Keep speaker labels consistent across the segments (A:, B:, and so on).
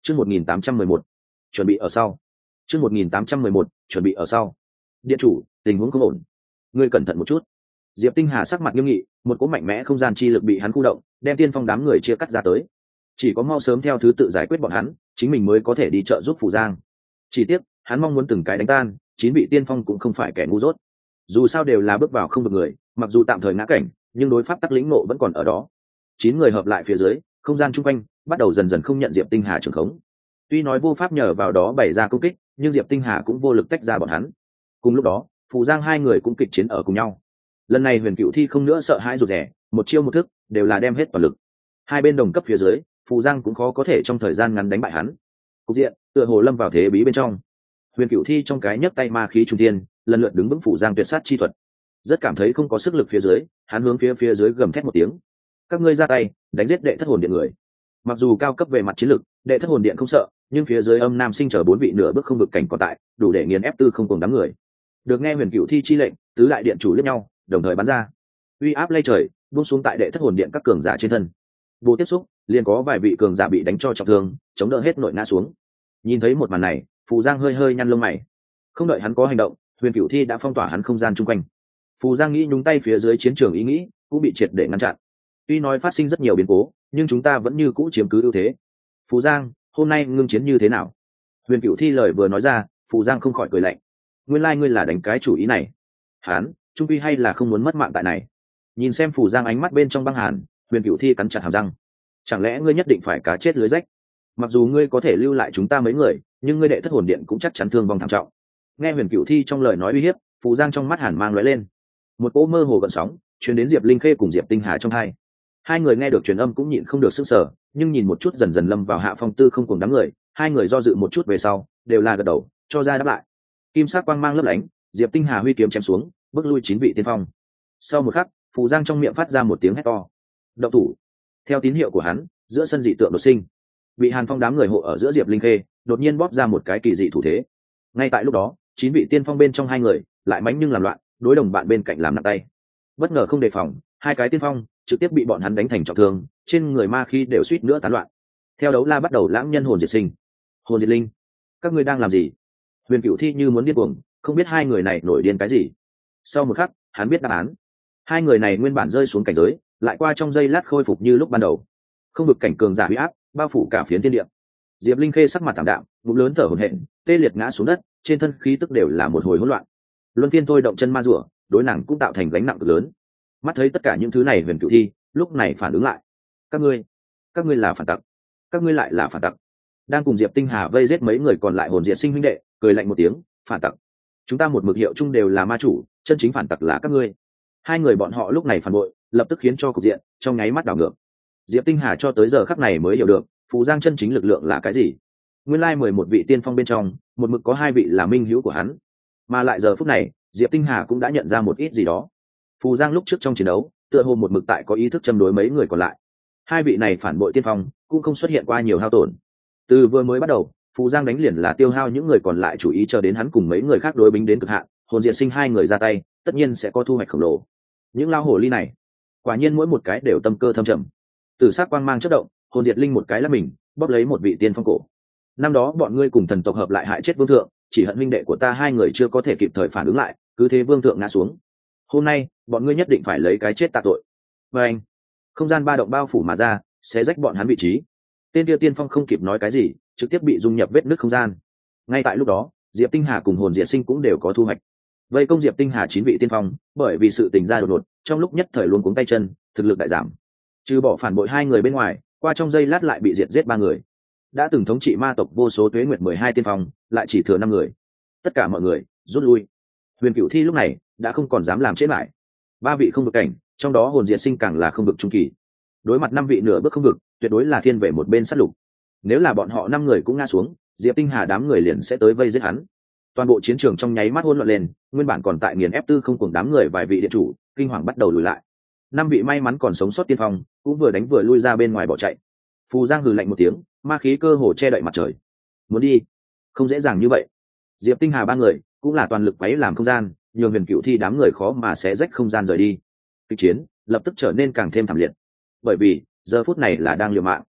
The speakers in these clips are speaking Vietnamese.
A: Chương 1811, chuẩn bị ở sau. Chương 1811, chuẩn bị ở sau. Điện chủ, tình huống không ổn. Ngươi cẩn thận một chút. Diệp Tinh Hà sắc mặt nghiêm nghị, một cỗ mạnh mẽ không gian chi lực bị hắn khu động, đem tiên phong đám người chia cắt ra tới. Chỉ có mau sớm theo thứ tự giải quyết bọn hắn, chính mình mới có thể đi trợ giúp Phù Giang. Chỉ tiếc, hắn mong muốn từng cái đánh tan, chín vị tiên phong cũng không phải kẻ ngu dốt. Dù sao đều là bước vào không được người, mặc dù tạm thời ngã cảnh, nhưng đối pháp tắc lĩnh ngộ vẫn còn ở đó. Chín người hợp lại phía dưới, không gian chung quanh bắt đầu dần dần không nhận Diệp Tinh Hà trường khống. Tuy nói vô pháp nhờ vào đó bày ra công kích, nhưng Diệp Tinh Hà cũng vô lực tách ra bọn hắn. Cùng lúc đó, Phù Giang hai người cũng kịch chiến ở cùng nhau. Lần này Huyền Cựu Thi không nữa sợ hãi rụt rè, một chiêu một thức đều là đem hết toàn lực. Hai bên đồng cấp phía dưới, Phù Giang cũng khó có thể trong thời gian ngắn đánh bại hắn. Cục diện tựa hồ lâm vào thế bí bên trong. Huyền Cựu Thi trong cái nhấc tay ma khí trung thiên, lần lượt đứng vững Phù Giang tuyệt sát chi thuật. Rất cảm thấy không có sức lực phía dưới, hắn hướng phía dưới gầm thét một tiếng: các ngươi ra tay, đánh giết đệ thất hồn điện người. Mặc dù cao cấp về mặt chiến lực, đệ thất hồn điện không sợ, nhưng phía dưới âm nam sinh chờ bốn vị nửa bước không vực cảnh còn tại, đủ để nghiền ép tư không cùng đám người. Được nghe Huyền Cựu Thi chi lệnh, tứ đại điện chủ liếc nhau, đồng thời bắn ra uy áp lay trời, buông xuống tại đệ thất hồn điện các cường giả trên thân. Vô tiếp xúc, liền có vài vị cường giả bị đánh cho trọng thương, chống đỡ hết nội ngã xuống. Nhìn thấy một màn này, Phù Giang hơi nhăn lông mày. Không đợi hắn có hành động, Huyền Cựu Thi đã phong tỏa hắn không gian chung quanh. Phù Giang nghĩ nhúng tay phía dưới chiến trường ý nghĩ cũng bị triệt để ngăn chặn. Tuy nói phát sinh rất nhiều biến cố, nhưng chúng ta vẫn như cũ chiếm cứ ưu thế. Phù Giang, hôm nay ngưng chiến như thế nào? Huyền Cựu Thi lời vừa nói ra, Phù Giang không khỏi cười lạnh. Nguyên lai ngươi là đánh cái chủ ý này. Hán, trung quy hay là không muốn mất mạng tại này. Nhìn xem Phù Giang ánh mắt bên trong băng hàn, Huyền Cựu Thi cắn chặt hàm răng. Chẳng lẽ ngươi nhất định phải cá chết lưới rách? Mặc dù ngươi có thể lưu lại chúng ta mấy người, nhưng ngươi đệ thất hồn điện cũng chắc chắn thương vong thảm trọng. Nghe Huyền Cựu Thi trong lời nói uy hiếp, Phù Giang trong mắt hàn mang lóe lên. Một cỗ mơ hồ gợn sóng truyền đến Diệp Linh Khê cùng Diệp Tinh Hà trong hai người nghe được truyền âm cũng nhịn không được sức sở, nhưng nhìn một chút dần dần lâm vào hạ phong tư không cùng đám người, hai người do dự một chút về sau đều là gật đầu cho ra đáp lại. Kim sắc quang mang lấp lánh, Diệp Tinh Hà huy kiếm chém xuống, bước lui chín vị tiên phong. Sau một khắc, Phù Giang trong miệng phát ra một tiếng hét to: động thủ! Theo tín hiệu của hắn, giữa sân dị tượng đột sinh, bị Hàn Phong đám người hộ ở giữa Diệp Linh Khê đột nhiên bóp ra một cái kỳ dị thủ thế. Ngay tại lúc đó, chín vị tiên phong bên trong hai người lại mánh nhưng làm loạn, đối đồng bạn bên cạnh làm nặng tay. Bất ngờ không đề phòng, hai cái tiên phong trực tiếp bị bọn hắn đánh thành trọng thương, trên người ma khí đều suýt nữa tán loạn. Theo đấu la bắt đầu lãng nhân hồn diệt sinh, hồn diệt linh, các ngươi đang làm gì? Huyền Cựu Thi như muốn điên cuồng, không biết hai người này nổi điên cái gì. Sau một khắc, hắn biết đáp án. Hai người này nguyên bản rơi xuống cảnh giới, lại qua trong giây lát khôi phục như lúc ban đầu. Không vực cảnh cường giả huy áp bao phủ cả phiến thiên địa. Diệp Linh Khê sắc mặt tạm đạm, bụng lớn thở hổn hển, tê liệt ngã xuống đất, trên thân khí tức đều là một hồi hỗn loạn. Luân Phiên thôi động chân ma rùa, đối nàng cũng tạo thành gánh nặng cực lớn. Mắt thấy tất cả những thứ này, Huyền Cựu Thi lúc này phản ứng lại: các ngươi là phản tặc, các ngươi lại là phản tặc. Đang cùng Diệp Tinh Hà vây giết mấy người còn lại hồn diệt sinh huynh đệ, cười lạnh một tiếng: phản tặc? Chúng ta một mực hiệu chung đều là ma chủ, chân chính phản tặc là các ngươi. Hai người bọn họ lúc này phản bội, lập tức khiến cho cục diện trong nháy mắt đảo ngược. Diệp Tinh Hà cho tới giờ khắc này mới hiểu được Phù Giang chân chính lực lượng là cái gì. Nguyên lai 11 vị tiên phong bên trong, một mực có hai vị là minh hữu của hắn, mà lại giờ phút này Diệp Tinh Hà cũng đã nhận ra một ít gì đó. Phù Giang lúc trước trong chiến đấu tựa hồ một mực tại có ý thức châm đối mấy người còn lại. Hai vị này phản bội tiên phong cũng không xuất hiện qua nhiều hao tổn. Từ vừa mới bắt đầu, Phù Giang đánh liền là tiêu hao những người còn lại, chủ ý chờ đến hắn cùng mấy người khác đối bính đến cực hạn, hồn diệt sinh hai người ra tay, tất nhiên sẽ có thu hoạch khổng lồ. Những lao hồ ly này, quả nhiên mỗi một cái đều tâm cơ thâm trầm. Tử sắc quang mang chớp động, hồn diệt linh một cái là mình, bóp lấy một vị tiên phong cổ. Năm đó bọn ngươi cùng thần tộc hợp lại hại chết vương thượng, chỉ hận huynh đệ của ta hai người chưa có thể kịp thời phản ứng lại, cứ thế vương thượng ngã xuống. Hôm nay, bọn ngươi nhất định phải lấy cái chết tạ tội. Và anh, không gian ba động bao phủ mà ra, sẽ rách bọn hắn vị trí. Tên kia tiên phong không kịp nói cái gì, trực tiếp bị dung nhập vết nứt không gian. Ngay tại lúc đó, Diệp Tinh Hà cùng hồn diệt sinh cũng đều có thu hoạch. Vây công Diệp Tinh Hà chín vị tiên phong, bởi vì sự tình ra đột ngột, trong lúc nhất thời luôn cuống tay chân, thực lực đại giảm. Trừ bỏ phản bội hai người bên ngoài, qua trong giây lát lại bị diệt giết ba người. Đã từng thống trị ma tộc vô số tuế nguyệt 12 tiên phong, lại chỉ thừa 5 người. Tất cả mọi người rút lui. Huyền Cựu Thi lúc này đã không còn dám làm chết lại. Ba vị không vực cảnh, trong đó hồn diệt sinh càng là không vực trung kỳ. Đối mặt 5 vị nửa bước không vực, tuyệt đối là thiên về một bên sát lục. Nếu là bọn họ 5 người cũng ngã xuống, Diệp Tinh Hà đám người liền sẽ tới vây giết hắn. Toàn bộ chiến trường trong nháy mắt hỗn loạn lên, nguyên bản còn tại nghiền ép tư không cùng đám người vài vị điện chủ, kinh hoàng bắt đầu lùi lại. 5 vị may mắn còn sống sót tiên phong, cũng vừa đánh vừa lui ra bên ngoài bỏ chạy. Phù Giang hừ lạnh một tiếng, ma khí cơ hồ che đậy mặt trời. Muốn đi, không dễ dàng như vậy. Diệp Tinh Hà ba người cũng là toàn lực quấy làm không gian, nhường Huyền Cựu Thi đám người khó mà sẽ rách không gian rời đi. Kịch chiến lập tức trở nên càng thêm thảm liệt, bởi vì giờ phút này là đang liều mạng.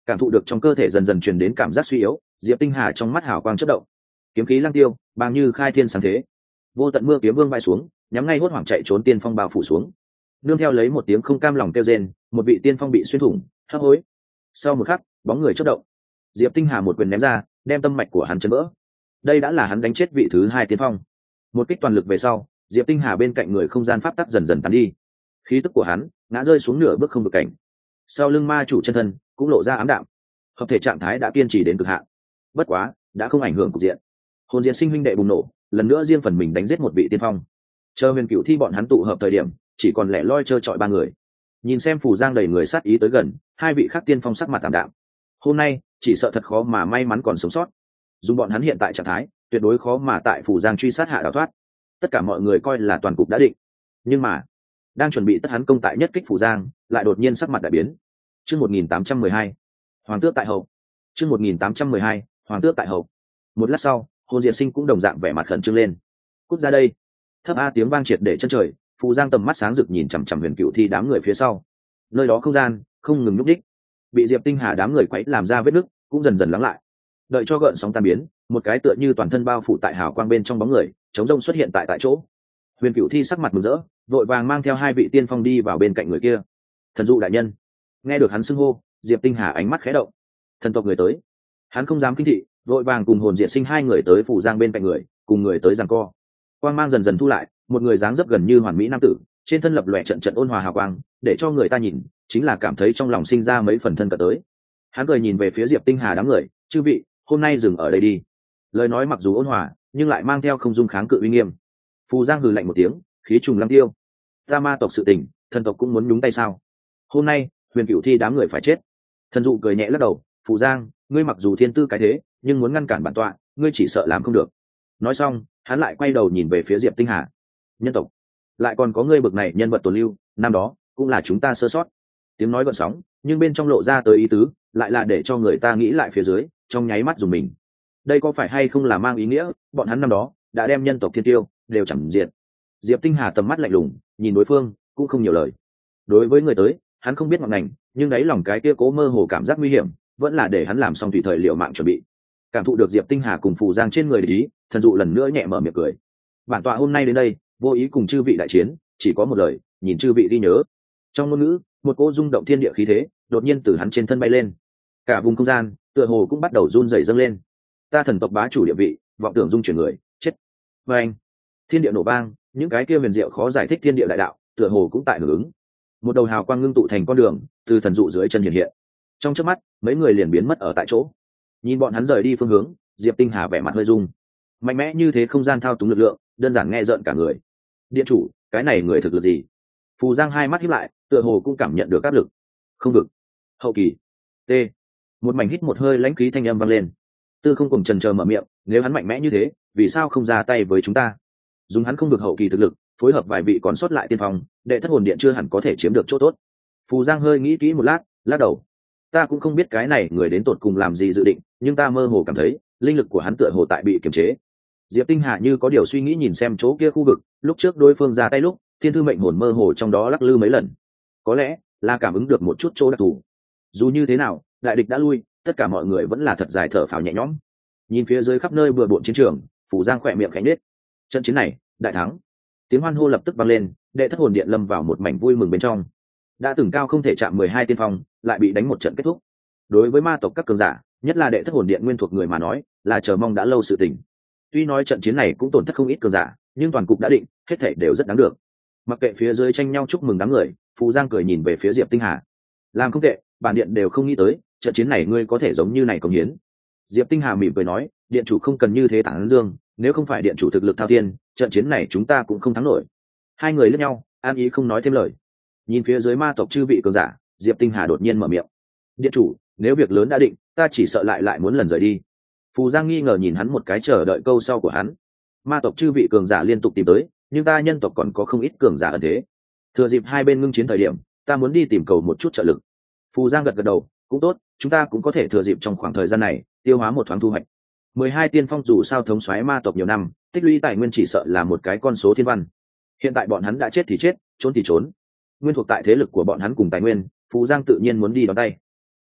A: Cảm thụ được trong cơ thể dần dần truyền đến cảm giác suy yếu, Diệp Tinh Hà trong mắt hào quang chớp động, kiếm khí lăng tiêu, bằng như khai thiên sáng thế. Vô tận mưa kiếm vương bay xuống, nhắm ngay hốt hoảng chạy trốn tiên phong bao phủ xuống. Nương theo lấy một tiếng không cam lòng kêu rên, một vị tiên phong bị xuyên thủng, hấp hối. Sau một khắc, bóng người chớp động. Diệp Tinh Hà một quyền ném ra, đem tâm mạch của hắn chấn vỡ. Đây đã là hắn đánh chết vị thứ hai tiên phong. Một kích toàn lực về sau, Diệp Tinh Hà bên cạnh người không gian pháp tắc dần dần tán đi. Khí tức của hắn ngã rơi xuống nửa bước không được cảnh. Sau lưng ma chủ chân thân cũng lộ ra ám đạm. Hợp thể trạng thái đã kiên trì đến cực hạn. Bất quá, đã không ảnh hưởng cục diện. Hồn Diệt Sinh huynh đệ bùng nổ, lần nữa riêng phần mình đánh giết một vị tiên phong. Chờ Huyền Cửu Thi bọn hắn tụ hợp thời điểm, chỉ còn lẻ loi trơ trọi ba người. Nhìn xem Phù Giang đầy người sát ý tới gần, hai vị khác tiên phong sắc mặt tạm đạm. Hôm nay, chỉ sợ thật khó mà may mắn còn sống sót. Dùng bọn hắn hiện tại trạng thái, tuyệt đối khó mà tại Phù Giang truy sát hạ đào thoát. Tất cả mọi người coi là toàn cục đã định. Nhưng mà, đang chuẩn bị tất hắn công tại nhất kích Phù Giang, lại đột nhiên sắc mặt đại biến. Chương 1812, Hoàng tước tại hậu. Chương 1812, Hoàng tước tại hậu. Một lát sau, Hồn Diệt Sinh cũng đồng dạng vẻ mặt khẩn trương lên. Cút ra đây. Thấp a tiếng vang triệt để chân trời, Phù Giang tầm mắt sáng rực nhìn chằm chằm Huyền Cửu Thi đám người phía sau. Nơi đó không gian không ngừng nhúc đích, bị Diệp Tinh Hà đám người quấy làm ra vết nứt, cũng dần dần lắng lại. Đợi cho gợn sóng tan biến, một cái tựa như toàn thân bao phủ tại hào quang bên trong bóng người, chống rông xuất hiện tại chỗ. Huyền Cửu Thi sắc mặt mừng rỡ, vội vàng mang theo hai vị tiên phong đi vào bên cạnh người kia. Thần dụ đại nhân. Nghe được hắn xưng hô, Diệp Tinh Hà ánh mắt khẽ động. Thần tộc người tới. Hắn không dám kinh thị, vội vàng cùng Hồn Diệt Sinh hai người tới Phù Giang bên cạnh người, cùng người tới giằng co. Quang mang dần dần thu lại, một người dáng dấp gần như hoàn mỹ nam tử, trên thân lập lòe trận trận ôn hòa hào quang, để cho người ta nhìn, chính là cảm thấy trong lòng sinh ra mấy phần thân cận tới. Hắn cười nhìn về phía Diệp Tinh Hà đám người, chư vị, hôm nay dừng ở đây đi. Lời nói mặc dù ôn hòa, nhưng lại mang theo không dung kháng cự uy nghiêm. Phù Giang hừ lạnh một tiếng, khí trùng lăng tiêu. Ta ma tộc sự tình, thần tộc cũng muốn nhúng tay sao? Hôm nay, Huyền Cửu Thi đám người phải chết. Thần dụ cười nhẹ lắc đầu, Phù Giang, ngươi mặc dù thiên tư cái thế, nhưng muốn ngăn cản bản tọa, ngươi chỉ sợ làm không được. Nói xong, hắn lại quay đầu nhìn về phía Diệp Tinh Hà. Nhân tộc, lại còn có ngươi bực này nhân vật tồn lưu, năm đó cũng là chúng ta sơ sót. Tiếng nói gợn sóng, nhưng bên trong lộ ra tới ý tứ, lại là để cho người ta nghĩ lại phía dưới, trong nháy mắt dùng mình. Đây có phải hay không là mang ý nghĩa, bọn hắn năm đó đã đem nhân tộc thiên tiêu đều chẳng diệt. Diệp Tinh Hà tầm mắt lạnh lùng, nhìn đối phương, cũng không nhiều lời. Đối với người tới, hắn không biết ngọn ngành, nhưng đáy lòng cái kia cố mơ hồ cảm giác nguy hiểm, vẫn là để hắn làm xong tùy thời liệu mạng chuẩn bị. Cảm thụ được Diệp Tinh Hà cùng Phù Giang trên người để ý, thần dụ lần nữa nhẹ mở miệng cười. Bản tọa hôm nay đến đây, vô ý cùng chư vị đại chiến, chỉ có một lời, nhìn chư vị đi nhớ. Trong ngôn ngữ, một cỗ rung động thiên địa khí thế đột nhiên từ hắn trên thân bay lên, cả vùng không gian tựa hồ cũng bắt đầu run rẩy dâng lên. Ta thần tộc bá chủ địa vị, vọng tưởng dung chuyển người, chết. Và anh, thiên địa nổ vang, những cái kia huyền diệu khó giải thích thiên địa đại đạo, tựa hồ cũng tại hưởng ứng. Một đầu hào quang ngưng tụ thành con đường, từ thần dụ dưới chân hiện hiện. Trong chớp mắt, mấy người liền biến mất ở tại chỗ. Nhìn bọn hắn rời đi phương hướng, Diệp Tinh Hà vẻ mặt hơi rung. Mạnh mẽ như thế không gian thao túng lực lượng, đơn giản nghe rợn cả người. Điện chủ, cái này người thực lực gì? Phù Giang hai mắt híp lại, tựa hồ cũng cảm nhận được áp lực. Không được. Hậu kỳ. T. Một mảnh hít một hơi lãnh khí thanh âm vang lên. Tư không cùng chần chờ mở miệng, nếu hắn mạnh mẽ như thế, vì sao không ra tay với chúng ta? Dùng hắn không được hậu kỳ thực lực, phối hợp vài vị còn sót lại tiên phong, đệ thất hồn điện chưa hẳn có thể chiếm được chỗ tốt. Phù Giang hơi nghĩ kỹ một lát, lắc đầu. Ta cũng không biết cái này người đến tột cùng làm gì dự định, nhưng ta mơ hồ cảm thấy linh lực của hắn tựa hồ tại bị kiềm chế. Diệp Tinh Hà như có điều suy nghĩ nhìn xem chỗ kia khu vực, lúc trước đối phương ra tay lúc, thiên thư mệnh hồn mơ hồ trong đó lắc lư mấy lần. Có lẽ là cảm ứng được một chút chỗ đặc thù. Dù như thế nào, đại địch đã lui, tất cả mọi người vẫn là thật dài thở phào nhẹ nhõm. Nhìn phía dưới khắp nơi bừa bộn chiến trường, Phù Giang khỏe miệng khẽ nhếch. Trận chiến này, đại thắng. Tiếng hoan hô lập tức vang lên, đệ thất hồn điện lâm vào một mảnh vui mừng bên trong. Đã từng cao không thể chạm 12 tiên phong, lại bị đánh một trận kết thúc. Đối với ma tộc các cường giả, nhất là đệ thất hồn điện nguyên thuộc người mà nói, là chờ mong đã lâu sự tình. Tuy nói trận chiến này cũng tổn thất không ít cường giả, nhưng toàn cục đã định, hết thảy đều rất đáng được. Mặc kệ phía dưới tranh nhau chúc mừng đám người, Phù Giang cười nhìn về phía Diệp Tinh Hà. Làm không tệ, bản điện đều không nghĩ tới, trận chiến này ngươi có thể giống như này cống hiến. Diệp Tinh Hà mỉm cười nói, điện chủ không cần như thế tán dương, nếu không phải điện chủ thực lực thao thiên, trận chiến này chúng ta cũng không thắng nổi. Hai người liếc nhau, an ý không nói thêm lời. Nhìn phía dưới ma tộc chư vị cường giả, Diệp Tinh Hà đột nhiên mở miệng. Điện chủ, nếu việc lớn đã định, ta chỉ sợ lại muốn lần rời đi. Phù Giang nghi ngờ nhìn hắn một cái, chờ đợi câu sau của hắn. Ma tộc chư vị cường giả liên tục tìm tới, nhưng ta nhân tộc còn có không ít cường giả ẩn thế. Thừa dịp hai bên ngưng chiến thời điểm, ta muốn đi tìm cầu một chút trợ lực. Phù Giang gật gật đầu, cũng tốt, chúng ta cũng có thể thừa dịp trong khoảng thời gian này tiêu hóa một thoáng thu hoạch. 12 tiên phong dù sao thống soái ma tộc nhiều năm, tích lũy tài nguyên chỉ sợ là một cái con số thiên văn. Hiện tại bọn hắn đã chết thì chết, trốn thì trốn. Nguyên thuộc tại thế lực của bọn hắn cùng tài nguyên, Phù Giang tự nhiên muốn đi đón tay.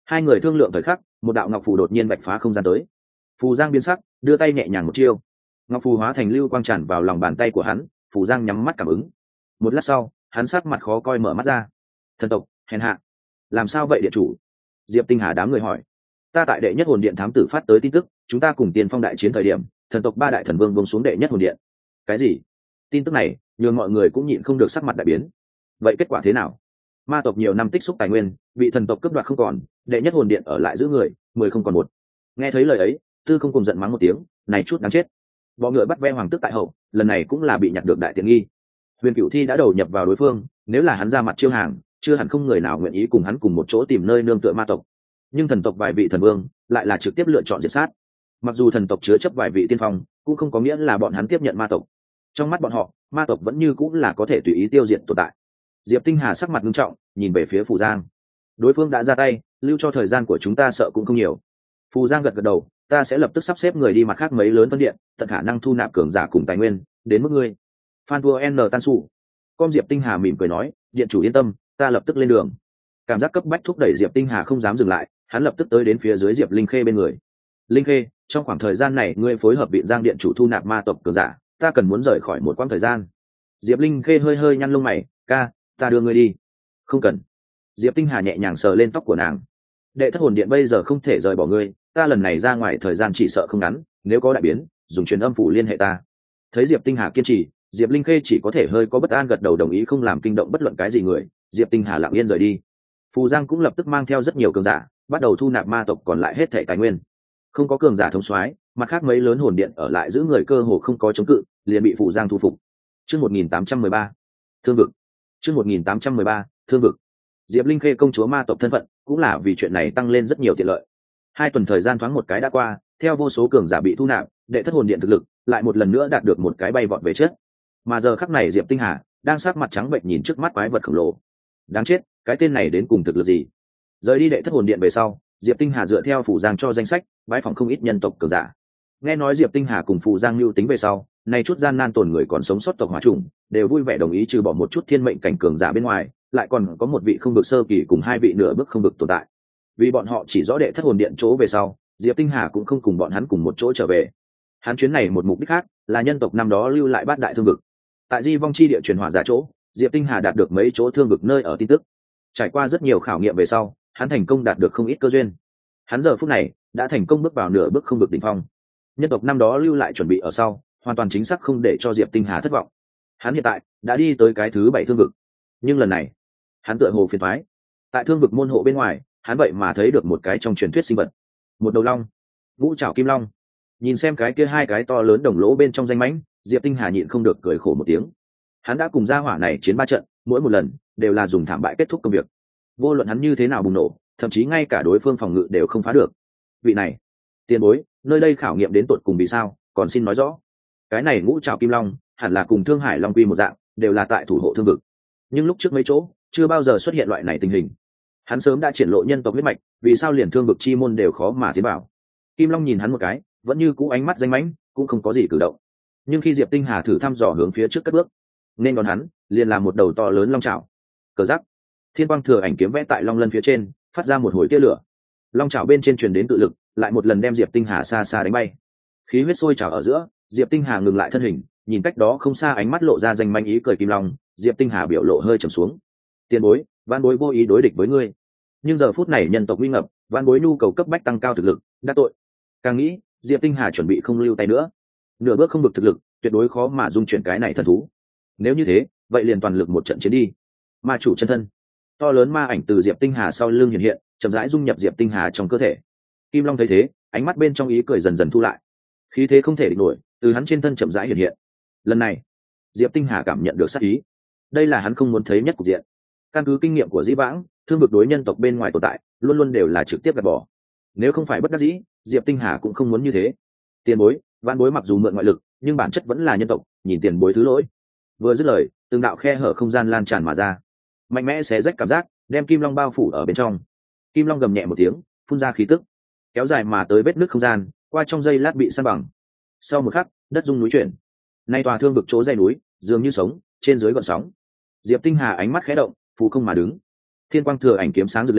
A: Hai người thương lượng thời khắc, một đạo ngọc phù đột nhiên bạch phá không gian tới. Phù Giang biến sắc, đưa tay nhẹ nhàng một chiêu, ngọc phù hóa thành lưu quang tràn vào lòng bàn tay của hắn. Phù Giang nhắm mắt cảm ứng. Một lát sau, hắn sắc mặt khó coi mở mắt ra. Thần tộc hèn hạ, làm sao vậy điện chủ? Diệp Tinh Hà đám người hỏi. Ta tại đệ nhất hồn điện thám tử phát tới tin tức, chúng ta cùng Tiên Phong đại chiến thời điểm, thần tộc ba đại thần vương buông xuống đệ nhất hồn điện. Cái gì? Tin tức này nhường mọi người cũng nhịn không được sắc mặt đại biến. Vậy kết quả thế nào? Ma tộc nhiều năm tích xúc tài nguyên, bị thần tộc cướp đoạt không còn, đệ nhất hồn điện ở lại giữ người, 10 không còn một. Nghe thấy lời ấy, Tư Không cùng giận mắng một tiếng, này chút đáng chết. Bọ ngựa bắt ve hoàng tước tại hậu, lần này cũng là bị nhặt được đại tiện nghi. Huyền Cửu Thi đã đầu nhập vào đối phương, nếu là hắn ra mặt chiêu hàng, chưa hẳn không người nào nguyện ý cùng hắn cùng một chỗ tìm nơi nương tựa ma tộc. Nhưng thần tộc vài vị thần vương lại là trực tiếp lựa chọn diệt sát. Mặc dù thần tộc chứa chấp vài vị tiên phong, cũng không có nghĩa là bọn hắn tiếp nhận ma tộc. Trong mắt bọn họ, ma tộc vẫn như cũng là có thể tùy ý tiêu diệt tồn tại. Diệp Tinh Hà sắc mặt nghiêm trọng, nhìn về phía Phù Giang. Đối phương đã ra tay, lưu cho thời gian của chúng ta sợ cũng không nhiều. Phù Giang gật gật đầu, ta sẽ lập tức sắp xếp người đi mặt khác mấy lớn phân điện, tận khả năng thu nạp cường giả cùng tài nguyên, đến mức ngươi. Phan Thua N Tan Su. Com Diệp Tinh Hà mỉm cười nói, điện chủ yên tâm, ta lập tức lên đường. Cảm giác cấp bách thúc đẩy Diệp Tinh Hà không dám dừng lại, hắn lập tức tới đến phía dưới Diệp Linh Khê bên người. Linh Khê, trong khoảng thời gian này ngươi phối hợp Viện Giang điện chủ thu nạp ma tộc cường giả, ta cần muốn rời khỏi một quãng thời gian. Diệp Linh Khê hơi hơi nhăn lông mày, ca, ta đưa ngươi đi. Không cần. Diệp Tinh Hà nhẹ nhàng sờ lên tóc của nàng. Đệ thất hồn điện bây giờ không thể rời bỏ ngươi, ta lần này ra ngoài thời gian chỉ sợ không ngắn, nếu có đại biến, dùng truyền âm phủ liên hệ ta. Thấy Diệp Tinh Hà kiên trì, Diệp Linh Khê chỉ có thể hơi có bất an gật đầu đồng ý không làm kinh động bất luận cái gì người. Diệp Tinh Hà lặng yên rời đi. Phù Giang cũng lập tức mang theo rất nhiều cường giả, bắt đầu thu nạp ma tộc còn lại hết thảy tài nguyên. Không có cường giả thống soái, mặt khác mấy lớn hồn điện ở lại giữ người cơ hồ không có chống cự, liền bị Phù Giang thu phục. Chương 1813, Thương vực. Chương 1813, Thương vực. Diệp Linh Khê công chúa ma tộc thân phận, cũng là vì chuyện này tăng lên rất nhiều tiện lợi. 2 tuần thời gian thoáng một cái đã qua, theo vô số cường giả bị thu nạp, đệ thất hồn điện thực lực lại một lần nữa đạt được một cái bay vọt về trước. Mà giờ khắc này Diệp Tinh Hà đang sắc mặt trắng bệnh nhìn trước mắt quái vật khổng lồ. Đáng chết, cái tên này đến cùng thực lực gì? Rời đi đệ thất hồn điện về sau, Diệp Tinh Hà dựa theo Phủ Giang cho danh sách, bái phỏng không ít nhân tộc cường giả. Nghe nói Diệp Tinh Hà cùng Phủ Giang lưu tính về sau, này chút gian nan tồn người còn sống sót tộc hỏa chủng, đều vui vẻ đồng ý trừ bỏ một chút thiên mệnh cảnh cường giả bên ngoài, lại còn có một vị không vực sơ kỳ cùng 2 vị nửa bước không vực tồn tại. Vì bọn họ chỉ rõ đệ thất hồn điện chỗ về sau, Diệp Tinh Hà cũng không cùng bọn hắn cùng một chỗ trở về. Hắn chuyến này một mục đích khác, là nhân tộc năm đó lưu lại bát đại thương vực. Tại Di Vong chi địa truyền hỏa giả chỗ, Diệp Tinh Hà đạt được mấy chỗ thương vực nơi ở tin tức. Trải qua rất nhiều khảo nghiệm về sau, hắn thành công đạt được không ít cơ duyên. Hắn giờ phút này đã thành công bước vào nửa bước không vực đỉnh phong. Nhân tộc năm đó lưu lại chuẩn bị ở sau, hoàn toàn chính xác không để cho Diệp Tinh Hà thất vọng. Hắn hiện tại đã đi tới cái thứ 7 thương vực. Nhưng lần này, hắn tựa hồ phiền toái. Tại thương vực môn hộ bên ngoài, hắn vậy mà thấy được một cái trong truyền thuyết sinh vật, một đầu long, ngũ trảo kim long. Nhìn xem cái kia 2 cái to lớn đồng lỗ bên trong danh mãnh, Diệp Tinh Hà nhịn không được cười khổ một tiếng. Hắn đã cùng gia hỏa này chiến 3 trận, mỗi một lần đều là dùng thảm bại kết thúc công việc. Vô luận hắn như thế nào bùng nổ, thậm chí ngay cả đối phương phòng ngự đều không phá được. Vị này, tiền bối, nơi đây khảo nghiệm đến tột cùng vì sao, còn xin nói rõ. Cái này ngũ trảo kim long hẳn là cùng Thương Hải Long Quy một dạng, đều là tại thủ hộ thương vực. Nhưng lúc trước mấy chỗ chưa bao giờ xuất hiện loại này tình hình. Hắn sớm đã triển lộ nhân tộc huyết mạch, vì sao liền thương vực chi môn đều khó mà tiến vào. Kim Long nhìn hắn một cái, vẫn như cũ ánh mắt danh mãnh, cũng không có gì cử động. Nhưng khi Diệp Tinh Hà thử thăm dò hướng phía trước cất bước, nên đón hắn liền là một đầu to lớn long trảo. Cờ giắc, thiên quang thừa ảnh kiếm vẽ tại long lân phía trên, phát ra một hồi tia lửa. Long trảo bên trên truyền đến tự lực, lại một lần đem Diệp Tinh Hà xa xa đánh bay. Khí huyết sôi trào ở giữa, Diệp Tinh Hà ngừng lại thân hình, nhìn cách đó không xa ánh mắt lộ ra danh manh ý cười Kim Long. Diệp Tinh Hà biểu lộ hơi trầm xuống. Tiền bối, Vãn Bối vô ý đối địch với ngươi, nhưng giờ phút này nhân tộc nguy ngập, Vãn Bối nhu cầu cấp bách tăng cao thực lực, đắc tội. Càng nghĩ, Diệp Tinh Hà chuẩn bị không lưu tay nữa. Nửa bước không vực thực lực, tuyệt đối khó mà dung chuyển cái này thần thú. Nếu như thế, vậy liền toàn lực một trận chiến đi. Ma chủ chân thân, to lớn ma ảnh từ Diệp Tinh Hà sau lưng hiện hiện, chậm rãi dung nhập Diệp Tinh Hà trong cơ thể. Kim Long thấy thế, ánh mắt bên trong ý cười dần dần thu lại, khí thế không thể địch nổi từ hắn trên thân chậm rãi hiện hiện. Lần này, Diệp Tinh Hà cảm nhận được sát ý. Đây là hắn không muốn thấy nhất cục diện. Căn cứ kinh nghiệm của Dĩ Vãng, thương vực đối nhân tộc bên ngoài tồn tại, luôn luôn đều là trực tiếp gạt bỏ. Nếu không phải bất đắc dĩ, Diệp Tinh Hà cũng không muốn như thế. Tiền bối, Vãn Bối mặc dù mượn ngoại lực, nhưng bản chất vẫn là nhân tộc, nhìn tiền bối thứ lỗi. Vừa dứt lời, từng đạo khe hở không gian lan tràn mà ra, mạnh mẽ xé rách cảm giác, đem Kim Long bao phủ ở bên trong. Kim Long gầm nhẹ một tiếng, phun ra khí tức, kéo dài mà tới vết nứt không gian, qua trong giây lát bị san bằng. Sau một khắc, đất rung núi chuyển. Nay tòa thương vực chỗ dãy núi, dường như sống, trên dưới gợn sóng. Diệp Tinh Hà ánh mắt khẽ động, phù không mà đứng. Thiên quang thừa ảnh kiếm sáng rực lên,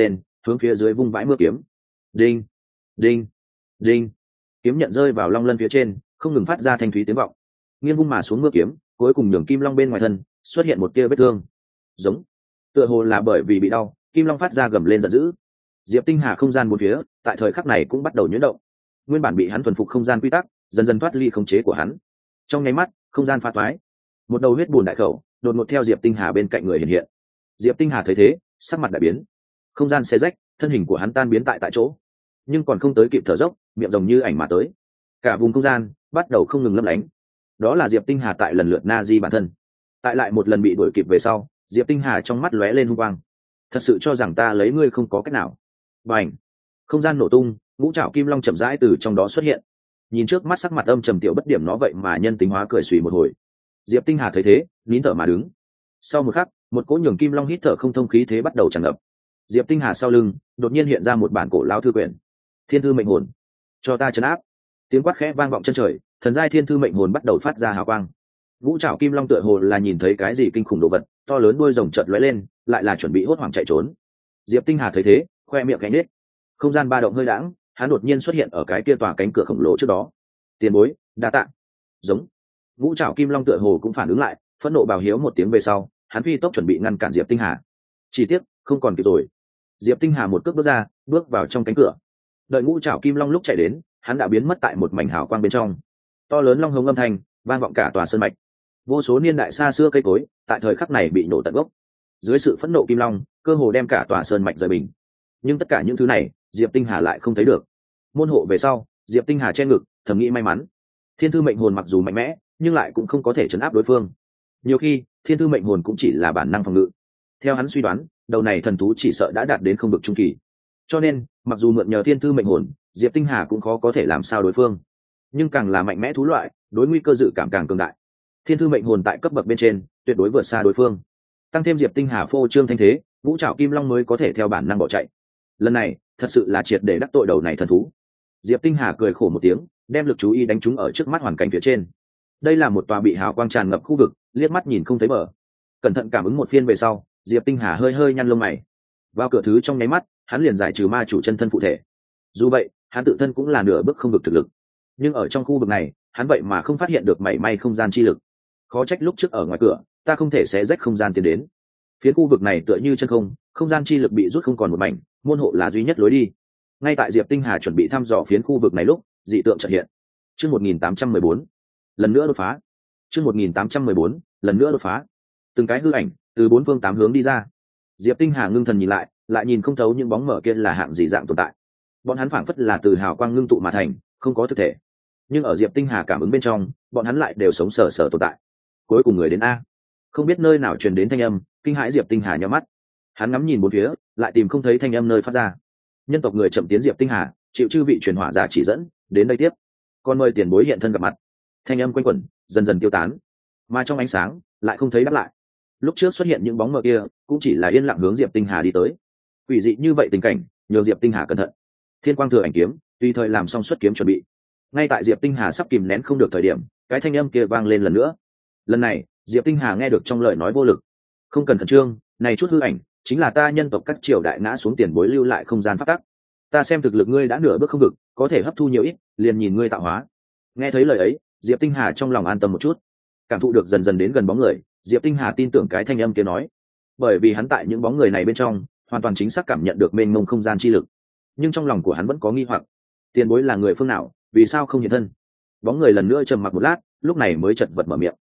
A: hướng phía dưới vung vãi mưa kiếm. Đinh, đinh, đinh, kiếm nhận rơi vào long lân phía trên, không ngừng phát ra thanh thúy tiếng vọng. Nghiêng vung mà xuống mưa kiếm, cuối cùng nhường kim long bên ngoài thân xuất hiện một tia vết thương. Giống, tựa hồ là bởi vì bị đau, kim long phát ra gầm lên giận dữ. Diệp Tinh Hà không gian bốn phía tại thời khắc này cũng bắt đầu nhuyễn động. Nguyên bản bị hắn thuần phục không gian quy tắc dần dần thoát ly khống chế của hắn. Trong nháy mắt, không gian phá toái, một đầu huyết bùn đại khẩu đột ngột theo Diệp Tinh Hà bên cạnh người hiện hiện. Diệp Tinh Hà thấy thế, sắc mặt đại biến. Không gian xé rách, thân hình của hắn tan biến tại chỗ, nhưng còn không tới kịp thở dốc, miệng rồng như ảnh mà tới. Cả vùng không gian bắt đầu không ngừng lấp lánh. Đó là Diệp Tinh Hà tại lần lượt na di bản thân. Tại lại một lần bị đuổi kịp về sau, Diệp Tinh Hà trong mắt lóe lên hung quang. Thật sự cho rằng ta lấy ngươi không có cách nào? Bành! Không gian nổ tung, ngũ trảo kim long chậm rãi từ trong đó xuất hiện. Nhìn trước mắt sắc mặt âm trầm tiểu bất điểm nó vậy mà nhân tính hóa cười xùy một hồi. Diệp Tinh Hà thấy thế, nín thở mà đứng. Sau một khắc, một cỗ nhường kim long hít thở không thông khí thế bắt đầu tràn ngập. Diệp Tinh Hà sau lưng đột nhiên hiện ra một bản cổ lão thư quyển. Thiên thư mệnh hồn, cho ta trấn áp. Tiếng quát khẽ vang vọng chân trời, thần giai thiên thư mệnh hồn bắt đầu phát ra hào quang. Ngũ trảo kim long tựa hồ là nhìn thấy cái gì kinh khủng đồ vật, to lớn đuôi rồng chợt lóe lên, lại là chuẩn bị hốt hoảng chạy trốn. Diệp Tinh Hà thấy thế, khoe miệng cánh nết. Không gian ba động hơi đãng, hắn đột nhiên xuất hiện ở cái kia tòa cánh cửa khổng lồ trước đó. Tiền bối, đa tạ. Giống. Ngũ trảo kim long tựa hồ cũng phản ứng lại, phẫn nộ bào hiếu một tiếng về sau, hắn phi tốc chuẩn bị ngăn cản Diệp Tinh Hà. Chỉ tiếc, không còn kịp rồi. Diệp Tinh Hà một cước bước ra, bước vào trong cánh cửa. Đợi ngũ trảo kim long lúc chạy đến, hắn đã biến mất tại một mảnh hào quang bên trong. To lớn long hống âm thanh vang vọng cả tòa sơn mạch. Vô số niên đại xa xưa cây cối tại thời khắc này bị nổ tận gốc. Dưới sự phẫn nộ kim long, cơ hồ đem cả tòa sơn mạch rời bình. Nhưng tất cả những thứ này, Diệp Tinh Hà lại không thấy được. Môn hộ về sau, Diệp Tinh Hà che ngực, thầm nghĩ may mắn. Thiên thư mệnh hồn mặc dù mạnh mẽ, nhưng lại cũng không có thể chấn áp đối phương. Nhiều khi, thiên thư mệnh hồn cũng chỉ là bản năng phòng ngự. Theo hắn suy đoán, đầu này thần thú chỉ sợ đã đạt đến không vực trung kỳ. Cho nên, mặc dù mượn nhờ thiên thư mệnh hồn, Diệp Tinh Hà cũng khó có thể làm sao đối phương. Nhưng càng là mạnh mẽ thú loại, đối nguy cơ dự cảm càng cường đại. Thiên thư mệnh hồn tại cấp bậc bên trên, tuyệt đối vượt xa đối phương. Tăng thêm Diệp Tinh Hà phô trương thanh thế, ngũ trảo kim long mới có thể theo bản năng bỏ chạy. Lần này, thật sự là triệt để đắc tội đầu này thần thú. Diệp Tinh Hà cười khổ một tiếng, đem lực chú ý đánh trúng ở trước mắt hoàn cảnh phía trên. Đây là một tòa bị hào quang tràn ngập khu vực, liếc mắt nhìn không thấy bờ. Cẩn thận cảm ứng một phiên về sau, Diệp Tinh Hà hơi hơi nhăn lông mày. Vào cửa thứ trong nháy mắt, hắn liền giải trừ ma chủ chân thân phụ thể. Dù vậy, hắn tự thân cũng là nửa bước không vực thực lực. Nhưng ở trong khu vực này, hắn vậy mà không phát hiện được mảy may không gian chi lực. Khó trách lúc trước ở ngoài cửa, ta không thể xé rách không gian tiến đến. Phía khu vực này tựa như chân không, không gian chi lực bị rút không còn một mảnh, môn hộ là duy nhất lối đi. Ngay tại Diệp Tinh Hà chuẩn bị thăm dò phiến khu vực này lúc, dị tượng chợt hiện. Chương 1814, lần nữa đột phá. Chương 1814, lần nữa đột phá. Từng cái hư ảnh từ bốn phương tám hướng đi ra. Diệp Tinh Hà ngưng thần nhìn lại nhìn không thấu những bóng mở kia là hạng gì dạng tồn tại. Bọn hắn phảng phất là từ hào quang ngưng tụ mà thành, không có thực thể. Nhưng ở Diệp Tinh Hà cảm ứng bên trong, bọn hắn lại đều sống sờ sờ tồn tại. Cuối cùng người đến a. Không biết nơi nào truyền đến thanh âm, kinh hãi Diệp Tinh Hà nhíu mắt. Hắn ngắm nhìn bốn phía, lại tìm không thấy thanh âm nơi phát ra. Nhân tộc người chậm tiến Diệp Tinh Hà, chịu chư vị truyền hỏa giả chỉ dẫn, đến đây tiếp. Còn mời tiền bối hiện thân gặp mặt. Thanh âm quanh quẩn, dần dần tiêu tán. Mà trong ánh sáng, lại không thấy đáp lại. Lúc trước xuất hiện những bóng mờ kia, cũng chỉ là yên lặng hướng Diệp Tinh Hà đi tới. Quỷ dị như vậy tình cảnh, nhường Diệp Tinh Hà cẩn thận. Thiên quang thừa ảnh kiếm, tùy thời làm xong xuất kiếm chuẩn bị. Ngay tại Diệp Tinh Hà sắp kìm nén không được thời điểm, cái thanh âm kia vang lên lần nữa. Lần này, Diệp Tinh Hà nghe được trong lời nói vô lực. Không cần khẩn trương, này chút hư ảnh, chính là ta nhân tộc các triều đại ngã xuống tiền bối lưu lại không gian phát tắc. Ta xem thực lực ngươi đã nửa bước không vực, có thể hấp thu nhiều ít, liền nhìn ngươi tạo hóa. Nghe thấy lời ấy, Diệp Tinh Hà trong lòng an tâm một chút. Cảm thụ được dần dần đến gần bóng người, Diệp Tinh Hà tin tưởng cái thanh âm kia nói. Bởi vì hắn tại những bóng người này bên trong, hoàn toàn chính xác cảm nhận được mênh mông không gian chi lực. Nhưng trong lòng của hắn vẫn có nghi hoặc. Tiền bối là người phương nào, vì sao không hiện thân? Bóng người lần nữa trầm mặc một lát, lúc này mới chật vật mở miệng.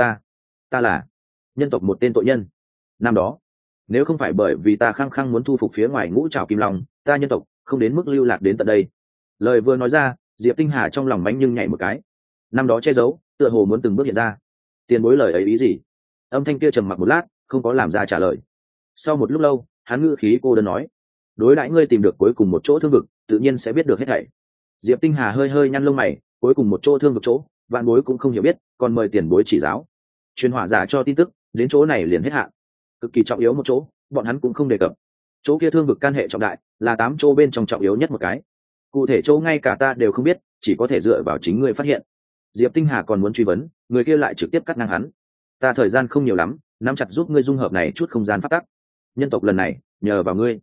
A: Ta là nhân tộc một tên tội nhân. Năm đó, nếu không phải bởi vì ta khăng khăng muốn thu phục phía ngoài ngũ trảo kim long, ta nhân tộc không đến mức lưu lạc đến tận đây. Lời vừa nói ra, Diệp Tinh Hà trong lòng mánh nhưng nhảy một cái. Năm đó che giấu, tựa hồ muốn từng bước hiện ra. Tiền bối lời ấy ý gì? Âm thanh kia trầm mặc một lát, không có làm ra trả lời. Sau một lúc lâu, hắn ngữ khí cô đơn nói: đối đãi ngươi tìm được cuối cùng một chỗ thương vực, tự nhiên sẽ biết được hết thảy. Diệp Tinh Hà hơi hơi nhăn lông mày, cuối cùng một chỗ thương vực chỗ, vạn bối cũng không hiểu biết, còn mời tiền bối chỉ giáo. Truyền hỏa giả cho tin tức, đến chỗ này liền hết hạn. Cực kỳ trọng yếu một chỗ, bọn hắn cũng không đề cập. Chỗ kia thương vực can hệ trọng đại, là 8 chỗ bên trong trọng yếu nhất một cái. Cụ thể chỗ ngay cả ta đều không biết, chỉ có thể dựa vào chính ngươi phát hiện. Diệp Tinh Hà còn muốn truy vấn, người kia lại trực tiếp cắt ngang hắn. Ta thời gian không nhiều lắm, nắm chặt giúp ngươi dung hợp này chút không gian phát tắc. Nhân tộc lần này, nhờ vào ngươi.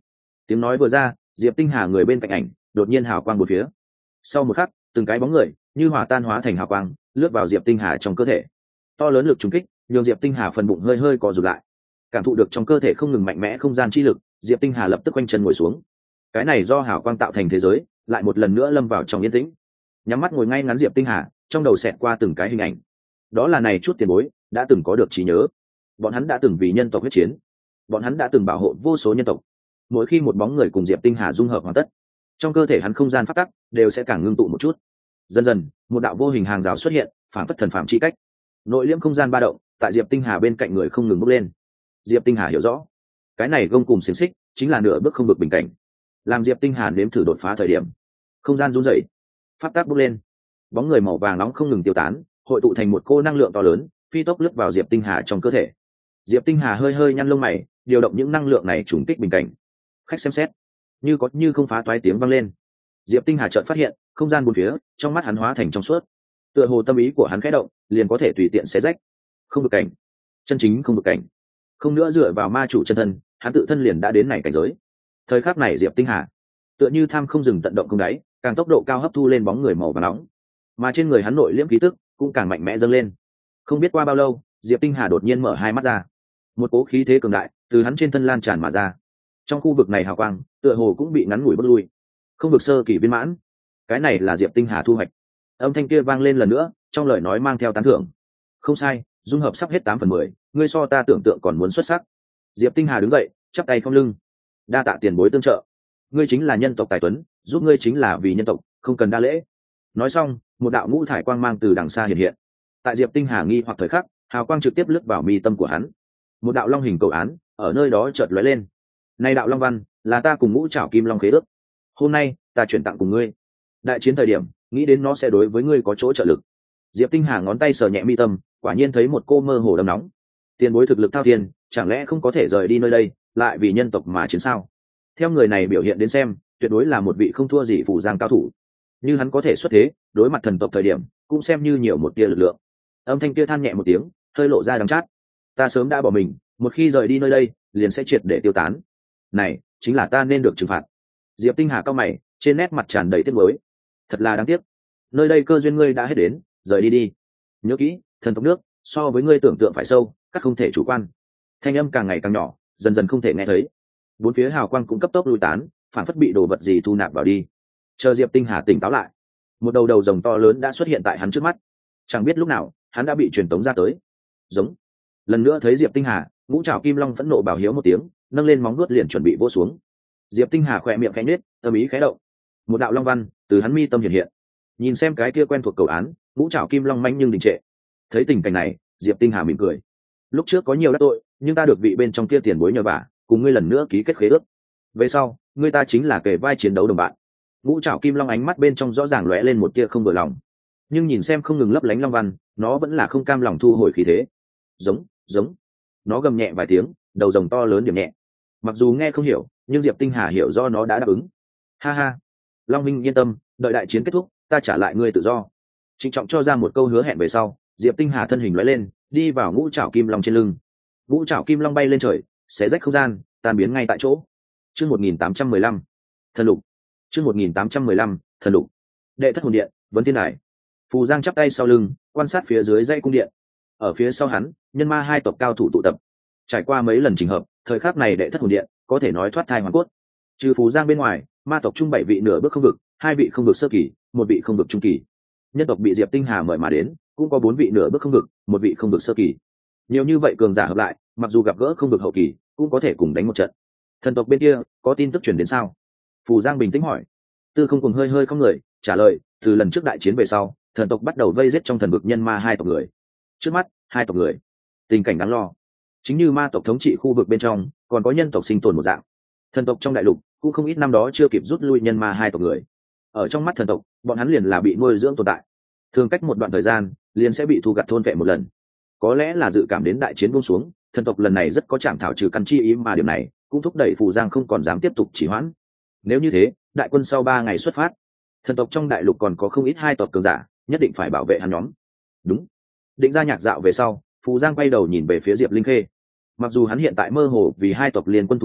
A: Tiếng nói vừa ra, Diệp Tinh Hà người bên cạnh ảnh đột nhiên hào quang bốn phía. Sau một khắc, từng cái bóng người như hòa tan hóa thành hào quang, lướt vào Diệp Tinh Hà trong cơ thể. To lớn lực trùng kích, nhường Diệp Tinh Hà phần bụng hơi hơi co rụt lại. Cảm thụ được trong cơ thể không ngừng mạnh mẽ không gian chi lực, Diệp Tinh Hà lập tức quanh chân ngồi xuống. Cái này do hào quang tạo thành thế giới, lại một lần nữa lâm vào trong yên tĩnh. Nhắm mắt ngồi ngay ngắn Diệp Tinh Hà, trong đầu xẹt qua từng cái hình ảnh. Đó là này chút tiền bối đã từng có được trí nhớ. Bọn hắn đã từng vì nhân tộc huyết chiến, bọn hắn đã từng bảo hộ vô số nhân tộc. Mỗi khi một bóng người cùng Diệp Tinh Hà dung hợp hoàn tất, trong cơ thể hắn không gian phát tắc đều sẽ càng ngưng tụ một chút. Dần dần, một đạo vô hình hàng rào xuất hiện, phản phất thần phạm chi cách. Nội liễm không gian ba động, tại Diệp Tinh Hà bên cạnh người không ngừng bốc lên. Diệp Tinh Hà hiểu rõ, cái này gông cùng xiềng xích chính là nửa bước không vực bình cảnh. Làm Diệp Tinh Hà nếm thử đột phá thời điểm, không gian rung rẩy, pháp tắc bốc lên, bóng người màu vàng nóng không ngừng tiêu tán, hội tụ thành một cô năng lượng to lớn, phi tốc lướt vào Diệp Tinh Hà trong cơ thể. Diệp Tinh Hà hơi hơi nhăn lông mày, điều động những năng lượng này trùng kích bình cảnh. Khách xem xét, như có như không phá toái tiếng vang lên. Diệp Tinh Hà chợt phát hiện, không gian bốn phía, trong mắt hắn hóa thành trong suốt. Tựa hồ tâm ý của hắn khẽ động, liền có thể tùy tiện xé rách. Không được cảnh, chân chính không được cảnh. Không nữa dựa vào ma chủ chân thân, hắn tự thân liền đã đến này cảnh giới. Thời khắc này Diệp Tinh Hà, tựa như tham không dừng tận động không đáy, càng tốc độ cao hấp thu lên bóng người màu vàng nóng. Mà trên người hắn nội liễm khí tức cũng càng mạnh mẽ dâng lên. Không biết qua bao lâu, Diệp Tinh Hà đột nhiên mở hai mắt ra. Một cỗ khí thế cường đại từ hắn trên thân lan tràn mà ra. Trong khu vực này hào quang, tựa hồ cũng bị ngắn ngủi bất lui. Không vực sơ kỳ viên mãn. Cái này là Diệp Tinh Hà thu hoạch. Âm thanh kia vang lên lần nữa, trong lời nói mang theo tán thưởng. Không sai, dung hợp sắp hết 8/10, ngươi so ta tưởng tượng còn muốn xuất sắc. Diệp Tinh Hà đứng dậy, chắp tay không lưng. Đa tạ tiền bối tương trợ. Ngươi chính là nhân tộc tài tuấn, giúp ngươi chính là vì nhân tộc, không cần đa lễ. Nói xong, một đạo ngũ thải quang mang từ đằng xa hiện hiện. Tại Diệp Tinh Hà nghi hoặc thời khắc, hào quang trực tiếp lướt vào mi tâm của hắn. Một đạo long hình cầu án ở nơi đó chợt lóe lên. Này đạo long văn là ta cùng Ngũ Trảo Kim Long khế ước. Hôm nay ta chuyển tặng cùng ngươi. Đại chiến thời điểm, nghĩ đến nó sẽ đối với ngươi có chỗ trợ lực. Diệp Tinh Hà ngón tay sờ nhẹ mi tâm, quả nhiên thấy một cô mơ hồ đầm nóng. Tiền bối thực lực thao thiên, chẳng lẽ không có thể rời đi nơi đây, lại vì nhân tộc mà chiến sao? Theo người này biểu hiện đến xem, tuyệt đối là một vị không thua gì phủ giang cao thủ. Như hắn có thể xuất thế, đối mặt thần tộc thời điểm, cũng xem như nhiều một tia lực lượng. Âm thanh kia than nhẹ một tiếng, hơi lộ ra đắng chát. Ta sớm đã bỏ mình, một khi rời đi nơi đây, liền sẽ triệt để tiêu tán. Này, chính là ta nên được trừng phạt. Diệp Tinh Hà cao mày, trên nét mặt tràn đầy tiếc nuối. Thật là đáng tiếc. Nơi đây cơ duyên ngươi đã hết đến, rời đi đi. Nhớ kỹ, thần tộc nước, so với ngươi tưởng tượng phải sâu, các không thể chủ quan. Thanh âm càng ngày càng nhỏ, dần dần không thể nghe thấy. Bốn phía hào quang cũng cấp tốc lui tán, phản phất bị đồ vật gì thu nạp vào đi. Chờ Diệp Tinh Hà tỉnh táo lại, một đầu đầu rồng to lớn đã xuất hiện tại hắn trước mắt. Chẳng biết lúc nào, hắn đã bị truyền tống ra tới. Giống. Lần nữa thấy Diệp Tinh Hà, Ngũ Trảo Kim Long phẫn nộ bảo hiếu một tiếng, nâng lên móng vuốt liền chuẩn bị vỗ xuống. Diệp Tinh Hà khẽ miệng khẽ nhếch, tâm ý khẽ động. Một đạo long văn từ hắn mi tâm hiện hiện. Nhìn xem cái kia quen thuộc cầu án, Ngũ Trảo Kim Long manh nhưng đình trệ. Thấy tình cảnh này, Diệp Tinh Hà mỉm cười. Lúc trước có nhiều đắc tội, nhưng ta được vị bên trong kia tiền bối nhờ vả, cùng ngươi lần nữa ký kết khế ước. Về sau, ngươi ta chính là kề vai chiến đấu đồng bạn. Ngũ Trảo Kim Long ánh mắt bên trong rõ ràng lóe lên một tia không vừa lòng, nhưng nhìn xem không ngừng lấp lánh long văn, nó vẫn là không cam lòng thu hồi khí thế. Giống, giống. Nó gầm nhẹ vài tiếng, đầu rồng to lớn điểm nhẹ. Mặc dù nghe không hiểu, nhưng Diệp Tinh Hà hiểu do nó đã đáp ứng. Ha ha, Long Minh yên tâm, đợi đại chiến kết thúc, ta trả lại ngươi tự do. Trịnh trọng cho ra một câu hứa hẹn về sau, Diệp Tinh Hà thân hình lóe lên, đi vào Ngũ Trảo Kim Long trên lưng. Ngũ Trảo Kim Long bay lên trời, xé rách không gian, tan biến ngay tại chỗ. Chương 1815, thần lục. Chương 1815, thần lục. Đệ thất hồn điện, Vấn Thiên Đài. Phù Giang chắp tay sau lưng, quan sát phía dưới dãy cung điện. Ở phía sau hắn, nhân ma hai tộc cao thủ tụ tập. Trải qua mấy lần chỉnh hợp, thời khắc này đệ thất hồn điện có thể nói thoát thai hoàn cốt. Trừ Phù Giang bên ngoài, ma tộc chung 7 vị nửa bước không vực, 2 vị không vực sơ kỳ, 1 vị không vực trung kỳ. Nhân tộc bị Diệp Tinh Hà mời mà đến, cũng có 4 vị nửa bước không vực, 1 vị không vực sơ kỳ. Nhiều như vậy cường giả hợp lại, mặc dù gặp gỡ không vực hậu kỳ, cũng có thể cùng đánh một trận. Thần tộc bên kia có tin tức truyền đến sao? Phù Giang bình tĩnh hỏi. Tư Không cùng hơi hơi không người trả lời, từ lần trước đại chiến về sau, thần tộc bắt đầu vây giết trong thần vực nhân ma hai tộc người. Trước mắt, hai tộc người, tình cảnh đáng lo. Chính như ma tộc thống trị khu vực bên trong, còn có nhân tộc sinh tồn một dạng. Thần tộc trong đại lục cũng không ít năm đó chưa kịp rút lui nhân ma hai tộc người. Ở trong mắt thần tộc, bọn hắn liền là bị nuôi dưỡng tồn tại. Thường cách một đoạn thời gian, liền sẽ bị thu gặt thôn vệ một lần. Có lẽ là dự cảm đến đại chiến buông xuống, thần tộc lần này rất có chạm thảo trừ căn chi ý, mà điều này cũng thúc đẩy Phù Giang không còn dám tiếp tục trì hoãn. Nếu như thế, đại quân sau 3 ngày xuất phát. Thần tộc trong đại lục còn có không ít hai tộc cường giả, nhất định phải bảo vệ hắn nhóm. Đúng. Định ra nhạc dạo về sau, Phù Giang quay đầu nhìn về phía Diệp Linh Khê. Mặc dù hắn hiện tại mơ hồ vì hai tộc liên quân thủ lĩnh,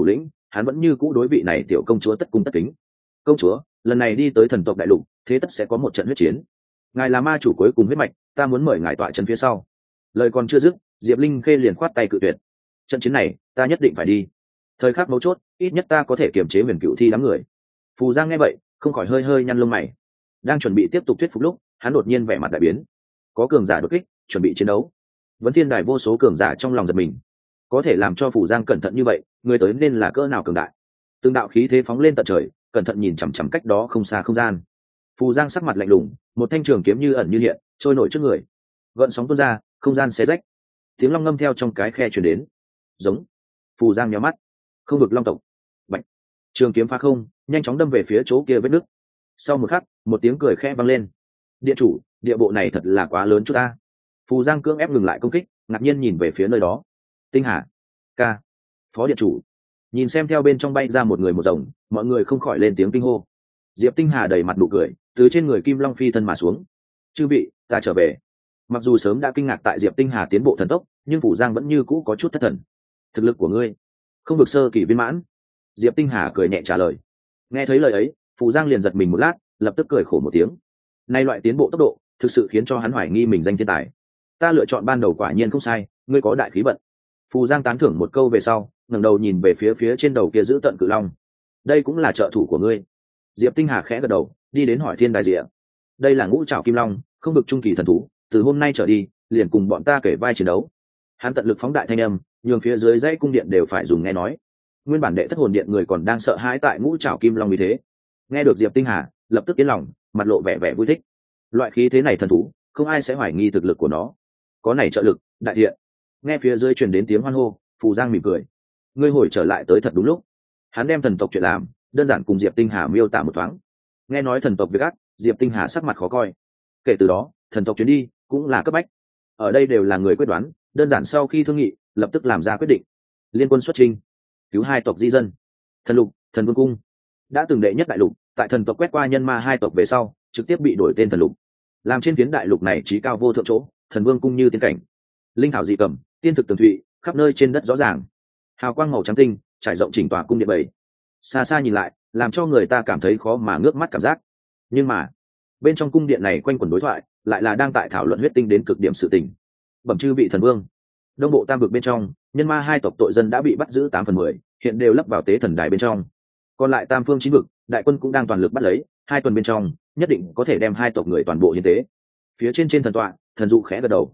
A: hắn vẫn như cũ đối vị này tiểu công chúa tất cung tất kính. Công chúa, lần này đi tới thần tộc đại lục, thế tất sẽ có một trận huyết chiến. Ngài là ma chủ cuối cùng huyết mạch, ta muốn mời ngài tọa chân phía sau. Lời còn chưa dứt, Diệp Linh Khê liền khoát tay cự tuyệt. Trận chiến này, ta nhất định phải đi. Thời khắc mấu chốt, ít nhất ta có thể kiềm chế Huyền Cựu Thi đám người. Phù Giang nghe vậy, không khỏi hơi hơi nhăn lông mày. Đang chuẩn bị tiếp tục thuyết phục lúc, hắn đột nhiên vẻ mặt đại biến. Có cường giả đột kích, chuẩn bị chiến đấu. Vấn Thiên Đài vô số cường giả trong lòng giật mình. Có thể làm cho Phù Giang cẩn thận như vậy, người tới nên là cỡ nào cường đại. Từng đạo khí thế phóng lên tận trời, cẩn thận nhìn chằm chằm cách đó không xa không gian. Phù Giang sắc mặt lạnh lùng, một thanh trường kiếm như ẩn như hiện, trôi nổi trước người. Gợn sóng tuôn ra, không gian xé rách. Tiếng long ngâm theo trong cái khe truyền đến. Giống. Phù Giang nhíu mắt. Không vực long tộc. Bạch. Trường kiếm phá không, nhanh chóng đâm về phía chỗ kia vết nứt. Sau một khắc, một tiếng cười khẽ vang lên. Điện chủ, địa bộ này thật là quá lớn chút ta. Phù Giang cưỡng ép ngừng lại công kích, ngạc nhiên nhìn về phía nơi đó. Tinh Hà. Ca. Phó điện chủ. Nhìn xem theo bên trong bay ra một người một rồng, mọi người không khỏi lên tiếng kinh hô. Diệp Tinh Hà đầy mặt nụ cười, từ trên người Kim Long phi thân mà xuống. Chư vị, ta trở về. Mặc dù sớm đã kinh ngạc tại Diệp Tinh Hà tiến bộ thần tốc, nhưng Phủ Giang vẫn như cũ có chút thất thần. Thực lực của ngươi không được sơ kỳ viên mãn. Diệp Tinh Hà cười nhẹ trả lời. Nghe thấy lời ấy, Phủ Giang liền giật mình một lát, lập tức cười khổ một tiếng. Nay loại tiến bộ tốc độ, thực sự khiến cho hắn hoài nghi mình danh thiên tài. Ta lựa chọn ban đầu quả nhiên không sai, ngươi có đại khí vận. Phù Giang tán thưởng một câu về sau, ngẩng đầu nhìn về phía trên đầu kia giữ tận cự long. Đây cũng là trợ thủ của ngươi. Diệp Tinh Hà khẽ gật đầu, đi đến hỏi Thiên Đại Diệp. Đây là Ngũ Trảo Kim Long, không được trung kỳ thần thú, từ hôm nay trở đi, liền cùng bọn ta kể vai chiến đấu. Hắn tận lực phóng đại thanh âm, nhường phía dưới dãy cung điện đều phải dùng nghe nói. Nguyên bản đệ thất hồn điện người còn đang sợ hãi tại Ngũ Trảo Kim Long như thế. Nghe được Diệp Tinh Hà, lập tức yên lòng, mặt lộ vẻ vẻ vui thích. Loại khí thế này thần thú, không ai sẽ hoài nghi thực lực của nó. Có này trợ lực, đại thiện. Nghe phía dưới truyền đến tiếng hoan hô, Phù Giang mỉm cười. Ngươi hồi trở lại tới thật đúng lúc. Hắn đem thần tộc chuyện làm, đơn giản cùng Diệp Tinh Hà miêu tả một thoáng. Nghe nói thần tộc việc ác, Diệp Tinh Hà sắc mặt khó coi. Kể từ đó, thần tộc chuyến đi cũng là cấp bách. Ở đây đều là người quyết đoán, đơn giản sau khi thương nghị, lập tức làm ra quyết định. Liên quân xuất chinh, cứu hai tộc di dân. Thần Lục, Thần Vương cung đã từng đệ nhất đại lục, tại thần tộc quét qua nhân ma hai tộc về sau, trực tiếp bị đổi tên Thần Lục. Làm trên phiến đại lục này trí cao vô thượng chỗ, Thần Vương cung như tiên cảnh. Linh thảo dị cầm, tiên thực tường thụy, khắp nơi trên đất rõ ràng. Hào quang màu trắng tinh, trải rộng chỉnh tòa cung điện bảy. Xa xa nhìn lại, làm cho người ta cảm thấy khó mà ngước mắt cảm giác. Nhưng mà, bên trong cung điện này quanh quẩn đối thoại, lại là đang tại thảo luận huyết tinh đến cực điểm sự tình. Bẩm chư vị thần vương, đông bộ tam vực bên trong, nhân ma hai tộc tội dân đã bị bắt giữ 8/10, hiện đều lấp vào tế thần đài bên trong. Còn lại tam phương chín vực, đại quân cũng đang toàn lực bắt lấy, 2 tuần bên trong, nhất định có thể đem hai tộc người toàn bộ hiến tế. Phía trên thần tọa, thần dụ khẽ gật đầu.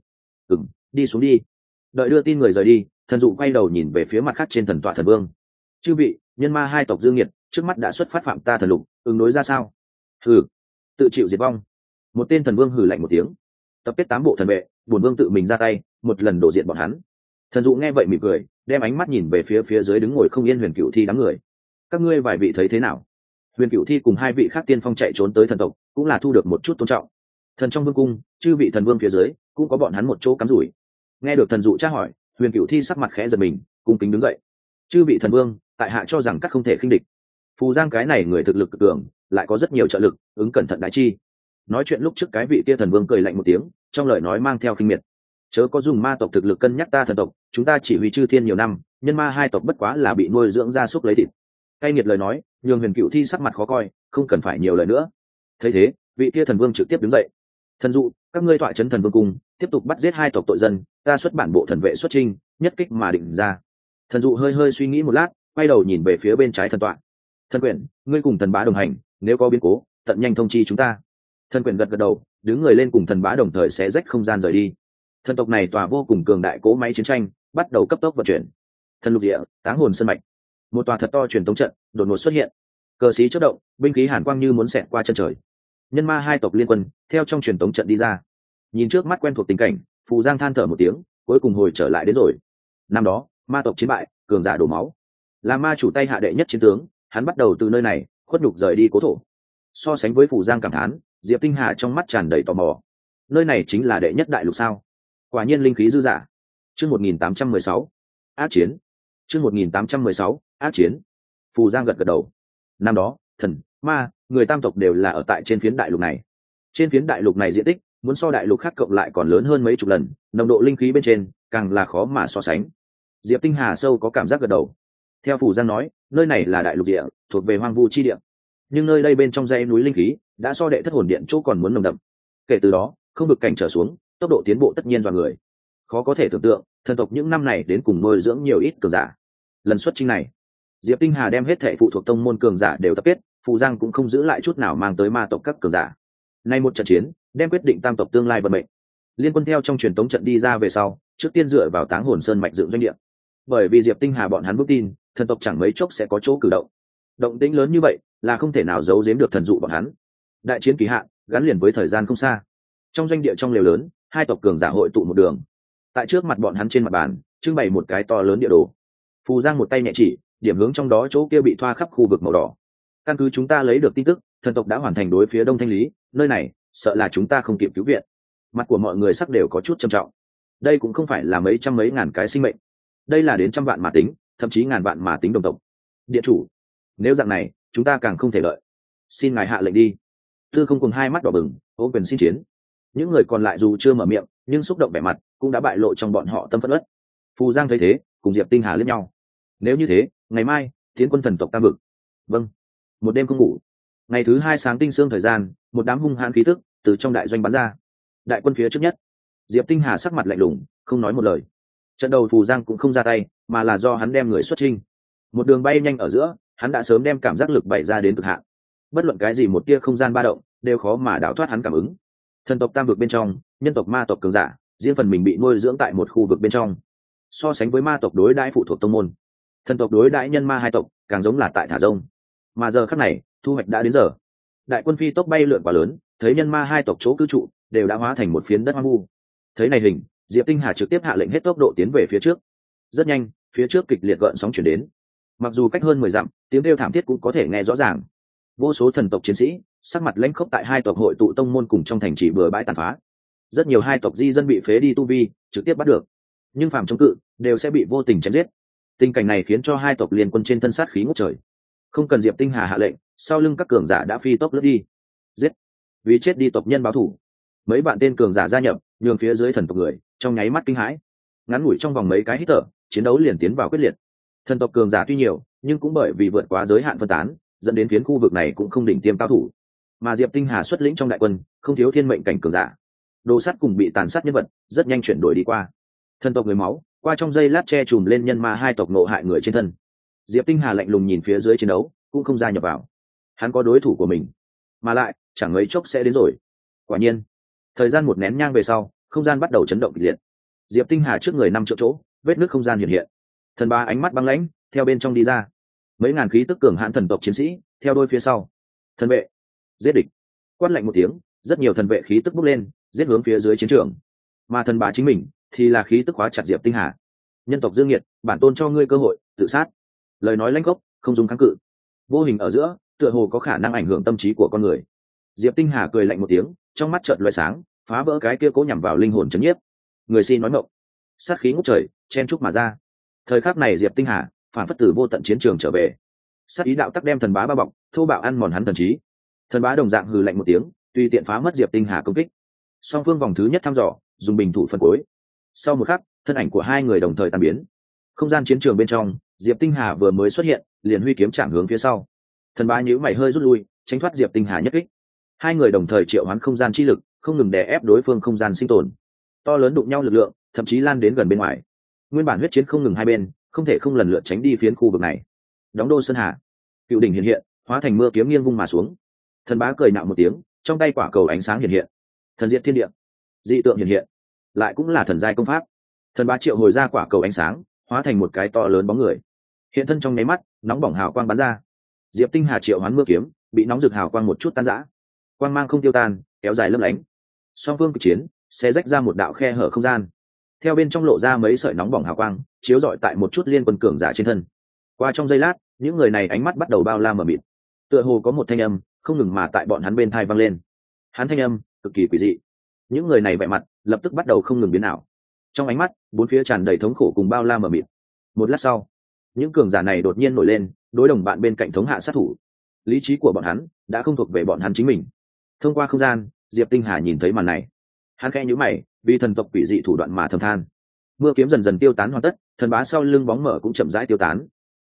A: Đi xuống đi. Đợi đưa tin người rời đi, thần dụ quay đầu nhìn về phía mặt khác trên thần tọa thần vương. Chư vị, nhân ma hai tộc dương nghiệt, trước mắt đã xuất phát phạm ta thần lục, ứng đối ra sao? Hừ, tự chịu diệt vong. Một tên thần vương hừ lạnh một tiếng. Tập kết 8 bộ thần vệ, bổn vương tự mình ra tay, một lần đổ diện bọn hắn. Thần dụ nghe vậy mỉm cười, đem ánh mắt nhìn về phía dưới đứng ngồi không yên Huyền Cựu Thi đám người. Các ngươi vài vị thấy thế nào? Huyền Cựu Thi cùng 2 vị khác tiên phong chạy trốn tới thần tộc, cũng là thu được một chút tôn trọng. Thần trong vương cung, chư vị thần vương phía dưới, cũng có bọn hắn một chỗ cắm rủi. Nghe được thần dụ tra hỏi, Huyền Cựu Thi sắc mặt khẽ giật mình, cung kính đứng dậy. Chư vị thần vương, tại hạ cho rằng các không thể khinh địch. Phù Giang cái này người thực lực cực cường, lại có rất nhiều trợ lực, ứng cẩn thận đại chi. Nói chuyện lúc trước cái vị kia thần vương cười lạnh một tiếng, trong lời nói mang theo khinh miệt. Chớ có dùng ma tộc thực lực cân nhắc ta thần tộc, chúng ta chỉ huy chư thiên nhiều năm, nhân ma hai tộc bất quá là bị nuôi dưỡng gia súc lấy thịt. Cay nghiệt lời nói, nhường Huyền Cựu Thi sắc mặt khó coi, không cần phải nhiều lời nữa. Thấy thế, vị kia thần vương trực tiếp đứng dậy. Thần dụ, các ngươi tọa trấn thần vương cung, tiếp tục bắt giết hai tộc tội dân, ta xuất bản bộ thần vệ xuất trinh, nhất kích mà định ra. Thần dụ hơi suy nghĩ một lát, quay đầu nhìn về phía bên trái thần tọa. Thần quyển, ngươi cùng thần bá đồng hành, nếu có biến cố, tận nhanh thông chi chúng ta. Thần quyển gật đầu, đứng người lên cùng thần bá đồng thời sẽ rách không gian rời đi. Thần tộc này tòa vô cùng cường đại cỗ máy chiến tranh, bắt đầu cấp tốc vận chuyển. Thần lục địa, táng hồn sơn mạch, một tòa thật to truyền tống trận đột ngột xuất hiện, cờ xí chớp động, binh khí hàn quang như muốn xẹt qua chân trời. Nhân ma hai tộc liên quân theo trong truyền tống trận đi ra. Nhìn trước mắt quen thuộc tình cảnh, Phù Giang than thở một tiếng, cuối cùng hồi trở lại đến rồi. Năm đó, ma tộc chiến bại, cường giả đổ máu, là ma chủ tay hạ đệ nhất chiến tướng, hắn bắt đầu từ nơi này khuất nhục rời đi cố thổ. So sánh với Phù Giang cảm thán, Diệp Tinh Hà trong mắt tràn đầy tò mò. Nơi này chính là đệ nhất đại lục sao? Quả nhiên linh khí dư dả. Chương 1816, ác chiến. Chương 1816, ác chiến. Phù Giang gật đầu. Năm đó, thần, ma, người tam tộc đều là ở tại trên phiến đại lục này. Trên phiến đại lục này diện tích muốn so đại lục khác cộng lại còn lớn hơn mấy chục lần, nồng độ linh khí bên trên càng là khó mà so sánh. Diệp Tinh Hà sâu có cảm giác gật đầu. Theo Phù Giang nói, nơi này là đại lục địa, thuộc về hoang vu chi địa, nhưng nơi đây bên trong dãy núi linh khí đã so đệ thất hồn điện chỗ còn muốn nồng đậm. Kể từ đó, không vực cảnh trở xuống, tốc độ tiến bộ tất nhiên dọa người. Khó có thể tưởng tượng, thần tộc những năm này đến cùng nuôi dưỡng nhiều ít cường giả. Lần xuất chinh này, Diệp Tinh Hà đem hết thệ phụ thuộc tông môn cường giả đều tập kết, Phù Giang cũng không giữ lại chút nào mang tới ma tộc các cường giả. Nay một trận chiến, đem quyết định tam tộc tương lai vận mệnh. Liên quân theo trong truyền tống trận đi ra về sau, trước tiên dựa vào Táng Hồn Sơn mạch dựng doanh địa. Bởi vì Diệp Tinh Hà bọn hắn vững tin, thần tộc chẳng mấy chốc sẽ có chỗ cử động. Động tĩnh lớn như vậy, là không thể nào giấu giếm được thần dụ bọn hắn. Đại chiến kỳ hạn gắn liền với thời gian không xa. Trong doanh địa trong lều lớn, hai tộc cường giả hội tụ một đường. Tại trước mặt bọn hắn trên mặt bàn, trưng bày một cái to lớn địa đồ. Phù Giang một tay nhẹ chỉ, điểm hướng trong đó chỗ kia bị thoa khắp khu vực màu đỏ. Căn cứ chúng ta lấy được tin tức, thần tộc đã hoàn thành đối phía đông thanh lý, nơi này sợ là chúng ta không kịp cứu viện. Mặt của mọi người sắc đều có chút trầm trọng. Đây cũng không phải là mấy trăm mấy ngàn cái sinh mệnh, đây là đến trăm vạn mà tính, thậm chí ngàn vạn mà tính đồng tộc. Điện chủ, nếu dạng này, chúng ta càng không thể lợi. Xin ngài hạ lệnh đi. Tư Không cùng hai mắt đỏ bừng, ôm quyền xin chiến. Những người còn lại dù chưa mở miệng, nhưng xúc động vẻ mặt cũng đã bại lộ trong bọn họ tâm phẫn uất. Phù Giang thấy thế, cùng Diệp Tinh Hà liếc nhau. Nếu như thế, ngày mai tiến quân thần tộc tam vực. Vâng. Một đêm không ngủ, ngày thứ hai sáng tinh sương thời gian, một đám hung hãn khí tức từ trong đại doanh bắn ra. Đại quân phía trước nhất, Diệp Tinh Hà sắc mặt lạnh lùng, không nói một lời. Trận đầu Phù Giang cũng không ra tay, mà là do hắn đem người xuất chinh. Một đường bay nhanh ở giữa, hắn đã sớm đem cảm giác lực bày ra đến cực hạn. Bất luận cái gì một tia không gian ba động đều khó mà đảo thoát hắn cảm ứng. Thần tộc tam vực bên trong, nhân tộc ma tộc cường giả riêng phần mình bị nuôi dưỡng tại một khu vực bên trong. So sánh với ma tộc đối đãi phụ thuộc tông môn, thần tộc đối đãi nhân ma hai tộc càng giống là tại thả rông. Mà giờ khắc này, thu hoạch đã đến giờ. Đại quân phi tốc bay lượn quá lớn, thấy nhân ma hai tộc chỗ cư trụ đều đã hóa thành một phiến đất hoang vu. Thấy này hình, Diệp Tinh Hà trực tiếp hạ lệnh hết tốc độ tiến về phía trước. Rất nhanh, phía trước kịch liệt gợn sóng chuyển đến. Mặc dù cách hơn 10 dặm, tiếng kêu thảm thiết cũng có thể nghe rõ ràng. Vô số thần tộc chiến sĩ sắc mặt lãnh khốc tại hai tộc hội tụ tông môn cùng trong thành trì bừa bãi tàn phá. Rất nhiều hai tộc di dân bị phế đi tu vi, trực tiếp bắt được, nhưng phàm chống cự đều sẽ bị vô tình chém giết. Tình cảnh này khiến cho hai tộc liên quân trên thân sát khí ngút trời. Không cần Diệp Tinh Hà hạ lệnh, sau lưng các cường giả đã phi tốc lướt đi. Giết! Vì chết đi tộc nhân báo thù. Mấy bạn tên cường giả gia nhập, nhường phía dưới thần tộc người trong nháy mắt kinh hãi. Ngắn ngủi trong vòng mấy cái hít thở, chiến đấu liền tiến vào quyết liệt. Thần tộc cường giả tuy nhiều, nhưng cũng bởi vì vượt quá giới hạn phân tán, dẫn đến phiến khu vực này cũng không đỉnh tiêm cao thủ. Mà Diệp Tinh Hà xuất lĩnh trong đại quân, không thiếu thiên mệnh cảnh cường giả. Đồ sắt cùng bị tàn sát nhân vật, rất nhanh chuyển đổi đi qua. Thần tộc người máu, qua trong giây lát che chùm lên nhân ma hai tộc nộ hại người trên thân. Diệp Tinh Hà lạnh lùng nhìn phía dưới chiến đấu, cũng không gia nhập vào. Hắn có đối thủ của mình, mà lại chẳng mấy chốc sẽ đến rồi. Quả nhiên, thời gian một nén nhang về sau, không gian bắt đầu chấn động kịch liệt. Diệp Tinh Hà trước người 5 triệu chỗ, vết nứt không gian hiện hiện. Thần ba ánh mắt băng lãnh, theo bên trong đi ra. Mấy ngàn khí tức cường hãn thần tộc chiến sĩ theo đôi phía sau. Thần vệ, giết địch! Quát lạnh một tiếng, rất nhiều thần vệ khí tức bốc lên, giết hướng phía dưới chiến trường. Mà thần bà chính mình thì là khí tức khóa chặt Diệp Tinh Hà. Nhân tộc dương nghiệt, bản tôn cho ngươi cơ hội tự sát. Lời nói lãnh gốc, không dùng kháng cự. Vô hình ở giữa, tựa hồ có khả năng ảnh hưởng tâm trí của con người. Diệp Tinh Hà cười lạnh một tiếng, trong mắt chợt lóe sáng, phá vỡ cái kia cố nhằm vào linh hồn chấn nhiếp. Người xin nói mộng, sát khí ngút trời chen trúc mà ra. Thời khắc này Diệp Tinh Hà phản phất từ vô tận chiến trường trở về, sát ý đạo tắc đem thần bá bao bọc, thô bạo ăn mòn hắn thần trí. Thần bá đồng dạng hừ lạnh một tiếng, tùy tiện phá mất Diệp Tinh Hà công kích. Song phương vòng thứ nhất thăm dò, dùng bình thủ phân cuối. Sau một khắc, thân ảnh của hai người đồng thời tan biến. Không gian chiến trường bên trong, Diệp Tinh Hà vừa mới xuất hiện, liền huy kiếm chạm hướng phía sau. Thần bá nhíu mày hơi rút lui, tránh thoát Diệp Tinh Hà nhất kích. Hai người đồng thời triệu hoán không gian chi lực, không ngừng đè ép đối phương không gian sinh tồn. To lớn đụng nhau lực lượng, thậm chí lan đến gần bên ngoài. Nguyên bản huyết chiến không ngừng hai bên, không thể không lần lượt tránh đi phiến khu vực này. Đóng đô sơn hà, cựu đỉnh hiện hiện, hóa thành mưa kiếm nghiêng vung mà xuống. Thần bá cười nạo một tiếng, trong tay quả cầu ánh sáng hiện hiện. Thần diệt thiên địa, dị tượng hiện hiện, lại cũng là thần giai công pháp. Thần bá triệu hồi ra quả cầu ánh sáng, hóa thành một cái to lớn bóng người. Hiện thân trong nháy mắt, nóng bỏng hào quang bắn ra. Diệp Tinh Hà triệu hoán mưa kiếm, bị nóng rực hào quang một chút tan rã. Quang mang không tiêu tan, kéo dài lấp lánh. Song phương kịch chiến, sẽ rách ra một đạo khe hở không gian. Theo bên trong lộ ra mấy sợi nóng bỏng hào quang, chiếu rọi tại một chút liên quân cường giả trên thân. Qua trong giây lát, những người này ánh mắt bắt đầu bao la mờ mịt. Tựa hồ có một thanh âm không ngừng mà tại bọn hắn bên tai vang lên. Hắn thanh âm cực kỳ quỷ dị. Những người này vẻ mặt lập tức bắt đầu không ngừng biến ảo. Trong ánh mắt, bốn phía tràn đầy thống khổ cùng bao la mờ mịt. Một lát sau, những cường giả này đột nhiên nổi lên, đối đồng bạn bên cạnh thống hạ sát thủ. Lý trí của bọn hắn đã không thuộc về bọn hắn chính mình. Thông qua không gian, Diệp Tinh Hà nhìn thấy màn này. Hắn khẽ nhíu mày, vì thần tộc quỷ dị thủ đoạn mà thầm than. Mưa kiếm dần dần tiêu tán hoàn tất, thần bá sau lưng bóng mở cũng chậm rãi tiêu tán.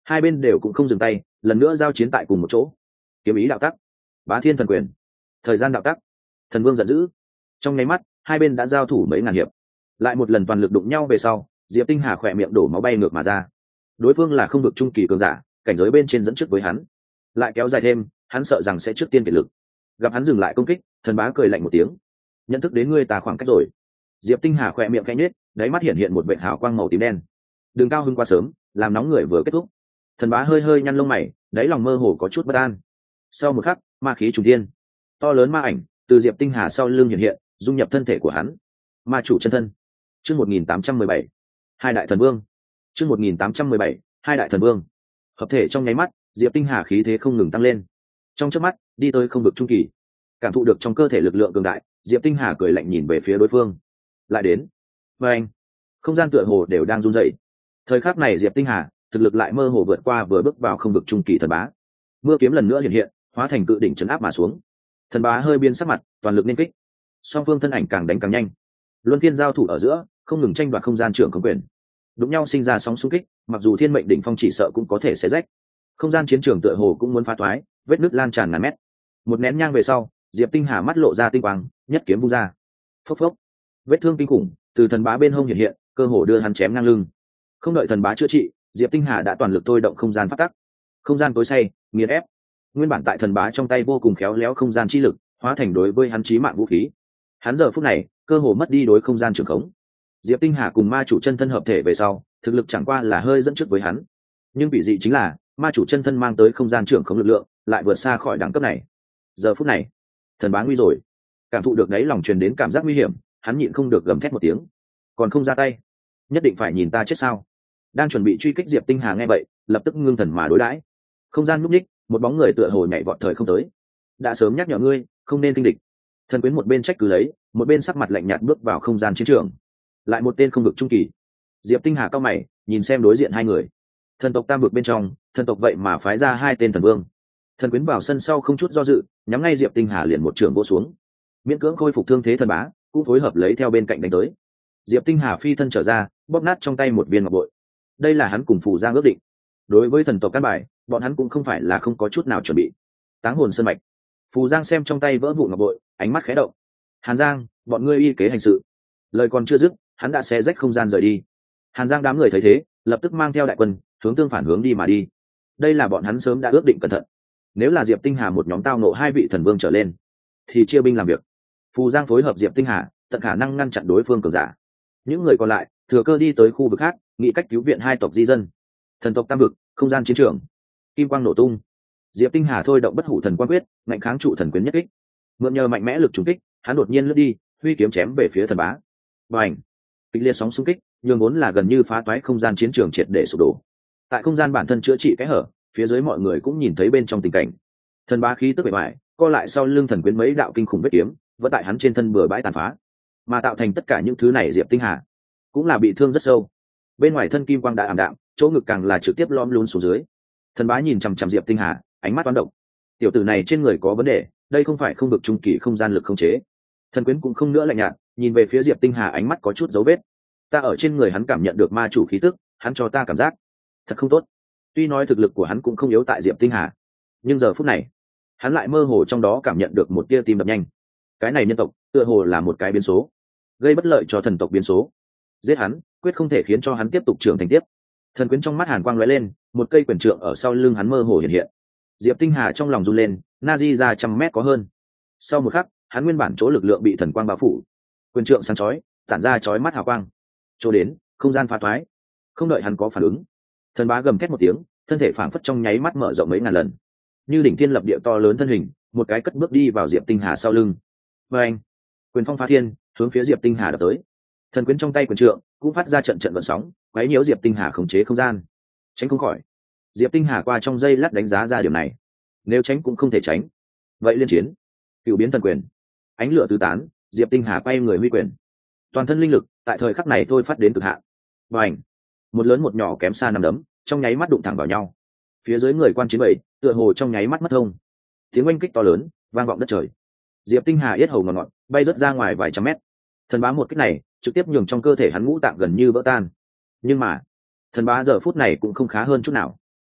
A: hai bên đều cũng không dừng tay, lần nữa giao chiến tại cùng một chỗ. Kiếm ý đạo tắc, bá thiên thần quyền, thời gian đạo tắc, thần vương giận dữ. Trong nháy mắt hai bên đã giao thủ mấy ngàn hiệp, lại một lần toàn lực đụng nhau về sau, Diệp Tinh Hà khỏe miệng đổ máu bay ngược mà ra. Đối phương là không vực trung kỳ cường giả, cảnh giới bên trên dẫn trước với hắn, lại kéo dài thêm, hắn sợ rằng sẽ trước tiên kiệt lực. Gặp hắn dừng lại công kích, thần bá cười lạnh một tiếng, nhận thức đến ngươi ta khoảng cách rồi. Diệp Tinh Hà khỏe miệng khẽ nhếch, đáy mắt hiện hiện một vệt hào quang màu tím đen. Đường cao hưng quá sớm, làm nóng người vừa kết thúc. Thần bá hơi hơi nhăn lông mày, đáy lòng mơ hồ có chút bất an. Sau một khắc, ma khí trùng thiên, to lớn ma ảnh từ Diệp Tinh Hà sau lưng hiện hiện, dung nhập thân thể của hắn. Ma chủ chân thân. Chương 1817, hai đại thần vương. Chương 1817, hai đại thần vương. Hợp thể trong nháy mắt, Diệp Tinh Hà khí thế không ngừng tăng lên. Trong chớp mắt, đi tới không vực trung kỳ. Cảm thụ được trong cơ thể lực lượng cường đại, Diệp Tinh Hà cười lạnh nhìn về phía đối phương. Lại đến. Và anh, không gian tựa hồ đều đang run rẩy. Thời khắc này Diệp Tinh Hà, thực lực lại mơ hồ vượt qua vừa bước vào không vực trung kỳ thần bá. Mưa kiếm lần nữa hiện hiện, hóa thành cự đỉnh trấn áp mà xuống. Thần bá hơi biến sắc mặt, toàn lực nên kích. Song phương thân ảnh càng đánh càng nhanh. Luân phiên giao thủ ở giữa, không ngừng tranh đoạt không gian trưởng không quyền. Đụng nhau sinh ra sóng xung kích, mặc dù thiên mệnh đỉnh phong chỉ sợ cũng có thể xé rách. Không gian chiến trường tựa hồ cũng muốn phá toái, vết nứt lan tràn ngàn mét. Một nén nhang về sau, Diệp Tinh Hà mắt lộ ra tinh quang, nhất kiếm vung ra. Phốc phốc. Vết thương kinh khủng từ thần bá bên hông hiện hiện, cơ hồ đưa hắn chém ngang lưng. Không đợi thần bá chữa trị, Diệp Tinh Hà đã toàn lực thôi động không gian phát tắc. Không gian tối say, nghiền ép. Nguyên bản tại thần bá trong tay vô cùng khéo léo không gian chi lực, hóa thành đối với hắn chí mạng vũ khí. Hắn giờ phút này, cơ hồ mất đi đối không gian trường khống. Diệp Tinh Hà cùng ma chủ chân thân hợp thể về sau, thực lực chẳng qua là hơi dẫn trước với hắn. Nhưng bị dị chính là, ma chủ chân thân mang tới không gian trường khống lực lượng, lại vượt xa khỏi đẳng cấp này. Giờ phút này, thần bá nguy rồi. Cảm thụ được đáy lòng truyền đến cảm giác nguy hiểm, hắn nhịn không được gầm thét một tiếng. Còn không ra tay, nhất định phải nhìn ta chết sao? Đang chuẩn bị truy kích Diệp Tinh Hà nghe vậy, lập tức ngưng thần mà đối đãi. Không gian lúc ních, một bóng người tựa hồ nhảy vọt thời không tới. Đã sớm nhắc nhở ngươi, không nên kinh địch. Thần quyến một bên trách cứ lấy, một bên sắc mặt lạnh nhạt bước vào không gian chiến trường. Lại một tên không vực trung kỳ. Diệp Tinh Hà cao mày, nhìn xem đối diện hai người. Thần tộc tam vực bên trong, thần tộc vậy mà phái ra hai tên thần vương. Thần quyến vào sân sau không chút do dự, nhắm ngay Diệp Tinh Hà liền một trường vỗ xuống. Miễn cưỡng khôi phục thương thế thần bá, cũng phối hợp lấy theo bên cạnh đánh tới. Diệp Tinh Hà phi thân trở ra, bóp nát trong tay một viên ngọc bội. Đây là hắn cùng Phù Giang ước định. Đối với thần tộc căn bài, bọn hắn cũng không phải là không có chút nào chuẩn bị. Táng hồn sơn mạch. Phù Giang xem trong tay vỡ vụn ngọc bội, ánh mắt khẽ động. Hàn Giang, bọn ngươi y kế hành sự. Lời còn chưa dứt, hắn đã xé rách không gian rời đi. Hàn Giang đám người thấy thế, lập tức mang theo đại quân, hướng tương phản hướng đi mà đi. Đây là bọn hắn sớm đã ước định cẩn thận. Nếu là Diệp Tinh Hà một nhóm tao nộ hai vị thần vương trở lên, thì chia binh làm việc. Phù Giang phối hợp Diệp Tinh Hà, tận khả năng ngăn chặn đối phương cường giả. Những người còn lại thừa cơ đi tới khu vực khác, nghĩ cách cứu viện hai tộc di dân. Thần tộc tam vực, không gian chiến trường, kim quang nổ tung. Diệp Tinh Hà thôi động bất hủ thần quang quyết, ngạnh kháng trụ thần quyến nhất kích. Mượn nhờ mạnh mẽ lực trùng kích, hắn đột nhiên lướt đi, huy kiếm chém về phía thần bá. Bành! Kịch liệt sóng xung kích, nhường vốn là gần như phá toái không gian chiến trường triệt để sụp đổ. Tại không gian bản thân chữa trị cái hở, phía dưới mọi người cũng nhìn thấy bên trong tình cảnh. Thần bá khí tức bề ngoài, co lại sau lưng thần quyến mấy đạo kinh khủng vết kiếm, vẫn tại hắn trên thân bừa bãi tàn phá, mà tạo thành tất cả những thứ này Diệp Tinh Hà cũng là bị thương rất sâu. Bên ngoài thân kim quang đã ảm đạm, chỗ ngực càng là trực tiếp lõm lún xuống dưới. Thần bá nhìn chằm chằm Diệp Tinh Hà, ánh mắt toán động. Tiểu tử này trên người có vấn đề, đây không phải không vực trung kỳ không gian lực không chế. Thần quyến cũng không nữa lạnh nhạt, nhìn về phía Diệp Tinh Hà ánh mắt có chút dấu vết. Ta ở trên người hắn cảm nhận được ma chủ khí tức, hắn cho ta cảm giác thật không tốt. Tuy nói thực lực của hắn cũng không yếu tại Diệp Tinh Hà, nhưng giờ phút này, hắn lại mơ hồ trong đó cảm nhận được một tia tim đập nhanh. Cái này nhân tộc, tựa hồ là một cái biến số, gây bất lợi cho thần tộc biến số. Giết hắn, quyết không thể khiến cho hắn tiếp tục trưởng thành tiếp. Thần quyến trong mắt hàn quang lóe lên, một cây quyền trượng ở sau lưng hắn mơ hồ hiện hiện. Diệp Tinh Hà trong lòng run lên, Nazi ra 100 mét có hơn. Sau một khắc, hắn nguyên bản chỗ lực lượng bị thần quang bao phủ, quyền trượng sáng chói, tản ra chói mắt hào quang. Chỗ đến, không gian phá toái. Không đợi hắn có phản ứng, thần bá gầm thét một tiếng, thân thể phảng phất trong nháy mắt mở rộng mấy ngàn lần, như đỉnh thiên lập địa to lớn thân hình, một cái cất bước đi vào Diệp Tinh Hà sau lưng. Và anh, quyền phong phá thiên, hướng phía Diệp Tinh Hà đập tới. Thần quyến trong tay quyền trượng cũng phát ra trận trận gợn sóng, quấy nhiễu Diệp Tinh Hà khống chế không gian, tránh không khỏi. Diệp Tinh Hà qua trong giây lát đánh giá ra điều này, nếu tránh cũng không thể tránh, vậy liên chiến. Cựu biến thần quyền, ánh lửa tứ tán, Diệp Tinh Hà quay người huy quyền, toàn thân linh lực tại thời khắc này thôi phát đến cực hạn. Và ảnh, một lớn một nhỏ kém xa nằm đấm, trong nháy mắt đụng thẳng vào nhau. Phía dưới người quan chiến bảy, tựa hồ trong nháy mắt mất thông. Tiếng oanh kích to lớn, vang vọng đất trời. Diệp Tinh Hà yết hầu ngọt ngọt, bay rớt ra ngoài vài trăm mét. Thần bá một kích này, trực tiếp nhường trong cơ thể hắn ngũ tạng gần như vỡ tan. Nhưng mà, thần bá giờ phút này cũng không khá hơn chút nào.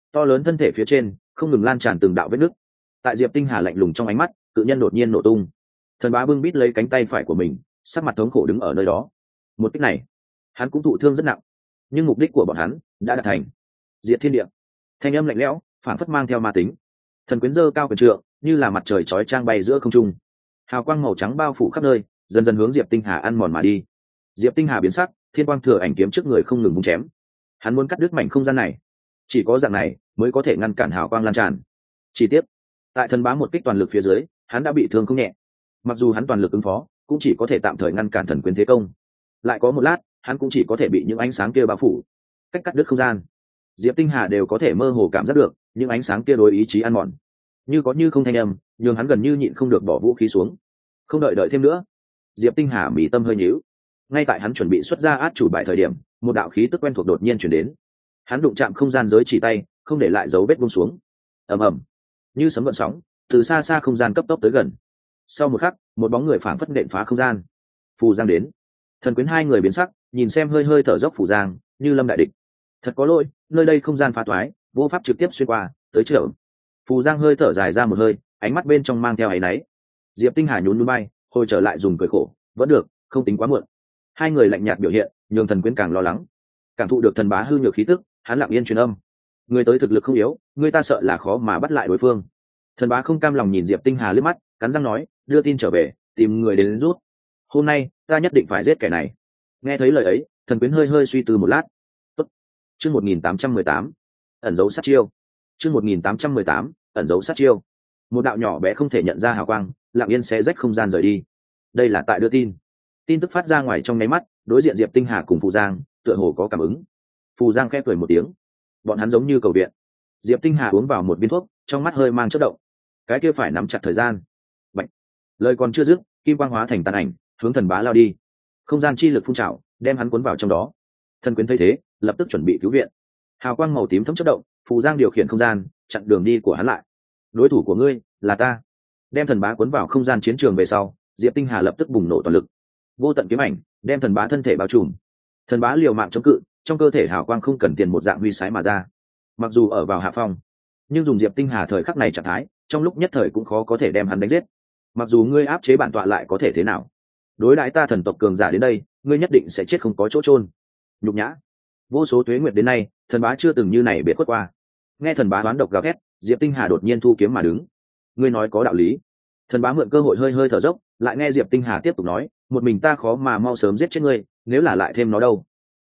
A: To lớn thân thể phía trên không ngừng lan tràn từng đạo vết nứt. Tại Diệp Tinh Hà lạnh lùng trong ánh mắt, cự nhân đột nhiên nổ tung. Thần bá bưng bít lấy cánh tay phải của mình, sắc mặt thống khổ đứng ở nơi đó. Một kích này, hắn cũng thụ thương rất nặng, nhưng mục đích của bọn hắn đã đạt thành. Diệt thiên địa. Thanh âm lạnh lẽo, phản phất mang theo ma tính. Thần quyến dơ cao quyền trượng, như là mặt trời chói chang bay giữa không trung. Hào quang màu trắng bao phủ khắp nơi, dần dần hướng Diệp Tinh Hà ăn mòn mà đi. Diệp Tinh Hà biến sắc, thiên quang thừa ảnh kiếm trước người không ngừng vung chém. Hắn muốn cắt đứt mảnh không gian này, chỉ có dạng này mới có thể ngăn cản hào quang lan tràn. Chi tiết, tại thần bá một kích toàn lực phía dưới, hắn đã bị thương không nhẹ. Mặc dù hắn toàn lực ứng phó, cũng chỉ có thể tạm thời ngăn cản thần quyến thế công. Lại có một lát, hắn cũng chỉ có thể bị những ánh sáng kia bao phủ, cách cắt đứt không gian. Diệp Tinh Hà đều có thể mơ hồ cảm giác được những ánh sáng kia đối ý chí ăn mòn, như có như không thanh âm, nhưng hắn gần như nhịn không được bỏ vũ khí xuống. Không đợi thêm nữa, Diệp Tinh Hà mí tâm hơi nhíu. Ngay tại hắn chuẩn bị xuất ra át chủ bài thời điểm, một đạo khí tức quen thuộc đột nhiên truyền đến. Hắn đụng chạm không gian giới chỉ tay, không để lại dấu vết buông xuống. Ầm ầm, như sấm gợn sóng, từ xa xa không gian cấp tốc tới gần. Sau một khắc, một bóng người phảng phất nện phá không gian. Phù Giang đến. Thần quyến hai người biến sắc, nhìn xem hơi hơi thở dốc Phù Giang, như lâm đại địch. Thật có lỗi, nơi đây không gian phá toái, vô pháp trực tiếp xuyên qua, tới trưởng. Phù Giang hơi thở dài ra một hơi, ánh mắt bên trong mang theo áy náy. Diệp Tinh Hà nhún núi bay, hồi trở lại dùng cười khổ, vẫn được, không tính quá muộn. Hai người lạnh nhạt biểu hiện, nhường thần quyến càng lo lắng. Cảm thụ được thần bá hư nhược khí tức, hắn lặng yên truyền âm. Người tới thực lực không yếu, người ta sợ là khó mà bắt lại đối phương. Thần bá không cam lòng nhìn Diệp Tinh Hà liếc mắt, cắn răng nói, đưa tin trở về, tìm người đến rút. Hôm nay, ta nhất định phải giết kẻ này. Nghe thấy lời ấy, thần quyến hơi hơi suy tư một lát. Tốt. Chương 1818, ẩn dấu sát chiêu. Chương 1818, ẩn dấu sát chiêu. Một đạo nhỏ bé không thể nhận ra hào quang, lặng yên xé rách không gian rời đi. Đây là tại đưa tin. Tin tức phát ra ngoài trong nháy mắt, đối diện Diệp Tinh Hà cùng Phù Giang, tựa hồ có cảm ứng. Phù Giang khẽ cười một tiếng. Bọn hắn giống như cầu viện. Diệp Tinh Hà uống vào một viên thuốc, trong mắt hơi mang chớp động. Cái kia phải nắm chặt thời gian. Bạch. Lời còn chưa dứt, kim quang hóa thành tàn ảnh, hướng thần bá lao đi. Không gian chi lực phun trào, đem hắn cuốn vào trong đó. Thần quyến thấy thế, lập tức chuẩn bị cứu viện. Hào quang màu tím thấm chớp động, Phù Giang điều khiển không gian, chặn đường đi của hắn lại. Đối thủ của ngươi là ta. Đem thần bá cuốn vào không gian chiến trường về sau, Diệp Tinh Hà lập tức bùng nổ toàn lực. Vô tận kiếm ảnh đem thần bá thân thể bao trùm. Thần bá liều mạng chống cự, trong cơ thể hào quang không cần tiền một dạng huy sái mà ra. Mặc dù ở vào hạ phong, nhưng dùng Diệp Tinh Hà thời khắc này trạng thái, trong lúc nhất thời cũng khó có thể đem hắn đánh giết. Mặc dù ngươi áp chế bản tọa lại có thể thế nào? Đối đãi ta thần tộc cường giả đến đây, ngươi nhất định sẽ chết không có chỗ chôn. Nhục nhã. Vô số tuế nguyệt đến nay, thần bá chưa từng như này biệt khuất qua. Nghe thần bá đoán độc gào thét, Diệp Tinh Hà đột nhiên thu kiếm mà đứng. Ngươi nói có đạo lý. Thần bá mượn cơ hội hơi hơi thở dốc, lại nghe Diệp Tinh Hà tiếp tục nói, một mình ta khó mà mau sớm giết chết ngươi, nếu là lại thêm nó đâu.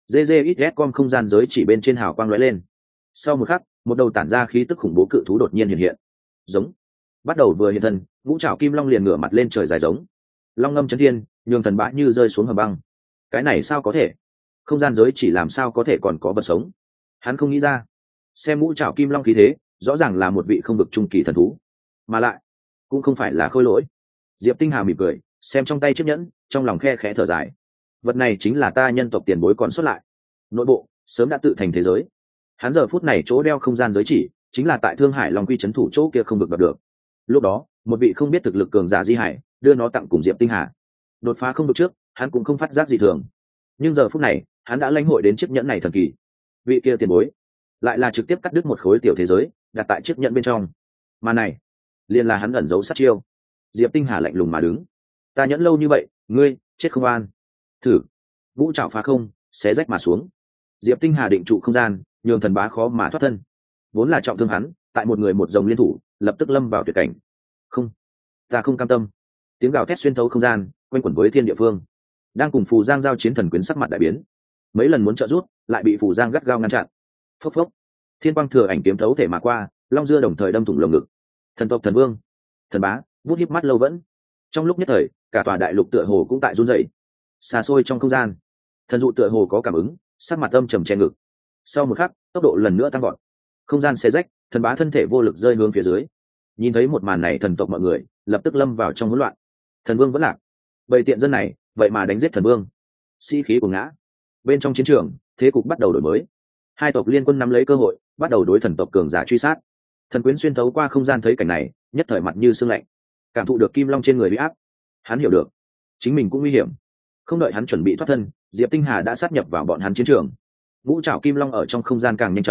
A: JJXCOM không gian giới chỉ bên trên hào quang lóe lên. Sau một khắc, một đầu tản ra khí tức khủng bố cự thú đột nhiên hiện hiện. Giống. Bắt đầu vừa hiện thân, ngũ trảo kim long liền ngửa mặt lên trời dài giống. Long ngâm chấn thiên, nhường thần bá như rơi xuống hầm băng. Cái này sao có thể? Không gian giới chỉ làm sao có thể còn có vật sống? Hắn không nghĩ ra. Xem ngũ trảo kim long khí thế, rõ ràng là một vị không vực trung kỳ thần thú, mà lại cũng không phải là khôi lỗi. Diệp Tinh Hà mỉm cười, xem trong tay chiếc nhẫn, trong lòng khe khẽ thở dài. Vật này chính là ta nhân tộc tiền bối còn xuất lại. Nội bộ sớm đã tự thành thế giới. Hắn giờ phút này chỗ đeo không gian giới chỉ, chính là tại Thương Hải Long Quy trấn thủ chỗ kia không được đoạt được. Lúc đó, một vị không biết thực lực cường giả Di Hải đưa nó tặng cùng Diệp Tinh Hà. Đột phá không được trước, hắn cũng không phát giác gì thường. Nhưng giờ phút này, hắn đã lãnh hội đến chiếc nhẫn này thần kỳ. Vị kia tiền bối, lại là trực tiếp cắt đứt một khối tiểu thế giới, đặt tại chiếc nhẫn bên trong. Mà này, liền là hắn ẩn giấu sát chiêu. Diệp Tinh Hà lạnh lùng mà đứng. Ta nhẫn lâu như vậy, ngươi chết không an. Thử. Vũ trảo phá không, xé rách mà xuống. Diệp Tinh Hà định trụ không gian, nhường thần bá khó mà thoát thân. Vốn là trọng thương hắn, tại một người một dòng liên thủ, lập tức lâm vào tuyệt cảnh. Không, ta không cam tâm. Tiếng gào thét xuyên thấu không gian, quanh quẩn với thiên địa phương. Đang cùng Phù Giang giao chiến, thần quyến sắc mặt đại biến. Mấy lần muốn trợ rút, lại bị Phù Giang gắt gao ngăn chặn. Phốc phốc. Thiên quang thừa ảnh kiếm thấu thể mà qua, long dưa đồng thời đâm thủng lồng ngực. Thần tộc thần vương, thần bá, vút híp mắt lâu vẫn. Trong lúc nhất thời, cả tòa đại lục tựa hồ cũng tại run rẩy. Xa xôi trong không gian, thần dụ tựa hồ có cảm ứng, sắc mặt âm trầm che ngực. Sau một khắc, tốc độ lần nữa tăng vọt. Không gian xé rách, thần bá thân thể vô lực rơi hướng phía dưới. Nhìn thấy một màn này, thần tộc mọi người lập tức lâm vào trong hỗn loạn. Thần vương vẫn lạc. Bầy tiện dân này, vậy mà đánh giết thần vương. Sĩ khí của ngã. Bên trong chiến trường, thế cục bắt đầu đổi mới. Hai tộc liên quân nắm lấy cơ hội, bắt đầu đối thần tộc cường giả truy sát. Thần quyến xuyên thấu qua không gian thấy cảnh này, nhất thời mặt như sương lạnh. Cảm thụ được kim long trên người bị áp, hắn hiểu được chính mình cũng nguy hiểm. Không đợi hắn chuẩn bị thoát thân, Diệp Tinh Hà đã sát nhập vào bọn hắn chiến trường. Vũ trảo kim long ở trong không gian càng nhanh chóng,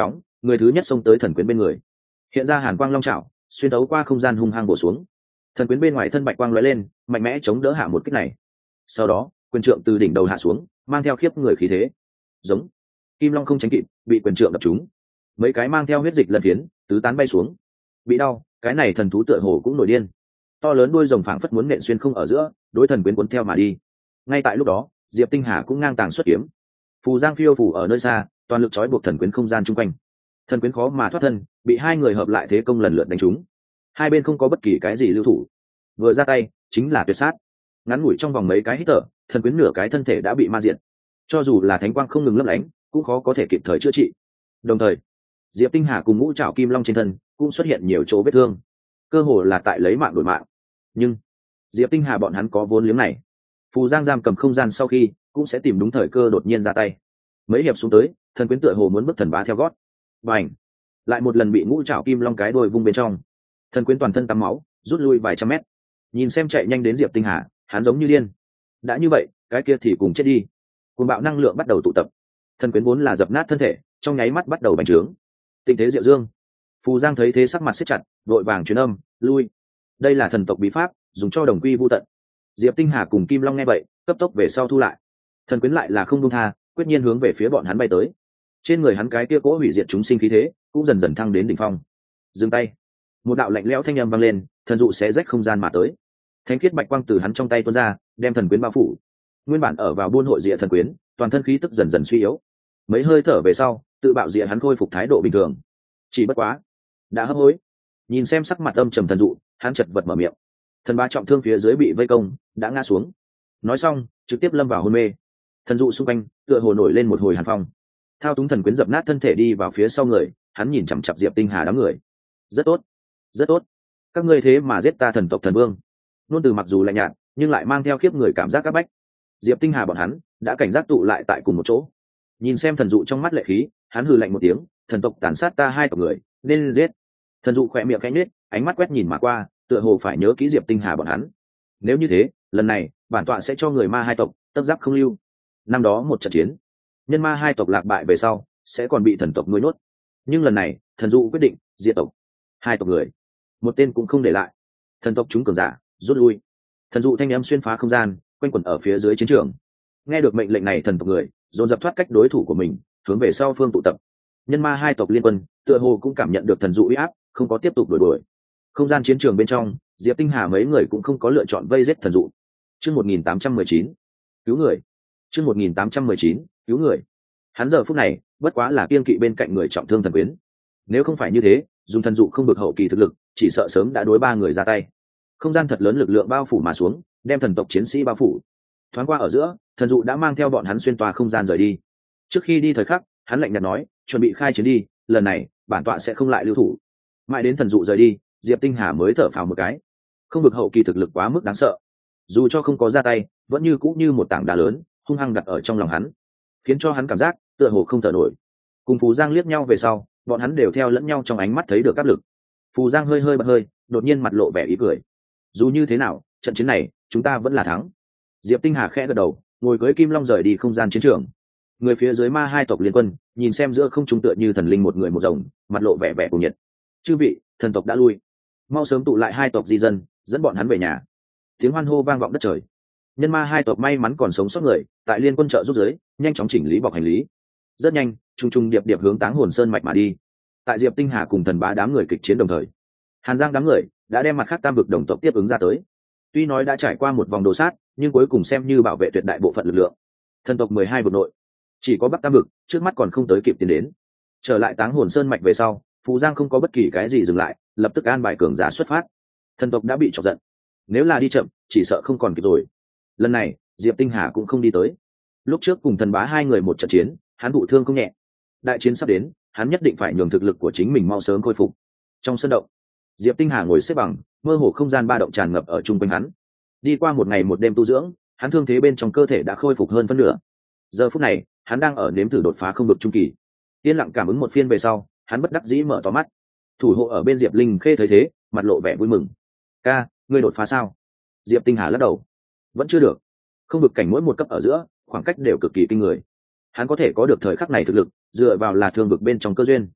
A: người thứ nhất xông tới thần quyến bên người, hiện ra hàn quang long trảo xuyên tấu qua không gian hung hăng bổ xuống. Thần quyến bên ngoài thân bạch quang lóe lên, mạnh mẽ chống đỡ hạ một kích này. Sau đó quyền trượng từ đỉnh đầu hạ xuống, mang theo khiếp người khí thế. Giống. Kim long không tránh kịp, bị quyền trượng đập trúng, mấy cái mang theo huyết dịch lân phiến tứ tán bay xuống. Bị đau, cái này thần thú tựa hồ cũng nổi điên, to lớn đuôi rồng phảng phất muốn nện xuyên không ở giữa, đối thần quyến cuốn theo mà đi. Ngay tại lúc đó, Diệp Tinh Hà cũng ngang tàng xuất kiếm, phù giang phiêu phủ ở nơi xa, toàn lực trói buộc thần quyến không gian chung quanh. Thần quyến khó mà thoát thân, bị hai người hợp lại thế công lần lượt đánh trúng. Hai bên không có bất kỳ cái gì lưu thủ, vừa ra tay chính là tuyệt sát. Ngắn ngủi trong vòng mấy cái hít thở, thần quyến nửa cái thân thể đã bị ma diệt, cho dù là thánh quang không ngừng lấp lánh cũng khó có thể kịp thời chữa trị. Đồng thời Diệp Tinh Hà cùng ngũ trảo kim long trên thân cũng xuất hiện nhiều chỗ vết thương, cơ hồ là tại lấy mạng đổi mạng. Nhưng Diệp Tinh Hà bọn hắn có vốn liếng này, phù giang giam cầm không gian sau khi cũng sẽ tìm đúng thời cơ đột nhiên ra tay. Mấy hiệp xuống tới, thần quyến tựa hồ muốn bước thần bá theo gót, bành, lại một lần bị ngũ trảo kim long cái đuôi vung bên trong. Thần quyến toàn thân tắm máu, rút lui vài trăm mét. Nhìn xem chạy nhanh đến Diệp Tinh Hà, hắn giống như điên. Đã như vậy, cái kia thì cùng chết đi. Cuồng bạo năng lượng bắt đầu tụ tập. Thần quyến vốn là dập nát thân thể, trong nháy mắt bắt đầu bành trướng. Tình thế diệu dương. Phù Giang thấy thế sắc mặt siết chặt, vội vàng truyền âm, lui. Đây là thần tộc bí pháp, dùng cho đồng quy vu tận. Diệp Tinh Hà cùng Kim Long nghe vậy, cấp tốc về sau thu lại. Thần quyến lại là không buông tha, quyết nhiên hướng về phía bọn hắn bay tới. Trên người hắn cái kia cỗ hủy diệt chúng sinh khí thế, cũng dần dần thăng đến đỉnh phong. Dừng tay. Một đạo lạnh lẽo thanh âm vang lên, thần dụ xé rách không gian mà tới. Thánh khiết bạch quang từ hắn trong tay tuôn ra, đem thần quyến bao phủ. Nguyên bản ở vào buôn hội diệt thần quyến, toàn thân khí tức dần dần suy yếu. Mấy hơi thở về sau, tự bạo diệt hắn khôi phục thái độ bình thường. Chỉ bất quá, đã hấp hối. Nhìn xem sắc mặt âm trầm thần dụ, hắn chật vật mở miệng. Thần bá trọng thương phía dưới bị vây công, đã ngã xuống. Nói xong, trực tiếp lâm vào hôn mê. Thần dụ xung quanh tựa hồ nổi lên một hồi hàn phong. Thao túng thần quyến dập nát thân thể đi vào phía sau người, hắn nhìn chằm chằm Diệp Tinh Hà đám người. Rất tốt, rất tốt, các ngươi thế mà giết ta thần tộc thần vương. Luôn từ mặc dù lạnh nhạt, nhưng lại mang theo khiếp người cảm giác áp bách. Diệp Tinh Hà bọn hắn đã cảnh giác tụ lại tại cùng một chỗ. Nhìn xem thần dụ trong mắt lệ khí, hắn hừ lạnh một tiếng, thần tộc tàn sát ta hai tộc người, nên giết. Thần dụ khỏe miệng khẽ nhếch, ánh mắt quét nhìn mà qua, tựa hồ phải nhớ kỹ Diệp Tinh Hà bọn hắn. Nếu như thế, lần này bản tọa sẽ cho người ma hai tộc tấp giáp không lưu. Năm đó một trận chiến, nhân ma hai tộc lạc bại về sau, sẽ còn bị thần tộc nuôi nuốt. Nhưng lần này, thần dụ quyết định diệt tộc, hai tộc người, một tên cũng không để lại. Thần tộc chúng cường giả rút lui. Thần dụ thanh âm xuyên phá không gian, quanh quẩn ở phía dưới chiến trường. Nghe được mệnh lệnh này, thần tộc người dồn dập thoát cách đối thủ của mình, hướng về sau phương tụ tập. Nhân ma hai tộc liên quân tựa hồ cũng cảm nhận được thần dụ uy áp, không có tiếp tục đuổi. Không gian chiến trường bên trong, Diệp Tinh Hà mấy người cũng không có lựa chọn vây giết thần dụ. Chương 1819, cứu người. Chương 1819, cứu người. Hắn giờ phút này bất quá là kiên kỵ bên cạnh người trọng thương thần quyến. Nếu không phải như thế, dùng thần dụ không được hậu kỳ thực lực, chỉ sợ sớm đã đối ba người ra tay. Không gian thật lớn lực lượng bao phủ mà xuống, đem thần tộc chiến sĩ bao phủ. Thoáng qua ở giữa, thần dụ đã mang theo bọn hắn xuyên toa không gian rời đi. Trước khi đi thời khắc, hắn lạnh nhạt nói, chuẩn bị khai chiến đi, lần này bản tọa sẽ không lại lưu thủ. Mãi đến thần dụ rời đi, Diệp Tinh Hà mới thở phào một cái. Không được hậu kỳ thực lực quá mức đáng sợ, dù cho không có ra tay, vẫn như cũ như một tảng đá lớn hung hăng đặt ở trong lòng hắn, khiến cho hắn cảm giác tựa hồ không thở nổi. Cùng Phù Giang liếc nhau về sau, bọn hắn đều theo lẫn nhau trong ánh mắt thấy được áp lực. Phù Giang hơi hơi bật hơi, đột nhiên mặt lộ vẻ ý cười. Dù như thế nào, trận chiến này chúng ta vẫn là thắng. Diệp Tinh Hà khẽ gật đầu, ngồi cưỡi kim long rời đi không gian chiến trường. Người phía dưới ma hai tộc liên quân nhìn xem giữa không trung tựa như thần linh một người một rồng, mặt lộ vẻ vẻ cuồng nhiệt. Chư vị, thần tộc đã lui, mau sớm tụ lại hai tộc di dân, dẫn bọn hắn về nhà. Tiếng hoan hô vang vọng đất trời. Nhân ma hai tộc may mắn còn sống sót người, tại liên quân trợ giúp giới nhanh chóng chỉnh lý bọc hành lý. Rất nhanh, trung trung điệp điệp hướng Táng Hồn Sơn mạch mà đi. Tại Diệp Tinh Hà cùng thần bá đám người kịch chiến đồng thời, Hàn Giang đám người đã đem mặt khác tam vực đồng tộc tiếp ứng ra tới. Tuy nói đã trải qua một vòng đồ sát, nhưng cuối cùng xem như bảo vệ tuyệt đại bộ phận lực lượng. Thần tộc 12 vực nội, chỉ có Bắc Tam vực trước mắt còn không tới kịp tiến đến. Trở lại Táng Hồn Sơn mạch về sau, Phù Giang không có bất kỳ cái gì dừng lại, lập tức an bài cường giả xuất phát. Thần tộc đã bị chọc giận, nếu là đi chậm, chỉ sợ không còn kịp rồi. Lần này, Diệp Tinh Hà cũng không đi tới. Lúc trước cùng thần bá hai người một trận chiến, hắn thụ thương không nhẹ. Đại chiến sắp đến, hắn nhất định phải nhường thực lực của chính mình mau sớm khôi phục. Trong sân động, Diệp Tinh Hà ngồi xếp bằng, mơ hồ không gian ba động tràn ngập ở chung quanh hắn. Đi qua một ngày một đêm tu dưỡng, hắn thương thế bên trong cơ thể đã khôi phục hơn phân nửa. Giờ phút này, hắn đang ở nếm thử đột phá không được trung kỳ. Yên lặng cảm ứng một phiên về sau, hắn bất đắc dĩ mở to mắt. Thủ hộ ở bên Diệp Linh Khê thấy thế, mặt lộ vẻ vui mừng. "Ca, ngươi đột phá sao?" Diệp Tinh Hà lắc đầu. "Vẫn chưa được. Không được cảnh mỗi một cấp ở giữa, khoảng cách đều cực kỳ kinh người. Hắn có thể có được thời khắc này thực lực, dựa vào là thương vực bên trong cơ duyên.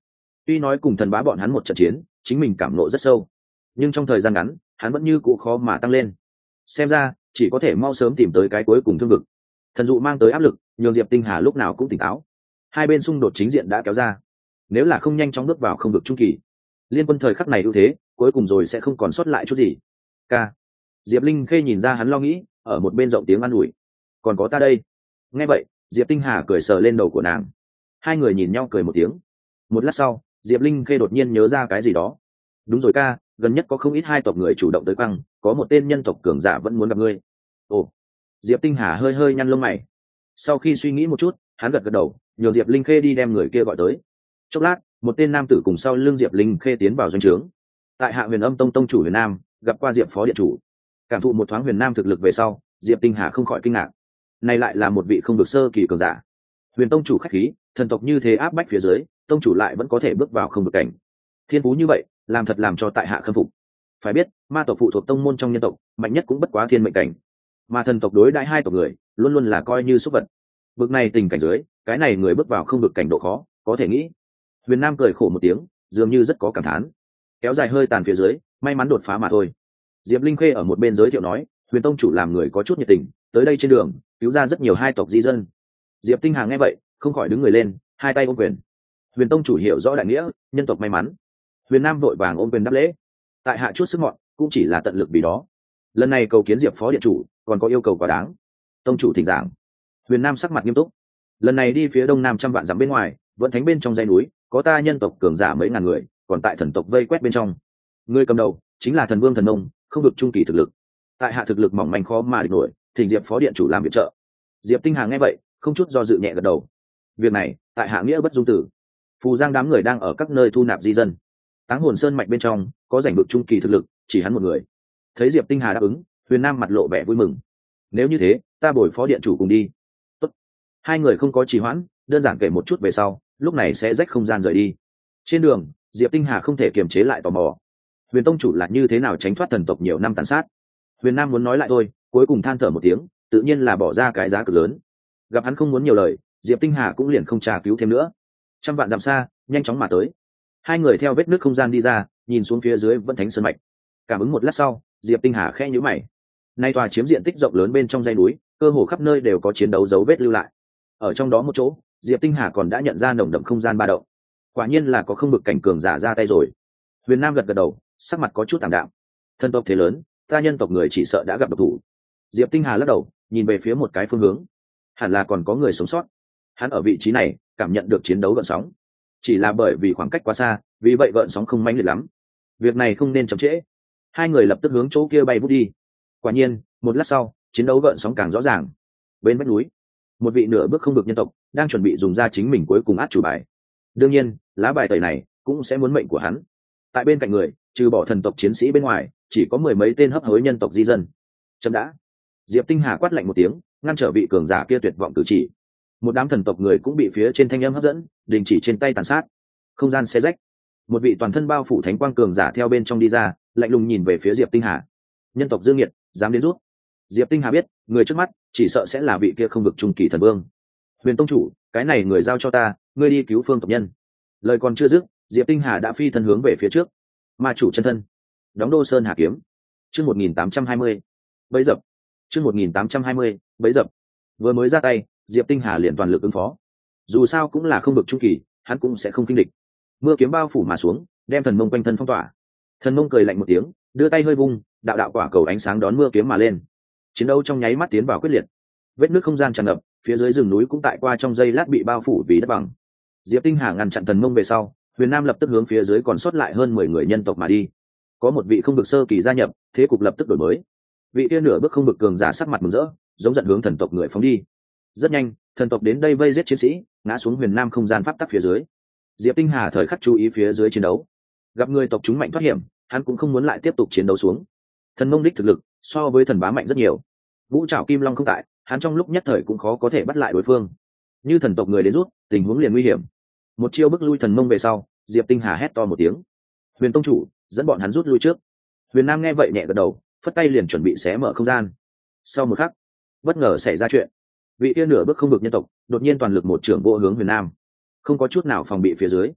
A: Tuy nói cùng thần bá bọn hắn một trận chiến chính mình cảm nộ rất sâu, nhưng trong thời gian ngắn hắn vẫn như cũ khó mà tăng lên. Xem ra chỉ có thể mau sớm tìm tới cái cuối cùng thương vực. Thần dụ mang tới áp lực nhường Diệp Tinh Hà lúc nào cũng tỉnh táo. Hai bên xung đột chính diện đã kéo ra, nếu là không nhanh chóng bước vào không vực trung kỳ, liên quân thời khắc này ưu thế cuối cùng rồi sẽ không còn sót lại chút gì. Ca. Diệp Linh Khê nhìn ra hắn lo nghĩ, ở một bên rộng tiếng an ủi. Còn có ta đây. Nghe vậy, Diệp Tinh Hà cười sờ lên đầu của nàng. Hai người nhìn nhau cười một tiếng. Một lát sau, Diệp Linh Khê đột nhiên nhớ ra cái gì đó. Đúng rồi ca, gần nhất có không ít hai tộc người chủ động tới quăng, có một tên nhân tộc cường giả vẫn muốn gặp ngươi. Ồ. Diệp Tinh Hà hơi hơi nhăn lông mày. Sau khi suy nghĩ một chút, hắn gật gật đầu, nhường Diệp Linh Khê đi đem người kia gọi tới. Chốc lát, một tên nam tử cùng sau lưng Diệp Linh Khê tiến vào doanh trướng. Tại Hạ Huyền Âm Tông tông chủ Huyền Nam gặp qua Diệp phó điện chủ. Cảm thụ một thoáng Huyền Nam thực lực về sau, Diệp Tinh Hà không khỏi kinh ngạc. Này lại là một vị không được sơ kỳ cường giả. Huyền tông chủ khách khí, thần tộc như thế áp bách phía dưới, tông chủ lại vẫn có thể bước vào không được cảnh. Thiên phú như vậy, làm thật làm cho tại hạ khâm phục. Phải biết, ma tộc phụ thuộc tông môn trong nhân tộc, mạnh nhất cũng bất quá thiên mệnh cảnh. Mà thần tộc đối đãi hai tộc người, luôn luôn là coi như súc vật. Bước này tình cảnh dưới, cái này người bước vào không được cảnh độ khó, có thể nghĩ. Huyền Nam cười khổ một tiếng, dường như rất có cảm thán. Kéo dài hơi tàn phía dưới, may mắn đột phá mà thôi. Diệp Linh Khê ở một bên giới thiệu nói, Huyền tông chủ làm người có chút nhiệt tình, tới đây trên đường cứu ra rất nhiều hai tộc di dân. Diệp Tinh Hà nghe vậy, không khỏi đứng người lên, hai tay ôm quyền. Huyền tông chủ hiểu rõ đại nghĩa, nhân tộc may mắn. Huyền Nam vội vàng ôm quyền đáp lễ. Tại hạ chút sức mọn, cũng chỉ là tận lực vì đó. Lần này cầu kiến Diệp phó điện chủ, còn có yêu cầu quá đáng. Tông chủ thỉnh giảng. Huyền Nam sắc mặt nghiêm túc. Lần này đi phía đông nam trăm vạn dặm bên ngoài, vẫn thánh bên trong dãy núi, có ta nhân tộc cường giả mấy ngàn người, còn tại thần tộc vây quét bên trong. Người cầm đầu chính là thần vương thần nông, không được trung kỳ thực lực. Tại hạ thực lực mỏng manh khó mà địch nổi, thỉnh Diệp phó điện chủ làm viện trợ. Diệp Tinh Hà nghe vậy, không chút do dự nhẹ gật đầu. Việc này, tại hạ nghĩa bất dung tử. Phù Giang đám người đang ở các nơi thu nạp di dân. Táng Hồn Sơn mạch bên trong có rảnh vực trung kỳ thực lực, chỉ hắn một người. Thấy Diệp Tinh Hà đáp ứng, Huyền Nam mặt lộ vẻ vui mừng. Nếu như thế, ta bồi phó điện chủ cùng đi. Tốt. Hai người không có trì hoãn, đơn giản kể một chút về sau, lúc này sẽ rách không gian rời đi. Trên đường, Diệp Tinh Hà không thể kiềm chế lại tò mò. Huyền tông chủ là như thế nào tránh thoát thần tộc nhiều năm tàn sát? Huyền Nam muốn nói lại thôi, cuối cùng than thở một tiếng, tự nhiên là bỏ ra cái giá cực lớn. Gặp hắn không muốn nhiều lời, Diệp Tinh Hà cũng liền không tra cứu thêm nữa. Trăm vạn dặm xa, nhanh chóng mà tới. Hai người theo vết nước không gian đi ra, nhìn xuống phía dưới vẫn thánh sơn mạch. Cảm ứng một lát sau, Diệp Tinh Hà khẽ nhíu mày. Nay tòa chiếm diện tích rộng lớn bên trong dãy núi, cơ hồ khắp nơi đều có chiến đấu dấu vết lưu lại. Ở trong đó một chỗ, Diệp Tinh Hà còn đã nhận ra nồng đậm không gian ba động. Quả nhiên là có không bực cảnh cường giả ra tay rồi. Huyền Nam gật gật đầu, sắc mặt có chút tạm đạm. Thân tộc thế lớn, ta nhân tộc người chỉ sợ đã gặp độc thủ. Diệp Tinh Hà lắc đầu, nhìn về phía một cái phương hướng. Hẳn là còn có người sống sót. Hắn ở vị trí này, cảm nhận được chiến đấu gợn sóng. Chỉ là bởi vì khoảng cách quá xa, vì vậy gợn sóng không mãnh liệt lắm. Việc này không nên chậm trễ. Hai người lập tức hướng chỗ kia bay vút đi. Quả nhiên, một lát sau, chiến đấu gợn sóng càng rõ ràng. Bên vách núi, một vị nửa bước không được nhân tộc đang chuẩn bị dùng ra chính mình cuối cùng át chủ bài. Đương nhiên, lá bài tẩy này cũng sẽ muốn mệnh của hắn. Tại bên cạnh người, trừ bỏ thần tộc chiến sĩ bên ngoài, chỉ có mười mấy tên hấp hối nhân tộc di dân. Chậm đã. Diệp Tinh Hà quát lạnh một tiếng, ngăn trở vị cường giả kia tuyệt vọng cử chỉ. Một đám thần tộc người cũng bị phía trên thanh âm hấp dẫn, đình chỉ trên tay tàn sát. Không gian xé rách, một vị toàn thân bao phủ thánh quang cường giả theo bên trong đi ra, lạnh lùng nhìn về phía Diệp Tinh Hà. Nhân tộc Dương Nghiệt, dám đến rút. Diệp Tinh Hà biết, người trước mắt chỉ sợ sẽ là vị kia không vực trung kỳ thần vương. Huyền tông chủ, cái này người giao cho ta, ngươi đi cứu phương tộc nhân. Lời còn chưa dứt, Diệp Tinh Hà đã phi thân hướng về phía trước. Ma chủ chân thân, đóng đô sơn hà kiếm. Chương 1820. Bấy dập. Chương 1820. Bấy dập. Vừa mới ra tay, Diệp Tinh Hà liền toàn lực ứng phó. Dù sao cũng là không vực trung kỳ, hắn cũng sẽ không kinh địch. Mưa kiếm bao phủ mà xuống, đem thần mông quanh thân phong tỏa. Thần mông cười lạnh một tiếng, đưa tay hơi vung, đạo đạo quả cầu ánh sáng đón mưa kiếm mà lên. Chiến đấu trong nháy mắt tiến vào quyết liệt. Vết nước không gian tràn ngập, phía dưới rừng núi cũng tại qua trong giây lát bị bao phủ vì đất bằng. Diệp Tinh Hà ngăn chặn thần mông về sau, Huyền Nam lập tức hướng phía dưới còn sót lại hơn 10 người nhân tộc mà đi. Có một vị không vực sơ kỳ gia nhập, thế cục lập tức đổi mới. Vị kia nửa bước không vực cường giả sắc mặt mừng rỡ, giống giận hướng thần tộc người phóng đi. Rất nhanh, thần tộc đến đây vây giết chiến sĩ, ngã xuống Huyền Nam không gian pháp tắc phía dưới. Diệp Tinh Hà thời khắc chú ý phía dưới chiến đấu. Gặp người tộc chúng mạnh thoát hiểm, hắn cũng không muốn lại tiếp tục chiến đấu xuống. Thần mông đích thực lực so với thần bá mạnh rất nhiều. Vũ trảo kim long không tại, hắn trong lúc nhất thời cũng khó có thể bắt lại đối phương. Như thần tộc người đến rút, tình huống liền nguy hiểm. Một chiêu bức lui thần mông về sau, Diệp Tinh Hà hét to một tiếng. Huyền tông chủ, dẫn bọn hắn rút lui trước. Huyền Nam nghe vậy nhẹ gật đầu, phất tay liền chuẩn bị xé mở không gian. Sau một khắc, bất ngờ xảy ra chuyện. Vị kia nửa bước không vực nhân tộc đột nhiên toàn lực một trưởng vô hướng Huyền Nam, không có chút nào phòng bị phía dưới.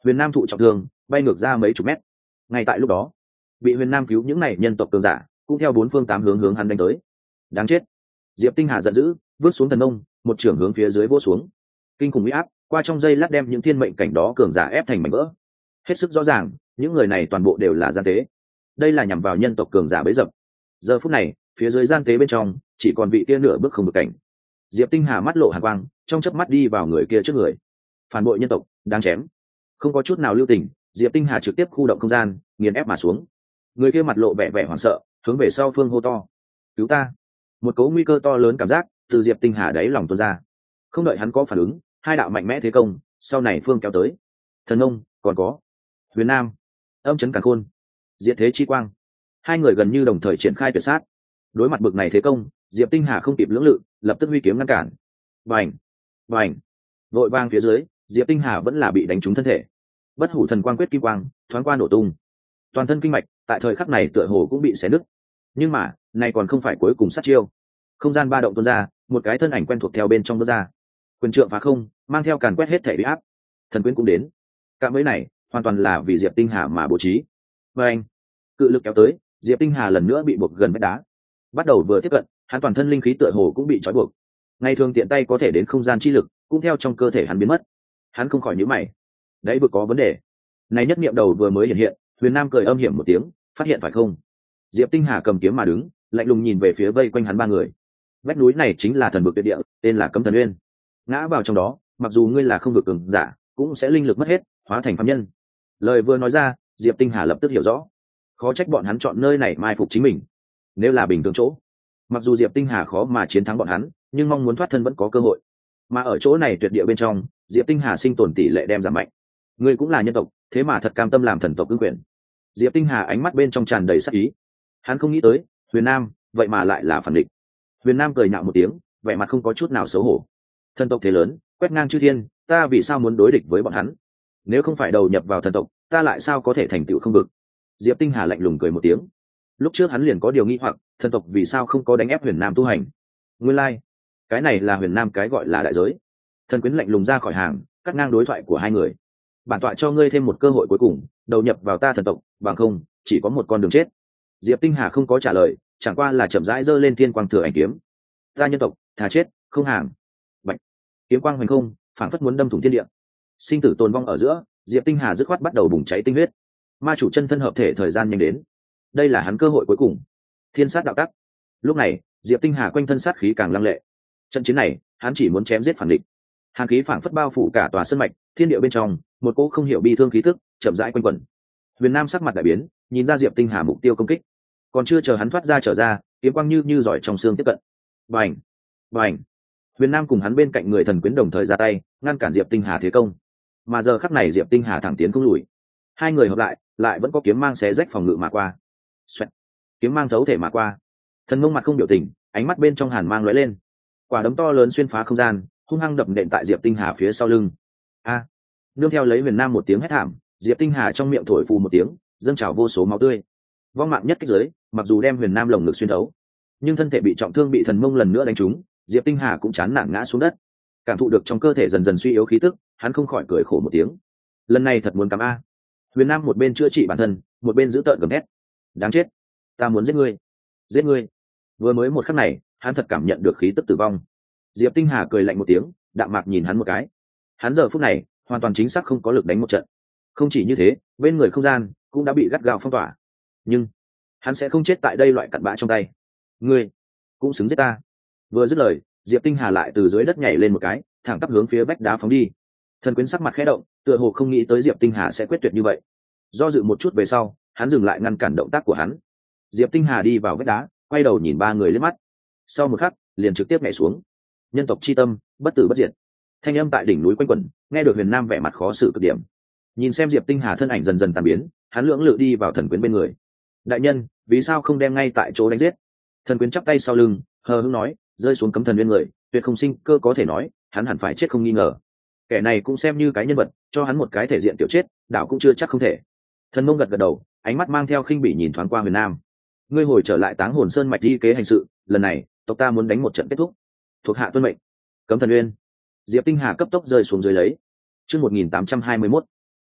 A: Huyền Nam thụ trọng thương, bay ngược ra mấy chục mét. Ngay tại lúc đó, bị Huyền Nam cứu những này nhân tộc cường giả cũng theo bốn phương tám hướng hắn đánh tới. Đáng chết! Diệp Tinh Hà giận dữ, vứt xuống thần nông, một trưởng hướng phía dưới vỗ xuống. Kinh khủng uy áp, qua trong giây lát đem những thiên mệnh cảnh đó cường giả ép thành mảnh vỡ. Hết sức rõ ràng, những người này toàn bộ đều là gian tế. Đây là nhằm vào nhân tộc cường giả bấy dập. Giờ phút này, phía dưới gian tế bên trong, chỉ còn vị kia nửa bước không được cảnh. Diệp Tinh Hà mắt lộ hàn quang, trong chớp mắt đi vào người kia trước người. Phản bội nhân tộc, đáng chém. Không có chút nào lưu tình, Diệp Tinh Hà trực tiếp khu động không gian, nghiền ép mà xuống. Người kia mặt lộ vẻ vẻ hoảng sợ, hướng về sau phương hô to: "Cứu ta!" Một cỗ nguy cơ to lớn cảm giác từ Diệp Tinh Hà đáy lòng tuôn ra. Không đợi hắn có phản ứng, hai đạo mạnh mẽ thế công, sau này phương kéo tới. Thần Nông, còn có Huyền Nam, Âm Chấn Càn Khôn, Diệt Thế Chi Quang. Hai người gần như đồng thời triển khai tuyệt sát. Đối mặt bực này thế công, Diệp Tinh Hà không kịp lưỡng lự, lập tức huy kiếm ngăn cản. Bành, bành. Vội vang phía dưới, Diệp Tinh Hà vẫn là bị đánh trúng thân thể. Bất Hủ Thần Quang quyết kim quang, thoáng qua nổ tung. Toàn thân kinh mạch tại thời khắc này tựa hồ cũng bị xé nứt. Nhưng mà, này còn không phải cuối cùng sát chiêu. Không gian ba động tuôn ra, một cái thân ảnh quen thuộc theo bên trong bước ra. Quyền trượng phá không, mang theo càn quét hết thể uy áp. Thần quyến cũng đến. Cả mấy này, hoàn toàn là vì Diệp Tinh Hà mà bố trí. Và anh, cự lực kéo tới, Diệp Tinh Hà lần nữa bị buộc gần vách đá. Bắt đầu vừa tiếp cận, hắn toàn thân linh khí tựa hồ cũng bị trói buộc. Ngày thường tiện tay có thể đến không gian chi lực, cũng theo trong cơ thể hắn biến mất. Hắn không khỏi nhíu mày. Đấy vừa có vấn đề. Này nhất niệm đầu vừa mới hiện hiện, Huyền Nam cười âm hiểm một tiếng, phát hiện phải không? Diệp Tinh Hà cầm kiếm mà đứng, lạnh lùng nhìn về phía vây quanh hắn ba người. Vách núi này chính là thần vực tuyệt địa, tên là Cấm Thần Uyên. Ngã vào trong đó, mặc dù ngươi là không vực cường giả, cũng sẽ linh lực mất hết, hóa thành phàm nhân. Lời vừa nói ra, Diệp Tinh Hà lập tức hiểu rõ. Khó trách bọn hắn chọn nơi này mai phục chính mình. Nếu là bình thường chỗ, mặc dù Diệp Tinh Hà khó mà chiến thắng bọn hắn, nhưng mong muốn thoát thân vẫn có cơ hội. Mà ở chỗ này tuyệt địa bên trong, Diệp Tinh Hà sinh tồn tỷ lệ đem giảm mạnh. Ngươi cũng là nhân tộc, thế mà thật cam tâm làm thần tộc cương quyền. Diệp Tinh Hà ánh mắt bên trong tràn đầy sắc ý. Hắn không nghĩ tới, Huyền Nam, vậy mà lại là phản địch. Huyền Nam cười nhạo một tiếng, vẻ mặt không có chút nào xấu hổ. Thần tộc thế lớn, quét ngang chư thiên, ta vì sao muốn đối địch với bọn hắn? Nếu không phải đầu nhập vào thần tộc, ta lại sao có thể thành tựu không vực? Diệp Tinh Hà lạnh lùng cười một tiếng. Lúc trước hắn liền có điều nghi hoặc, thần tộc vì sao không có đánh ép Huyền Nam tu hành? Nguyên lai, cái này là Huyền Nam cái gọi là đại giới. Thần quyến lạnh lùng ra khỏi hàng, cắt ngang đối thoại của hai người. Bản tọa cho ngươi thêm một cơ hội cuối cùng, đầu nhập vào ta thần tộc, bằng không, chỉ có một con đường chết. Diệp Tinh Hà không có trả lời, chẳng qua là chậm rãi giơ lên thiên quang thừa ảnh kiếm. Ta nhân tộc, thà chết, không hàng. Bạch. Kiếm quang hoành không, phảng phất muốn đâm thủng thiên địa. Sinh tử tồn vong ở giữa, Diệp Tinh Hà dứt khoát bắt đầu bùng cháy tinh huyết. Ma chủ chân thân hợp thể thời gian nhanh đến. Đây là hắn cơ hội cuối cùng. Thiên sát đạo tắc. Lúc này, Diệp Tinh Hà quanh thân sát khí càng lăng lệ. Trận chiến này, hắn chỉ muốn chém giết phản địch. Hàn khí phảng phất bao phủ cả tòa sân mạch, thiên địa bên trong, một cỗ không hiểu bi thương khí tức chậm rãi quanh quẩn. Huyền Nam sắc mặt đại biến, nhìn ra Diệp Tinh Hà mục tiêu công kích. Còn chưa chờ hắn thoát ra trở ra, kiếm quang như giỏi trong xương tiếp cận. Bành, bành. Huyền Nam cùng hắn bên cạnh người thần quyến đồng thời ra tay, ngăn cản Diệp Tinh Hà thế công. Mà giờ khắc này Diệp Tinh Hà thẳng tiến không lùi. Hai người hợp lại vẫn có kiếm mang xé rách phòng ngự mà qua. Xoẹt. Kiếm mang thấu thể mà qua. Thần Mông mặt không biểu tình, ánh mắt bên trong hàn mang lóe lên. Quả đấm to lớn xuyên phá không gian, hung hăng đập nện tại Diệp Tinh Hà phía sau lưng. A! Nương theo lấy Huyền Nam một tiếng hét thảm, Diệp Tinh Hà trong miệng thổi phù một tiếng, dâng trào vô số máu tươi. Vong mạng nhất kích dưới, mặc dù đem Huyền Nam lồng ngực xuyên thấu, nhưng thân thể bị trọng thương bị Thần Mông lần nữa đánh trúng, Diệp Tinh Hà cũng chán nản ngã xuống đất. Cảm thụ được trong cơ thể dần dần suy yếu khí tức, hắn không khỏi cười khổ một tiếng. Lần này thật muốn cắm a. Huyền Nam một bên chữa trị bản thân, một bên giữ tợn gầm thét. Đáng chết, ta muốn giết ngươi. Giết ngươi. Vừa mới một khắc này, hắn thật cảm nhận được khí tức tử vong. Diệp Tinh Hà cười lạnh một tiếng, đạm mạc nhìn hắn một cái. Hắn giờ phút này, hoàn toàn chính xác không có lực đánh một trận. Không chỉ như thế, bên người không gian cũng đã bị gắt gao phong tỏa. Nhưng hắn sẽ không chết tại đây loại cặn bã trong tay. Ngươi cũng xứng giết ta. Vừa dứt lời, Diệp Tinh Hà lại từ dưới đất nhảy lên một cái, thẳng tắp hướng phía vách đá phóng đi. Thần quyến sắc mặt khẽ động, tựa hồ không nghĩ tới Diệp Tinh Hà sẽ quyết tuyệt như vậy. Do dự một chút về sau, hắn dừng lại ngăn cản động tác của hắn. Diệp Tinh Hà đi vào vách đá, quay đầu nhìn ba người liếc mắt. Sau một khắc, liền trực tiếp nhảy xuống. Nhân tộc chi tâm, bất tử bất diệt. Thanh âm tại đỉnh núi quanh quẩn, nghe được Huyền Nam vẻ mặt khó xử cực điểm. Nhìn xem Diệp Tinh Hà thân ảnh dần dần tàn biến, hắn lưỡng lự đi vào thần quyến bên người. Đại nhân, vì sao không đem ngay tại chỗ đánh giết? Thần quyến chắp tay sau lưng, hờ hững nói, rơi xuống Cấm Thần Uyên người, tuyệt không sinh cơ có thể nói, hắn hẳn phải chết không nghi ngờ. Kẻ này cũng xem như cái nhân vật, cho hắn một cái thể diện tiểu chết, đạo cũng chưa chắc không thể. Thần Mông gật gật đầu, ánh mắt mang theo khinh bỉ nhìn thoáng qua Huyền Nam. Ngươi hồi trở lại Táng Hồn Sơn mạch đi kế hành sự, lần này, tộc ta muốn đánh một trận kết thúc. Thuộc hạ tuân mệnh. Cấm Thần Uyên. Diệp Tinh Hà cấp tốc rơi xuống dưới lấy. Chương 1821.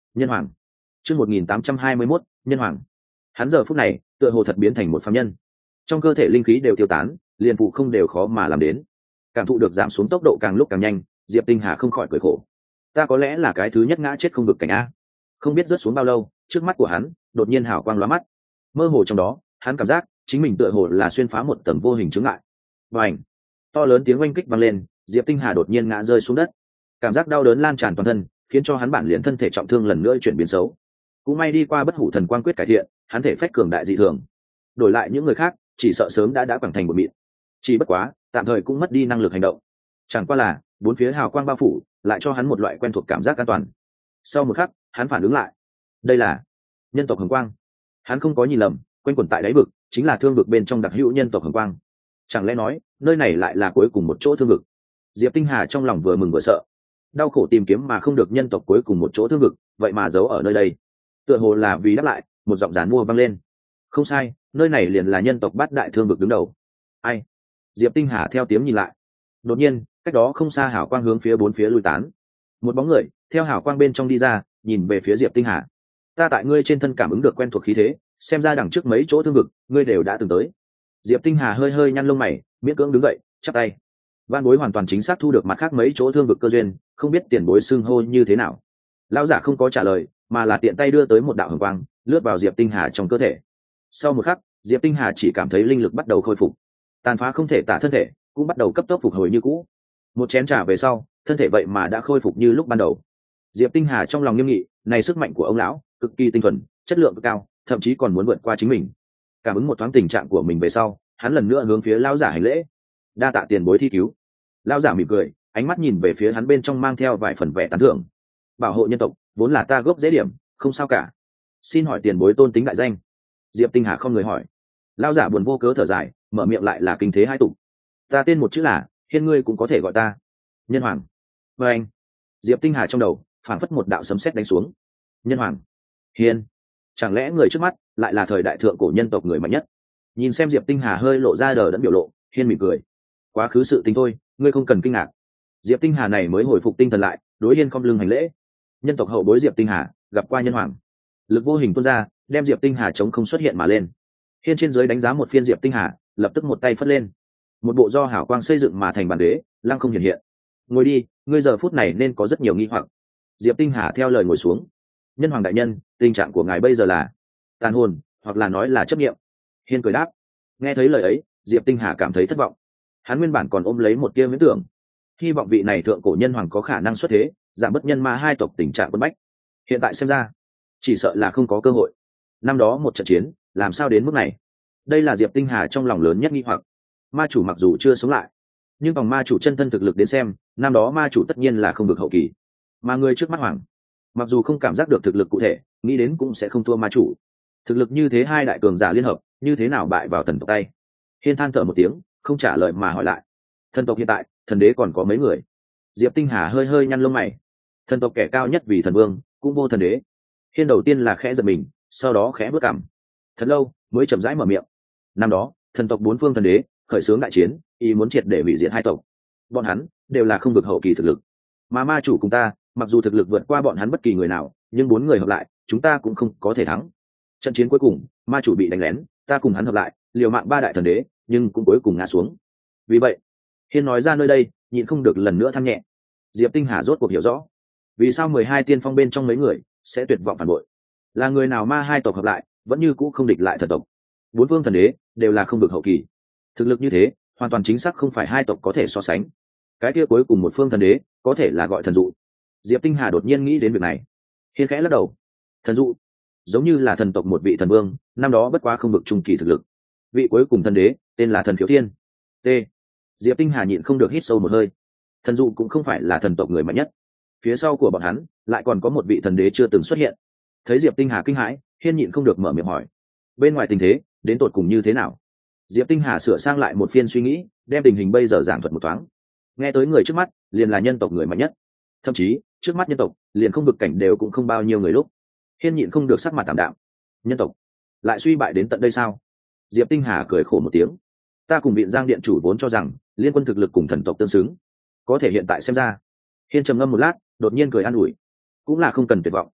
A: Nhân hoàng. Chương 1821, nhân hoàng. Hắn giờ phút này, tựa hồ thật biến thành một phàm nhân. Trong cơ thể linh khí đều tiêu tán, liền phụ không đều khó mà làm đến. Cảm thụ được giảm xuống tốc độ càng lúc càng nhanh, Diệp Tinh Hà không khỏi cười khổ. Ta có lẽ là cái thứ nhất ngã chết không được cảnh a. Không biết rớt xuống bao lâu, trước mắt của hắn đột nhiên hào quang lóa mắt. Mơ hồ trong đó, hắn cảm giác chính mình tựa hồ là xuyên phá một tầng vô hình chướng ngại. Bành! To lớn tiếng oanh kích vang lên, Diệp Tinh Hà đột nhiên ngã rơi xuống đất. Cảm giác đau đớn lan tràn toàn thân, khiến cho hắn bản liền thân thể trọng thương lần nữa chuyển biến xấu. Cũng may đi qua bất hủ thần quang quyết cải thiện, hắn thể phách cường đại dị thường. Đổi lại những người khác, chỉ sợ sớm đã quẳng thành một mịn. Chỉ bất quá, tạm thời cũng mất đi năng lực hành động. Chẳng qua là, bốn phía hào quang bao phủ, lại cho hắn một loại quen thuộc cảm giác an toàn. Sau một khắc, hắn phản ứng lại. Đây là nhân tộc hồng quang. Hắn không có nhìn lầm, quanh quẩn tại đáy vực, chính là thương vực bên trong đặc hữu nhân tộc hồng quang. Chẳng lẽ nói, nơi này lại là cuối cùng một chỗ thương vực? Diệp Tinh Hà trong lòng vừa mừng vừa sợ. Đau khổ tìm kiếm mà không được nhân tộc cuối cùng một chỗ thương vực, vậy mà giấu ở nơi đây. Tựa hồ là vì đáp lại, một giọng giàn mua vang lên. Không sai, nơi này liền là nhân tộc bát đại thương vực đứng đầu. Ai? Diệp Tinh Hà theo tiếng nhìn lại. Đột nhiên, cách đó không xa hào quang hướng phía bốn phía lui tán. Một bóng người theo hào quang bên trong đi ra, nhìn về phía Diệp Tinh Hà. Ta tại ngươi trên thân cảm ứng được quen thuộc khí thế, xem ra đằng trước mấy chỗ thương vực, ngươi đều đã từng tới. Diệp Tinh Hà hơi hơi nhăn lông mày, miễn cưỡng đứng dậy, chắp tay. Van bối hoàn toàn chính xác thu được mặt khác mấy chỗ thương vực cơ duyên, không biết tiền bối xưng hô như thế nào. Lão giả không có trả lời, mà là tiện tay đưa tới một đạo hồng quang, lướt vào Diệp Tinh Hà trong cơ thể. Sau một khắc, Diệp Tinh Hà chỉ cảm thấy linh lực bắt đầu khôi phục, tàn phá không thể tả thân thể cũng bắt đầu cấp tốc phục hồi như cũ. Một chén trà về sau, thân thể vậy mà đã khôi phục như lúc ban đầu. Diệp Tinh Hà trong lòng nghiêm nghị, này sức mạnh của ông lão cực kỳ tinh thuần, chất lượng cực cao, thậm chí còn muốn vượt qua chính mình. Cảm ứng một thoáng tình trạng của mình về sau, hắn lần nữa hướng phía lão giả hành lễ. Đa tạ tiền bối thi cứu. Lão giả mỉm cười, ánh mắt nhìn về phía hắn bên trong mang theo vài phần vẻ tán thưởng. Bảo hộ nhân tộc vốn là ta gốc dễ điểm, không sao cả. Xin hỏi tiền bối tôn tính đại danh? Diệp Tinh Hà không người hỏi. Lão giả buồn vô cớ thở dài, mở miệng lại là kinh thế hai tục. Ta tên một chữ là Hiên, ngươi cũng có thể gọi ta nhân hoàng. Và anh, Diệp Tinh Hà trong đầu phảng phất một đạo sấm sét đánh xuống. Nhân hoàng, Hiên, chẳng lẽ người trước mắt lại là thời đại thượng cổ nhân tộc người mạnh nhất? Nhìn xem Diệp Tinh Hà hơi lộ ra đờ đẫn biểu lộ, Hiên mỉm cười. Quá khứ sự tình thôi, ngươi không cần kinh ngạc. Diệp Tinh Hà này mới hồi phục tinh thần lại, đối Hiên khom lưng hành lễ. Nhân tộc hậu bối Diệp Tinh Hà gặp qua nhân hoàng. Lực vô hình tuôn ra, đem Diệp Tinh Hà chống không xuất hiện mà lên. Hiên trên dưới đánh giá một phiên Diệp Tinh Hà, lập tức một tay phất lên. Một bộ do hảo quang xây dựng mà thành bàn đế, lăng không hiện hiện. Ngồi đi, ngươi giờ phút này nên có rất nhiều nghi hoặc. Diệp Tinh Hà theo lời ngồi xuống. Nhân hoàng đại nhân, tình trạng của ngài bây giờ là tàn hồn, hoặc là nói là chấp niệm. Hiên cười đáp. Nghe thấy lời ấy, Diệp Tinh Hà cảm thấy thất vọng. Hắn nguyên bản còn ôm lấy một tia miễn tưởng, hy vọng vị này thượng cổ nhân hoàng có khả năng xuất thế, giảm bớt nhân ma hai tộc tình trạng quân bách. Hiện tại xem ra, chỉ sợ là không có cơ hội. Năm đó một trận chiến, làm sao đến mức này? Đây là Diệp Tinh Hà trong lòng lớn nhất nghi hoặc. Ma chủ mặc dù chưa sống lại, nhưng bằng ma chủ chân thân thực lực đến xem, năm đó ma chủ tất nhiên là không được hậu kỳ. Mà người trước mắt hoàng, mặc dù không cảm giác được thực lực cụ thể, nghĩ đến cũng sẽ không thua ma chủ. Thực lực như thế hai đại cường giả liên hợp, như thế nào bại vào thần tộc tay? Hiên than thở một tiếng, không trả lời mà hỏi lại. Thần tộc hiện tại, thần đế còn có mấy người? Diệp Tinh Hà hơi hơi nhăn lông mày. Thần tộc kẻ cao nhất vì thần vương, cũng vô thần đế. Hiên đầu tiên là khẽ giật mình, sau đó khẽ bước cằm. Thật lâu mới chậm rãi mở miệng. Năm đó, thần tộc bốn phương thần đế khởi xướng đại chiến, ý muốn triệt để hủy diệt hai tộc. Bọn hắn đều là không vực hậu kỳ thực lực, mà ma chủ cùng ta, mặc dù thực lực vượt qua bọn hắn bất kỳ người nào, nhưng bốn người hợp lại, chúng ta cũng không có thể thắng. Trận chiến cuối cùng, ma chủ bị đánh lén, ta cùng hắn hợp lại, liều mạng ba đại thần đế, nhưng cũng cuối cùng ngã xuống. Vì vậy, Hiên nói ra nơi đây, nhịn không được lần nữa than nhẹ. Diệp Tinh Hà rốt cuộc hiểu rõ, vì sao 12 tiên phong bên trong mấy người sẽ tuyệt vọng phản bội. Là người nào ma hai tộc hợp lại, vẫn như cũ không địch lại thần tộc. Bốn phương thần đế đều là không vực hậu kỳ. Thực lực như thế, hoàn toàn chính xác không phải hai tộc có thể so sánh. Cái kia cuối cùng một phương thần đế, có thể là gọi thần dụ. Diệp Tinh Hà đột nhiên nghĩ đến việc này. Hiên khẽ lắc đầu. Thần dụ, giống như là thần tộc một vị thần vương, năm đó bất quá không vực trung kỳ thực lực. Vị cuối cùng thần đế, tên là thần khiếu thiên. T. Diệp Tinh Hà nhịn không được hít sâu một hơi. Thần dụ cũng không phải là thần tộc người mạnh nhất. Phía sau của bọn hắn, lại còn có một vị thần đế chưa từng xuất hiện. Thấy Diệp Tinh Hà kinh hãi, Hiên nhịn không được mở miệng hỏi. Bên ngoài tình thế, đến tột cùng như thế nào? Diệp Tinh Hà sửa sang lại một phiên suy nghĩ, đem tình hình bây giờ giảng thuật một thoáng. Nghe tới người trước mắt, liền là nhân tộc người mạnh nhất. Thậm chí, trước mắt nhân tộc, liền không vực cảnh đều cũng không bao nhiêu người lúc. Hiên nhịn không được sắc mặt tạm đạm. Nhân tộc lại suy bại đến tận đây sao? Diệp Tinh Hà cười khổ một tiếng. Ta cùng Viện Giang điện chủ vốn cho rằng, liên quân thực lực cùng thần tộc tương xứng. Có thể hiện tại xem ra. Hiên trầm ngâm một lát, đột nhiên cười an ủi. Cũng là không cần tuyệt vọng.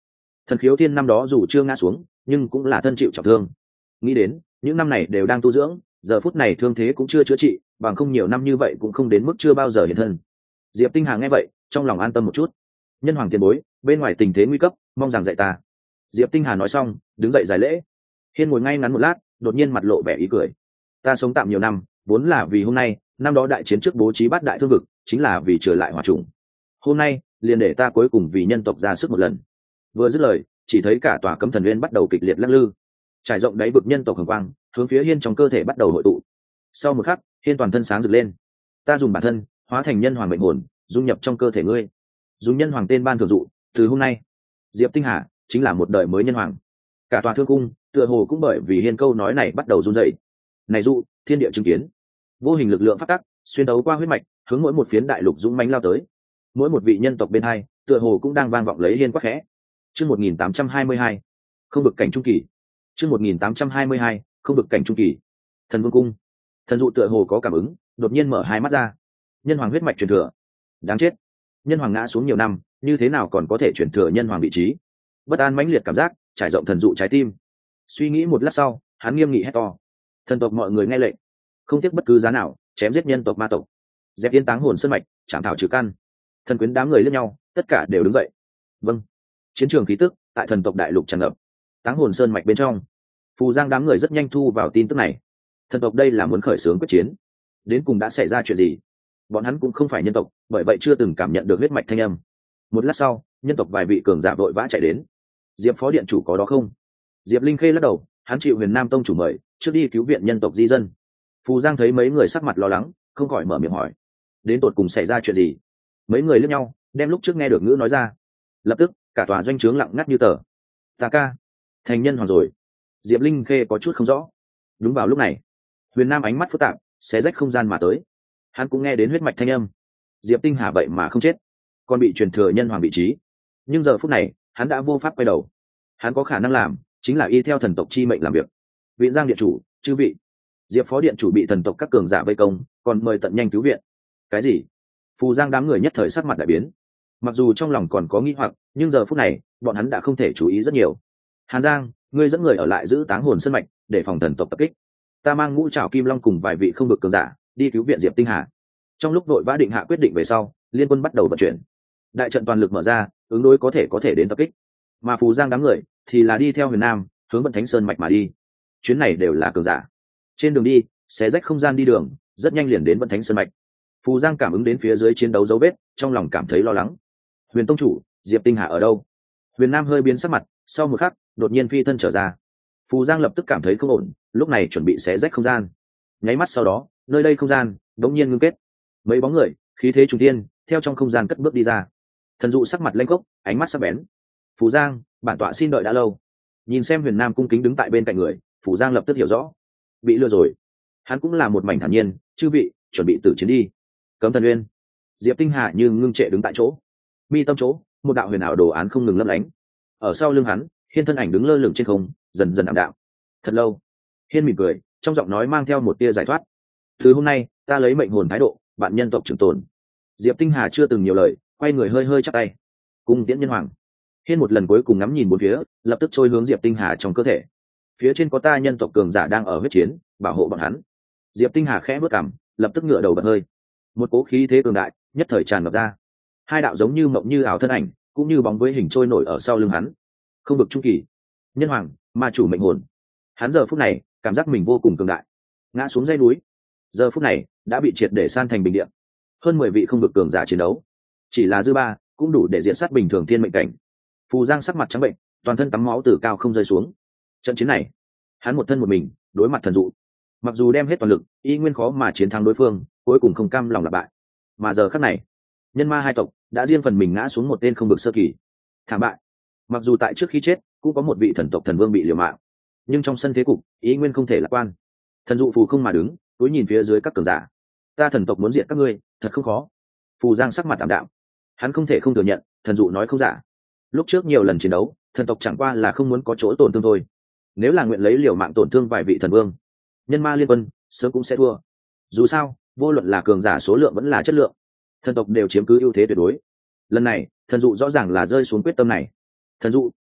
A: Thần Khiếu Thiên năm đó dù chưa ngã xuống nhưng cũng là thân chịu trọng thương, nghĩ đến những năm này đều đang tu dưỡng, giờ phút này thương thế cũng chưa chữa trị, bằng không nhiều năm như vậy cũng không đến mức chưa bao giờ hiện thân. Diệp Tinh Hà nghe vậy trong lòng an tâm một chút. Nhân hoàng tiền bối, bên ngoài tình thế nguy cấp, mong rằng dạy ta. Diệp Tinh Hà nói xong đứng dậy giải lễ. Hiên ngồi ngay ngắn một lát, đột nhiên mặt lộ vẻ ý cười. Ta sống tạm nhiều năm vốn là vì hôm nay, năm đó đại chiến trước bố trí bát đại thương vực chính là vì trở lại hòa trùng. Hôm nay liền để ta cuối cùng vì nhân tộc ra sức một lần. Vừa dứt lời chỉ thấy cả tòa cấm thần uyên bắt đầu kịch liệt lắc lư, trải rộng đáy vực nhân tộc hồng quang hướng phía Hiên trong cơ thể bắt đầu hội tụ. Sau một khắc Hiên toàn thân sáng rực lên. Ta dùng bản thân hóa thành nhân hoàng mệnh hồn dung nhập trong cơ thể ngươi, dùng nhân hoàng tên ban thường dụ, từ hôm nay Diệp Tinh Hà chính là một đời mới nhân hoàng. Cả tòa thương cung tựa hồ cũng bởi vì Hiên câu nói này bắt đầu run rẩy. Này dụ, thiên địa chứng kiến, vô hình lực lượng phát tắc xuyên đấu qua huyết mạch hướng mỗi một phiến đại lục dũng mãnh lao tới. Mỗi một vị nhân tộc bên hai tựa hồ cũng đang vang vọng lấy Hiên quát khẽ. Chương 1822, không vực cảnh trung kỳ. Chương 1822, không vực cảnh trung kỳ. Thần Vương cung, thần dụ tựa hồ có cảm ứng, đột nhiên mở hai mắt ra. Nhân hoàng huyết mạch truyền thừa, đáng chết, nhân hoàng ngã xuống nhiều năm, như thế nào còn có thể truyền thừa nhân hoàng vị trí? Bất an mãnh liệt cảm giác trải rộng thần dụ trái tim. Suy nghĩ một lát sau hắn nghiêm nghị hét to. Thần tộc mọi người nghe lệnh, không tiếc bất cứ giá nào chém giết nhân tộc ma tộc, dẹp yên táng hồn sơn mạch, chạm thảo trừ căn. Thần quyến đám người lẫn nhau tất cả đều đứng dậy. Vâng. Chiến trường khí tức tại thần tộc đại lục tràn ngập. Táng hồn sơn mạch bên trong, Phù Giang đám người rất nhanh thu vào tin tức này. Thần tộc đây là muốn khởi xướng quyết chiến, đến cùng đã xảy ra chuyện gì? Bọn hắn cũng không phải nhân tộc, bởi vậy chưa từng cảm nhận được huyết mạch thanh âm. Một lát sau nhân tộc vài vị cường giả vội vã chạy đến. Diệp phó điện chủ có đó không? Diệp Linh Khê lắc đầu, hắn chịu Huyền Nam tông chủ mời trước đi cứu viện nhân tộc di dân. Phù Giang thấy mấy người sắc mặt lo lắng không khỏi mở miệng hỏi, đến tột cùng xảy ra chuyện gì? Mấy người liếc nhau đem lúc trước nghe được ngữ nói ra. Lập tức cả tòa doanh trướng lặng ngắt như tờ. Ta ca thành nhân hoàng rồi. Diệp Linh Khê có chút không rõ. Đúng vào lúc này Huyền Nam ánh mắt phức tạp xé rách không gian mà tới. Hắn cũng nghe đến huyết mạch thanh âm. Diệp Tinh Hà vậy mà không chết, còn bị truyền thừa nhân hoàng vị trí. Nhưng giờ phút này hắn đã vô pháp quay đầu. Hắn có khả năng làm chính là y theo thần tộc chi mệnh làm việc. Viện Giang điện chủ, chư vị, Diệp phó điện chủ bị thần tộc các cường giả vây công, còn mời tận nhanh cứu viện. Cái gì? Phù Giang đám người nhất thời sắc mặt đại biến. Mặc dù trong lòng còn có nghi hoặc, nhưng giờ phút này bọn hắn đã không thể chú ý rất nhiều. Hàn Giang, ngươi dẫn người ở lại giữ táng hồn sơn mạch để phòng thần tộc tập kích. Ta mang Ngũ Trảo Kim Long cùng vài vị không được cường giả đi cứu viện Diệp Tinh Hà. Trong lúc đội vã định hạ quyết định về sau, liên quân bắt đầu vận chuyển. Đại trận toàn lực mở ra, ứng đối có thể đến tập kích. Mà Phù Giang đám người thì là đi theo Huyền Nam hướng Vận Thánh Sơn mạch mà đi. Chuyến này đều là cường giả. Trên đường đi xé rách không gian đi đường, rất nhanh liền đến Vận Thánh Sơn mạch. Phù Giang cảm ứng đến phía dưới chiến đấu dấu vết, trong lòng cảm thấy lo lắng. Huyền tông chủ, Diệp Tinh Hà ở đâu? Huyền Nam hơi biến sắc mặt, sau một khắc đột nhiên phi thân trở ra. Phù Giang lập tức cảm thấy không ổn, lúc này chuẩn bị xé rách không gian. Nháy mắt sau đó nơi đây không gian đột nhiên ngưng kết, mấy bóng người khí thế trùng tiên theo trong không gian cất bước đi ra. Thần dụ sắc mặt lênh khốc, ánh mắt sắc bén. Phù Giang, bản tọa xin đợi đã lâu. Nhìn xem Huyền Nam cung kính đứng tại bên cạnh người, Phù Giang lập tức hiểu rõ, bị lừa rồi. Hắn cũng là một mảnh thản nhiên, chư vị chuẩn bị tử chiến đi. Cấm thần uyên, Diệp Tinh Hà như ngưng trệ đứng tại chỗ, mi tâm chỗ một đạo huyền ảo đồ án không ngừng lấp lánh. Ở sau lưng hắn Hiên thân ảnh đứng lơ lửng trên không, dần dần ảm đạm. Thật lâu, Hiên mỉm cười, trong giọng nói mang theo một tia giải thoát. Từ hôm nay ta lấy mệnh hồn thái độ bạn nhân tộc trường tồn. Diệp Tinh Hà chưa từng nhiều lời, quay người hơi hơi chắp tay, cung tiễn nhân hoàng. Hiên một lần cuối cùng ngắm nhìn bốn phía, lập tức trôi hướng Diệp Tinh Hà trong cơ thể. Phía trên có ta nhân tộc cường giả đang ở huyết chiến, bảo hộ bọn hắn. Diệp Tinh Hà khẽ bước cằm, lập tức ngửa đầu bật hơi. Một cỗ khí thế cường đại nhất thời tràn ngập ra. Hai đạo giống như mộng như ảo thân ảnh, cũng như bóng với hình trôi nổi ở sau lưng hắn. Không vực trung kỳ, nhân hoàng, ma chủ mệnh hồn. Hắn giờ phút này cảm giác mình vô cùng cường đại, ngã xuống dãy núi, giờ phút này đã bị triệt để san thành bình địa. Hơn 10 vị không vực cường giả chiến đấu, chỉ là dư ba cũng đủ để diện sát bình thường thiên mệnh cảnh. Phù Giang sắc mặt trắng bệnh, toàn thân tắm máu từ cao không rơi xuống. Trận chiến này hắn một thân một mình đối mặt thần dụ, mặc dù đem hết toàn lực y nguyên khó mà chiến thắng đối phương, cuối cùng không cam lòng là bại. Mà giờ khắc này nhân ma hai tộc đã riêng phần mình ngã xuống một tên không vực sơ kỳ, thảm bại. Mặc dù tại trước khi chết cũng có một vị thần tộc thần vương bị liều mạng, nhưng trong sân thế cục ý nguyên không thể lạc quan. Thần dụ phù không mà đứng, túi nhìn phía dưới các cường giả. Ta thần tộc muốn diệt các ngươi thật không khó. Phù Giang sắc mặt tạm đạm, hắn không thể không thừa nhận thần dụ nói không giả. Lúc trước nhiều lần chiến đấu, thần tộc chẳng qua là không muốn có chỗ tổn thương thôi. Nếu là nguyện lấy liều mạng tổn thương vài vị thần vương, nhân ma liên quân sớm cũng sẽ thua. Dù sao vô luận là cường giả số lượng vẫn là chất lượng, thần tộc đều chiếm cứ ưu thế tuyệt đối. Lần này thần dụ rõ ràng là rơi xuống quyết tâm này. Thần dụ,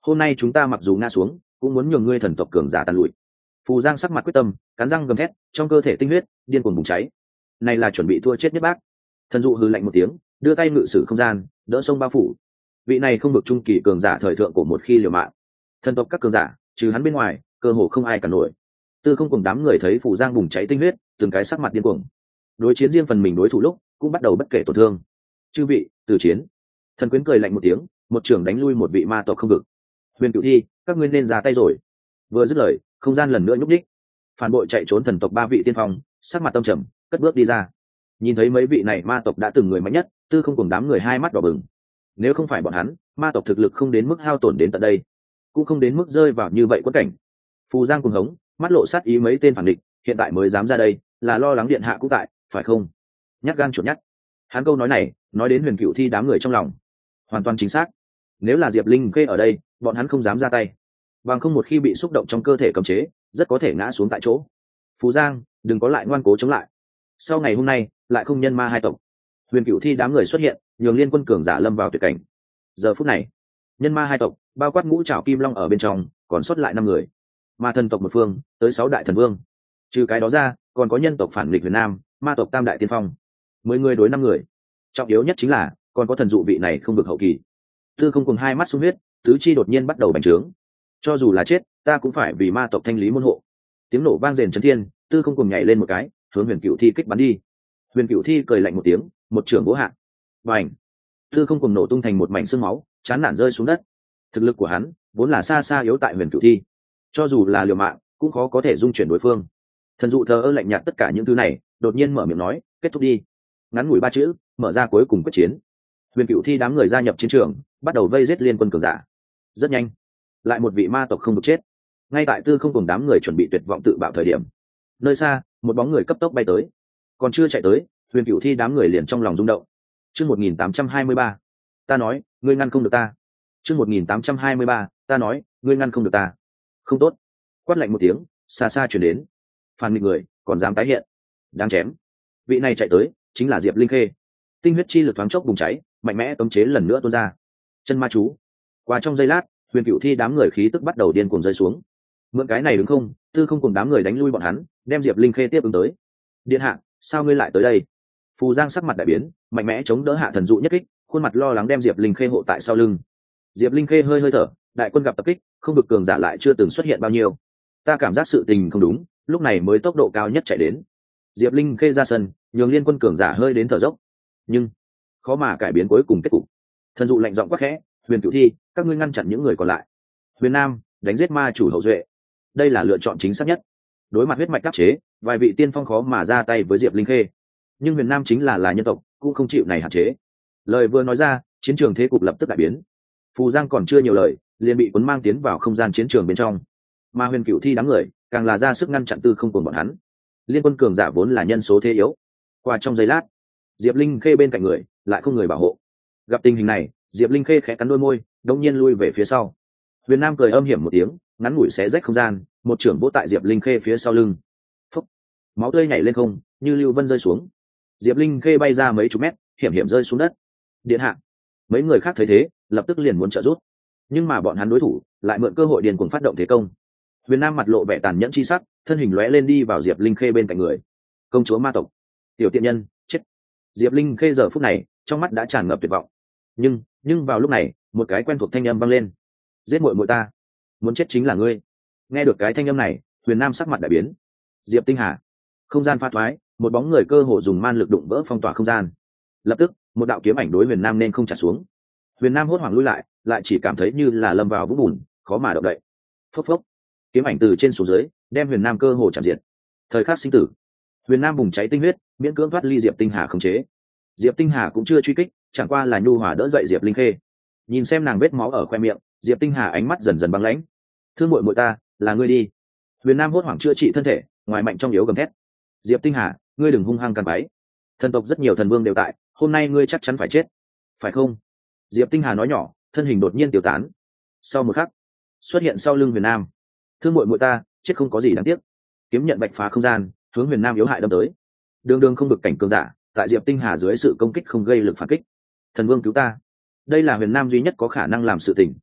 A: hôm nay chúng ta mặc dù ngã xuống cũng muốn nhường ngươi thần tộc cường giả tàn lụi. Phù Giang sắc mặt quyết tâm, cắn răng gầm thét, trong cơ thể tinh huyết điên cuồng bùng cháy. Này là chuẩn bị thua chết nhất bác. Thần dụ hừ lạnh một tiếng, đưa tay ngự sử không gian, đỡ sông bao phủ. Vị này không được trung kỳ cường giả thời thượng của một khi liều mạng. Thần tộc các cường giả, trừ hắn bên ngoài, cơ hồ không ai cả nổi. Tư Không cùng đám người thấy Phù Giang bùng cháy tinh huyết, từng cái sắc mặt điên cuồng. Đối chiến riêng phần mình đối thủ lúc, cũng bắt đầu bất kể tổn thương. Chư vị, từ chiến. Thần quyến cười lạnh một tiếng, một trưởng đánh lui một vị ma tộc không vực. Huyền Cửu Thi, các ngươi nên ra tay rồi. Vừa dứt lời, không gian lần nữa nhúc nhích. Phản bội chạy trốn thần tộc ba vị tiên phong, sắc mặt tâm trầm, cất bước đi ra. Nhìn thấy mấy vị này ma tộc đã từng người mạnh nhất, Tư Không cùng đám người hai mắt đỏ bừng. Nếu không phải bọn hắn, ma tộc thực lực không đến mức hao tổn đến tận đây, cũng không đến mức rơi vào như vậy quẫn cảnh. Phù Giang cùng hống, mắt lộ sát ý mấy tên phản địch, hiện tại mới dám ra đây, là lo lắng điện hạ cũng tại, phải không? Nhát gan chuột nhát. Hắn câu nói này, nói đến Huyền Cửu Thi đám người trong lòng, hoàn toàn chính xác. Nếu là Diệp Linh Khê ở đây, bọn hắn không dám ra tay, bằng không một khi bị xúc động trong cơ thể cấm chế, rất có thể ngã xuống tại chỗ. Phù Giang, đừng có lại ngoan cố chống lại. Sau ngày hôm nay, lại không nhân ma hai tộc. Huyền Cửu Thi đám người xuất hiện, nhường liên quân cường giả lâm vào tuyệt cảnh. Giờ phút này, nhân ma hai tộc, bao quát ngũ trảo kim long ở bên trong, còn xuất lại 5 người. Ma thần tộc một phương, tới 6 đại thần vương. Trừ cái đó ra, còn có nhân tộc phản nghịch Việt Nam, ma tộc tam đại tiên phong. 10 người đối 5 người. Trọng yếu nhất chính là, còn có thần dụ vị này không được hậu kỳ. Tư Không cùng hai mắt sung huyết, tứ chi đột nhiên bắt đầu bành trướng. Cho dù là chết, ta cũng phải vì ma tộc thanh lý môn hộ. Tiếng nổ vang rền chấn thiên, Tư Không cùng nhảy lên một cái, hướng Huyền Cửu Thi kích bắn đi. Huyền Cửu Thi cười lạnh một tiếng, một trường vỗ hạ. Bành! Tư Không cùng nổ tung thành một mảnh xương máu, chán nản rơi xuống đất. Thực lực của hắn vốn là xa xa yếu tại Huyền Cửu Thi, cho dù là liều mạng, cũng khó có thể dung chuyển đối phương. Thần dụ thờ ơ lạnh nhạt tất cả những thứ này, đột nhiên mở miệng nói, kết thúc đi. Ngắn ngủi 3 chữ, mở ra cuối cùng quyết chiến. Huyền Cửu Thi đám người gia nhập chiến trường, bắt đầu vây giết liên quân cường giả. Rất nhanh, lại một vị ma tộc không được chết. Ngay tại Tư Không cùng đám người chuẩn bị tuyệt vọng tự bạo thời điểm, nơi xa, một bóng người cấp tốc bay tới. Còn chưa chạy tới, Huyền Cửu Thi đám người liền trong lòng rung động. Chương 1823, ta nói, ngươi ngăn không được ta. Chương 1823, ta nói, ngươi ngăn không được ta. Không tốt. Quát lạnh một tiếng, xa xa truyền đến. Phản nghịch người, còn dám tái hiện. Đáng chém. Vị này chạy tới, chính là Diệp Linh Khê. Tinh huyết chi lực thoáng chốc bùng cháy, mạnh mẽ cấm chế lần nữa tuôn ra. Chân ma chú. Qua trong giây lát, Huyền Cửu Thi đám người khí tức bắt đầu điên cuồng rơi xuống. Mượn cái này đúng không? Tư Không cùng đám người đánh lui bọn hắn, đem Diệp Linh Khê tiếp ứng tới. Điện hạ, sao ngươi lại tới đây? Phù Giang sắc mặt đại biến, mạnh mẽ chống đỡ hạ thần dụ nhất kích, khuôn mặt lo lắng đem Diệp Linh Khê hộ tại sau lưng. Diệp Linh Khê hơi hơi thở, đại quân gặp tập kích, không được cường giả lại chưa từng xuất hiện bao nhiêu. Ta cảm giác sự tình không đúng, lúc này mới tốc độ cao nhất chạy đến. Diệp Linh Khê ra sân, nhường liên quân cường giả hơi đến thở dốc, nhưng khó mà cải biến cuối cùng kết cục. Thần dụ lạnh giọng quát khẽ, Huyền Cửu Thi, các ngươi ngăn chặn những người còn lại. Huyền Nam, đánh giết ma chủ hậu duệ. Đây là lựa chọn chính xác nhất. Đối mặt huyết mạch đắc chế, vài vị tiên phong khó mà ra tay với Diệp Linh Khê, nhưng Huyền Nam chính là nhân tộc, cũng không chịu này hạn chế. Lời vừa nói ra, chiến trường thế cục lập tức đại biến. Phù Giang còn chưa nhiều lời, liền bị cuốn mang tiến vào không gian chiến trường bên trong. Mà Huyền Cửu Thi đám người càng là ra sức ngăn chặn Tư Không cùng bọn hắn. Liên quân cường giả vốn là nhân số thế yếu. Qua trong giây lát, Diệp Linh Khê bên cạnh người lại không người bảo hộ. Gặp tình hình này, Diệp Linh Khê khẽ cắn đôi môi, đống nhiên lui về phía sau. Huyền Nam cười âm hiểm một tiếng, ngắn ngủi xé rách không gian, một trưởng vỗ tại Diệp Linh Khê phía sau lưng. Phốc, máu tươi nhảy lên không, như lưu vân rơi xuống. Diệp Linh Khê bay ra mấy chục mét, hiểm hiểm rơi xuống đất. Điện hạ, mấy người khác thấy thế, lập tức liền muốn trợ giúp, nhưng mà bọn hắn đối thủ lại mượn cơ hội điên cuồng phát động thế công. Huyền Nam mặt lộ vẻ tàn nhẫn chi sắc, thân hình lóe lên đi vào Diệp Linh Khê bên cạnh người. Công chúa ma tộc, tiểu tiện nhân, chết! Diệp Linh Khê giờ phút này trong mắt đã tràn ngập tuyệt vọng. Nhưng vào lúc này, một cái quen thuộc thanh âm vang lên. Giết muội muội ta, muốn chết chính là ngươi. Nghe được cái thanh âm này, Huyền Nam sắc mặt đại biến. Diệp Tinh Hà, không gian pha thoái, một bóng người cơ hồ dùng man lực đụng vỡ phong tỏa không gian. Lập tức, một đạo kiếm ảnh đối Huyền Nam nên không trả xuống. Huyền Nam hốt hoảng lui lại chỉ cảm thấy như là lâm vào vũng bùn, khó mà động đậy. Phốc phốc, kiếm ảnh từ trên xuống dưới, đem Huyền Nam cơ hồ chạm diệt. Thời khắc sinh tử, Huyền Nam bùng cháy tinh huyết, miễn cưỡng thoát ly Diệp Tinh Hà khống chế. Diệp Tinh Hà cũng chưa truy kích, chẳng qua là nhu hòa đỡ dậy Diệp Linh Khê. Nhìn xem nàng vết máu ở khoe miệng, Diệp Tinh Hà ánh mắt dần dần băng lãnh. Thương muội muội ta, là ngươi đi. Huyền Nam hốt hoảng chữa trị thân thể, ngoài mạnh trong yếu gầm thét. Diệp Tinh Hà, ngươi đừng hung hăng can bái. Thần tộc rất nhiều thần vương đều tại, hôm nay ngươi chắc chắn phải chết, phải không? Diệp Tinh Hà nói nhỏ, thân hình đột nhiên tiêu tán. Sau một khắc, xuất hiện sau lưng Huyền Nam. Thương muội muội ta, chết không có gì đáng tiếc. Kiếm nhận bạch phá không gian, hướng Huyền Nam yếu hại đâm tới. Đường đường không được cảnh cường giả, tại Diệp Tinh Hà dưới sự công kích không gây lực phản kích. Thần vương cứu ta. Đây là Huyền Nam duy nhất có khả năng làm sự tình.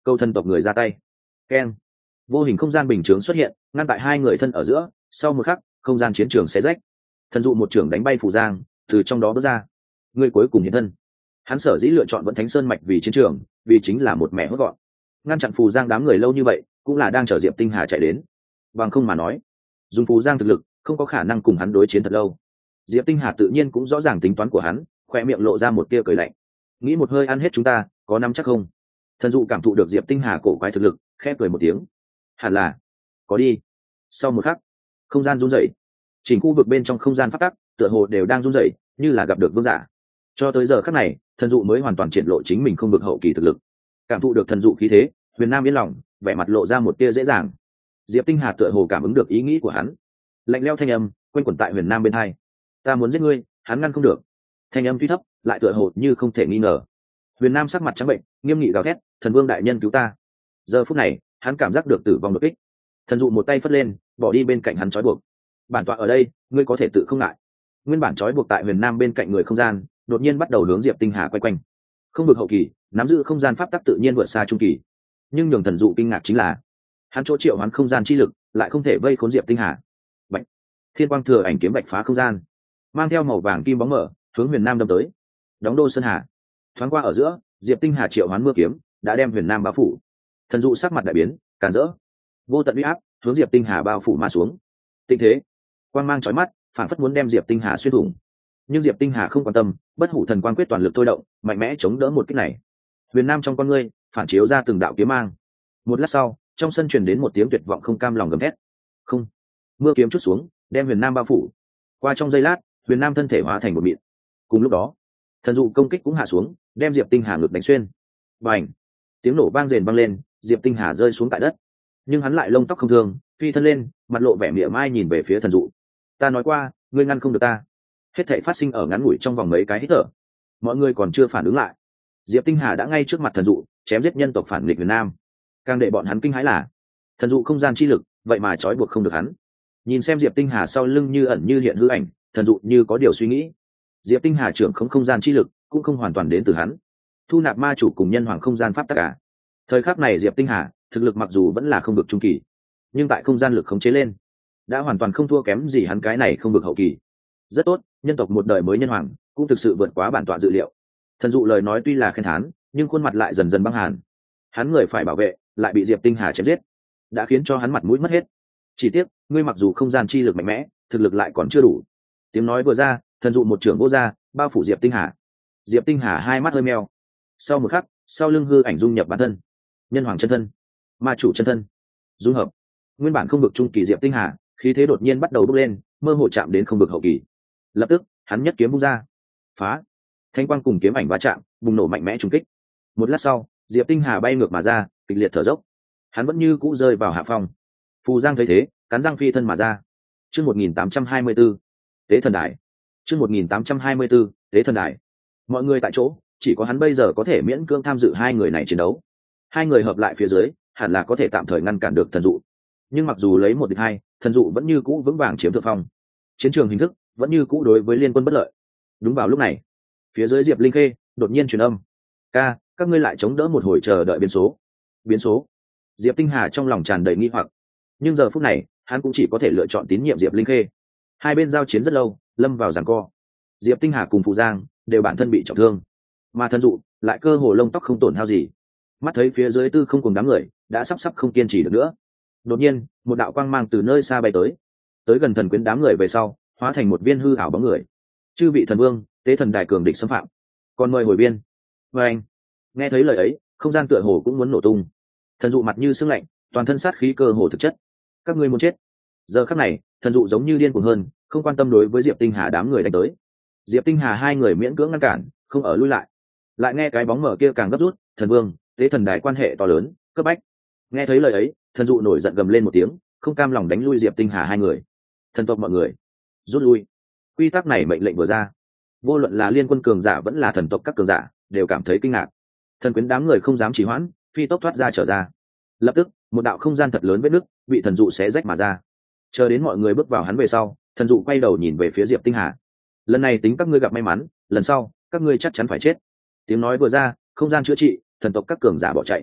A: câu thần tộc người ra tay. Keng. Vô hình không gian bình chướng xuất hiện, ngăn tại hai người thân ở giữa. Sau một khắc, không gian chiến trường xé rách. Thần dụ một trưởng đánh bay Phù Giang, từ trong đó bước ra. Người cuối cùng hiện thân. Hắn sở dĩ lựa chọn Vẫn Thánh Sơn mạch vì chiến trường, vì chính là một mẹ hốt gọn. Ngăn chặn Phù Giang đám người lâu như vậy, cũng là đang chờ Diệp Tinh Hà chạy đến. Bằng không mà nói, dùng Phù Giang thực lực, không có khả năng cùng hắn đối chiến thật lâu. Diệp Tinh Hà tự nhiên cũng rõ ràng tính toán của hắn, khoe miệng lộ ra một tia cười lạnh. Nghĩ một hơi ăn hết chúng ta, có nắm chắc không? Thần dụ cảm thụ được Diệp Tinh Hà cổ quái thực lực, khẽ cười một tiếng. Hẳn là có đi. Sau một khắc, không gian run rẩy, chỉnh khu vực bên trong không gian phát tắc tựa hồ đều đang run rẩy, như là gặp được vương giả. Cho tới giờ khắc này, thần dụ mới hoàn toàn triển lộ chính mình không được hậu kỳ thực lực. Cảm thụ được thần dụ khí thế, Huyền Nam yên lòng, vẻ mặt lộ ra một tia dễ dàng. Diệp Tinh Hà tựa hồ cảm ứng được ý nghĩ của hắn, lạnh lẽo thanh âm quanh quẩn tại Huyền Nam bên hai. Ta muốn giết ngươi, hắn ngăn không được. Thanh âm tuy thấp, lại tựa hồ như không thể nghi ngờ. Huyền Nam sắc mặt trắng bệnh, nghiêm nghị gào thét, thần vương đại nhân cứu ta. Giờ phút này, hắn cảm giác được tử vong đột kích. Thần dụ một tay phất lên, bỏ đi bên cạnh hắn trói buộc. Bản tọa ở đây, ngươi có thể tự không ngại. Nguyên bản trói buộc tại Huyền Nam bên cạnh người không gian, đột nhiên bắt đầu hướng Diệp Tinh Hà quay quanh. Không vực hậu kỳ, nắm giữ không gian pháp tắc tự nhiên vượt xa trung kỳ. Nhưng nhường thần dụ kinh ngạc chính là, hắn chỗ triệu hắn không gian chi lực, lại không thể vây khốn Diệp Tinh Hà. Bạch, thiên quang thừa ảnh kiếm bạch phá không gian, mang theo màu vàng kim bóng mở, hướng Huyền Nam đâm tới. Đóng đô sơn hà. Thoáng qua ở giữa, Diệp Tinh Hà triệu hoán mưa kiếm, đã đem Huyền Nam bao phủ. Thần dụ sắc mặt đại biến, cản rỡ. Vô tận uy áp hướng Diệp Tinh Hà bao phủ mà xuống. Tinh thế, quang mang chói mắt, phản phất muốn đem Diệp Tinh Hà xuyên thủng. Nhưng Diệp Tinh Hà không quan tâm, bất hủ thần quang quyết toàn lực thôi động, mạnh mẽ chống đỡ một kích này. Huyền Nam trong con ngươi phản chiếu ra từng đạo kiếm mang. Một lát sau, trong sân truyền đến một tiếng tuyệt vọng không cam lòng gầm thét. Không, mưa kiếm chút xuống, đem Huyền Nam bao phủ. Qua trong giây lát, Huyền Nam thân thể hóa thành một mịn. Cùng lúc đó, thần dụ công kích cũng hạ xuống, đem Diệp Tinh Hà ngực đánh xuyên. Bành! Tiếng nổ vang rền vang lên, Diệp Tinh Hà rơi xuống tại đất. Nhưng hắn lại lông tóc không thương, phi thân lên, mặt lộ vẻ mỉa mai nhìn về phía thần dụ. Ta nói qua, ngươi ngăn không được ta. Hết thảy phát sinh ở ngắn ngủi trong vòng mấy cái hít thở. Mọi người còn chưa phản ứng lại, Diệp Tinh Hà đã ngay trước mặt thần dụ chém giết nhân tộc phản nghịch Việt Nam. Càng để bọn hắn kinh hãi là, thần dụ không gian chi lực, vậy mà trói buộc không được hắn. Nhìn xem Diệp Tinh Hà sau lưng như ẩn như hiện hư ảnh, thần dụ như có điều suy nghĩ. Diệp Tinh Hà trưởng không gian chi lực, cũng không hoàn toàn đến từ hắn. Thu nạp ma chủ cùng nhân hoàng không gian pháp tất cả. Thời khắc này Diệp Tinh Hà thực lực mặc dù vẫn là không được trung kỳ, nhưng tại không gian lực khống chế lên, đã hoàn toàn không thua kém gì hắn cái này không được hậu kỳ. Rất tốt, nhân tộc một đời mới nhân hoàng cũng thực sự vượt quá bản tọa dự liệu. Thần dụ lời nói tuy là khen thán, nhưng khuôn mặt lại dần dần băng hàn. Hắn người phải bảo vệ, lại bị Diệp Tinh Hà chém giết, đã khiến cho hắn mặt mũi mất hết. Chỉ tiếc, ngươi mặc dù không gian chi lực mạnh mẽ, thực lực lại còn chưa đủ. Tiếng nói vừa ra, thần dụ một trưởng vô ra, bao phủ Diệp Tinh Hà. Diệp Tinh Hà hai mắt hơi meo. Sau một khắc, sau lưng hư ảnh dung nhập bản thân, nhân hoàng chân thân, ma chủ chân thân, dung hợp. Nguyên bản không vực trung kỳ Diệp Tinh Hà, khí thế đột nhiên bắt đầu bốc lên, mơ hồ chạm đến không vực hậu kỳ. Lập tức, hắn nhất kiếm vung ra, phá. Thanh quang cùng kiếm ảnh va chạm, bùng nổ mạnh mẽ trùng kích. Một lát sau, Diệp Tinh Hà bay ngược mà ra, kịch liệt thở dốc. Hắn vẫn như cũ rơi vào hạ phong. Phù Giang thấy thế, cắn răng phi thân mà ra. Chương 1824, Tế thần đài. Chương 1824, Tế thần đài. Mọi người tại chỗ, chỉ có hắn bây giờ có thể miễn cưỡng tham dự hai người này chiến đấu. Hai người hợp lại phía dưới, hẳn là có thể tạm thời ngăn cản được thần dụ. Nhưng mặc dù lấy một địch hai, thần dụ vẫn như cũ vững vàng chiếm thượng phong. Chiến trường hình thức vẫn như cũ đối với liên quân bất lợi. Đúng vào lúc này, phía dưới Diệp Linh Khê đột nhiên truyền âm: "Ca, các ngươi lại chống đỡ một hồi chờ đợi biến số." Biến số? Diệp Tinh Hà trong lòng tràn đầy nghi hoặc, nhưng giờ phút này, hắn cũng chỉ có thể lựa chọn tín nhiệm Diệp Linh Khê. Hai bên giao chiến rất lâu, lâm vào giằng co. Diệp Tinh Hà cùng Phù Giang đều bản thân bị trọng thương, mà thần dụ lại cơ hồ lông tóc không tổn hao gì. Mắt thấy phía dưới tư không cùng đám người đã sắp không kiên trì được nữa. Đột nhiên, một đạo quang mang từ nơi xa bay tới gần thần quyến đám người về sau, hóa thành một viên hư ảo bóng người. Chư vị thần vương, tế thần đài cường địch xâm phạm, còn mời hồi biên. Và anh nghe thấy lời ấy, không gian tựa hồ cũng muốn nổ tung. Thần dụ mặt như sương lạnh, toàn thân sát khí cơ hồ thực chất. Các ngươi muốn chết. Giờ khắc này, thần dụ giống như điên cuồng hơn, không quan tâm đối với Diệp Tinh Hà đám người đánh tới. Diệp Tinh Hà hai người miễn cưỡng ngăn cản, không ở lui lại. Lại nghe cái bóng mở kia càng gấp rút: "Thần vương, tế thần đài quan hệ to lớn, cấp bách." Nghe thấy lời ấy, thần dụ nổi giận gầm lên một tiếng, không cam lòng đánh lui Diệp Tinh Hà hai người. Thần tộc mọi người, rút lui. Quy tắc này mệnh lệnh vừa ra, vô luận là liên quân cường giả vẫn là thần tộc các cường giả đều cảm thấy kinh ngạc. Thần quyến đám người không dám trì hoãn, phi tốc thoát ra trở ra. Lập tức, một đạo không gian thật lớn vết nứt bị thần dụ xé rách mà ra. Chờ đến mọi người bước vào hắn về sau, thần dụ quay đầu nhìn về phía Diệp Tinh Hà: "Lần này tính các ngươi gặp may mắn, lần sau các ngươi chắc chắn phải chết." Tiếng nói vừa ra, không gian chữa trị, thần tộc các cường giả bỏ chạy.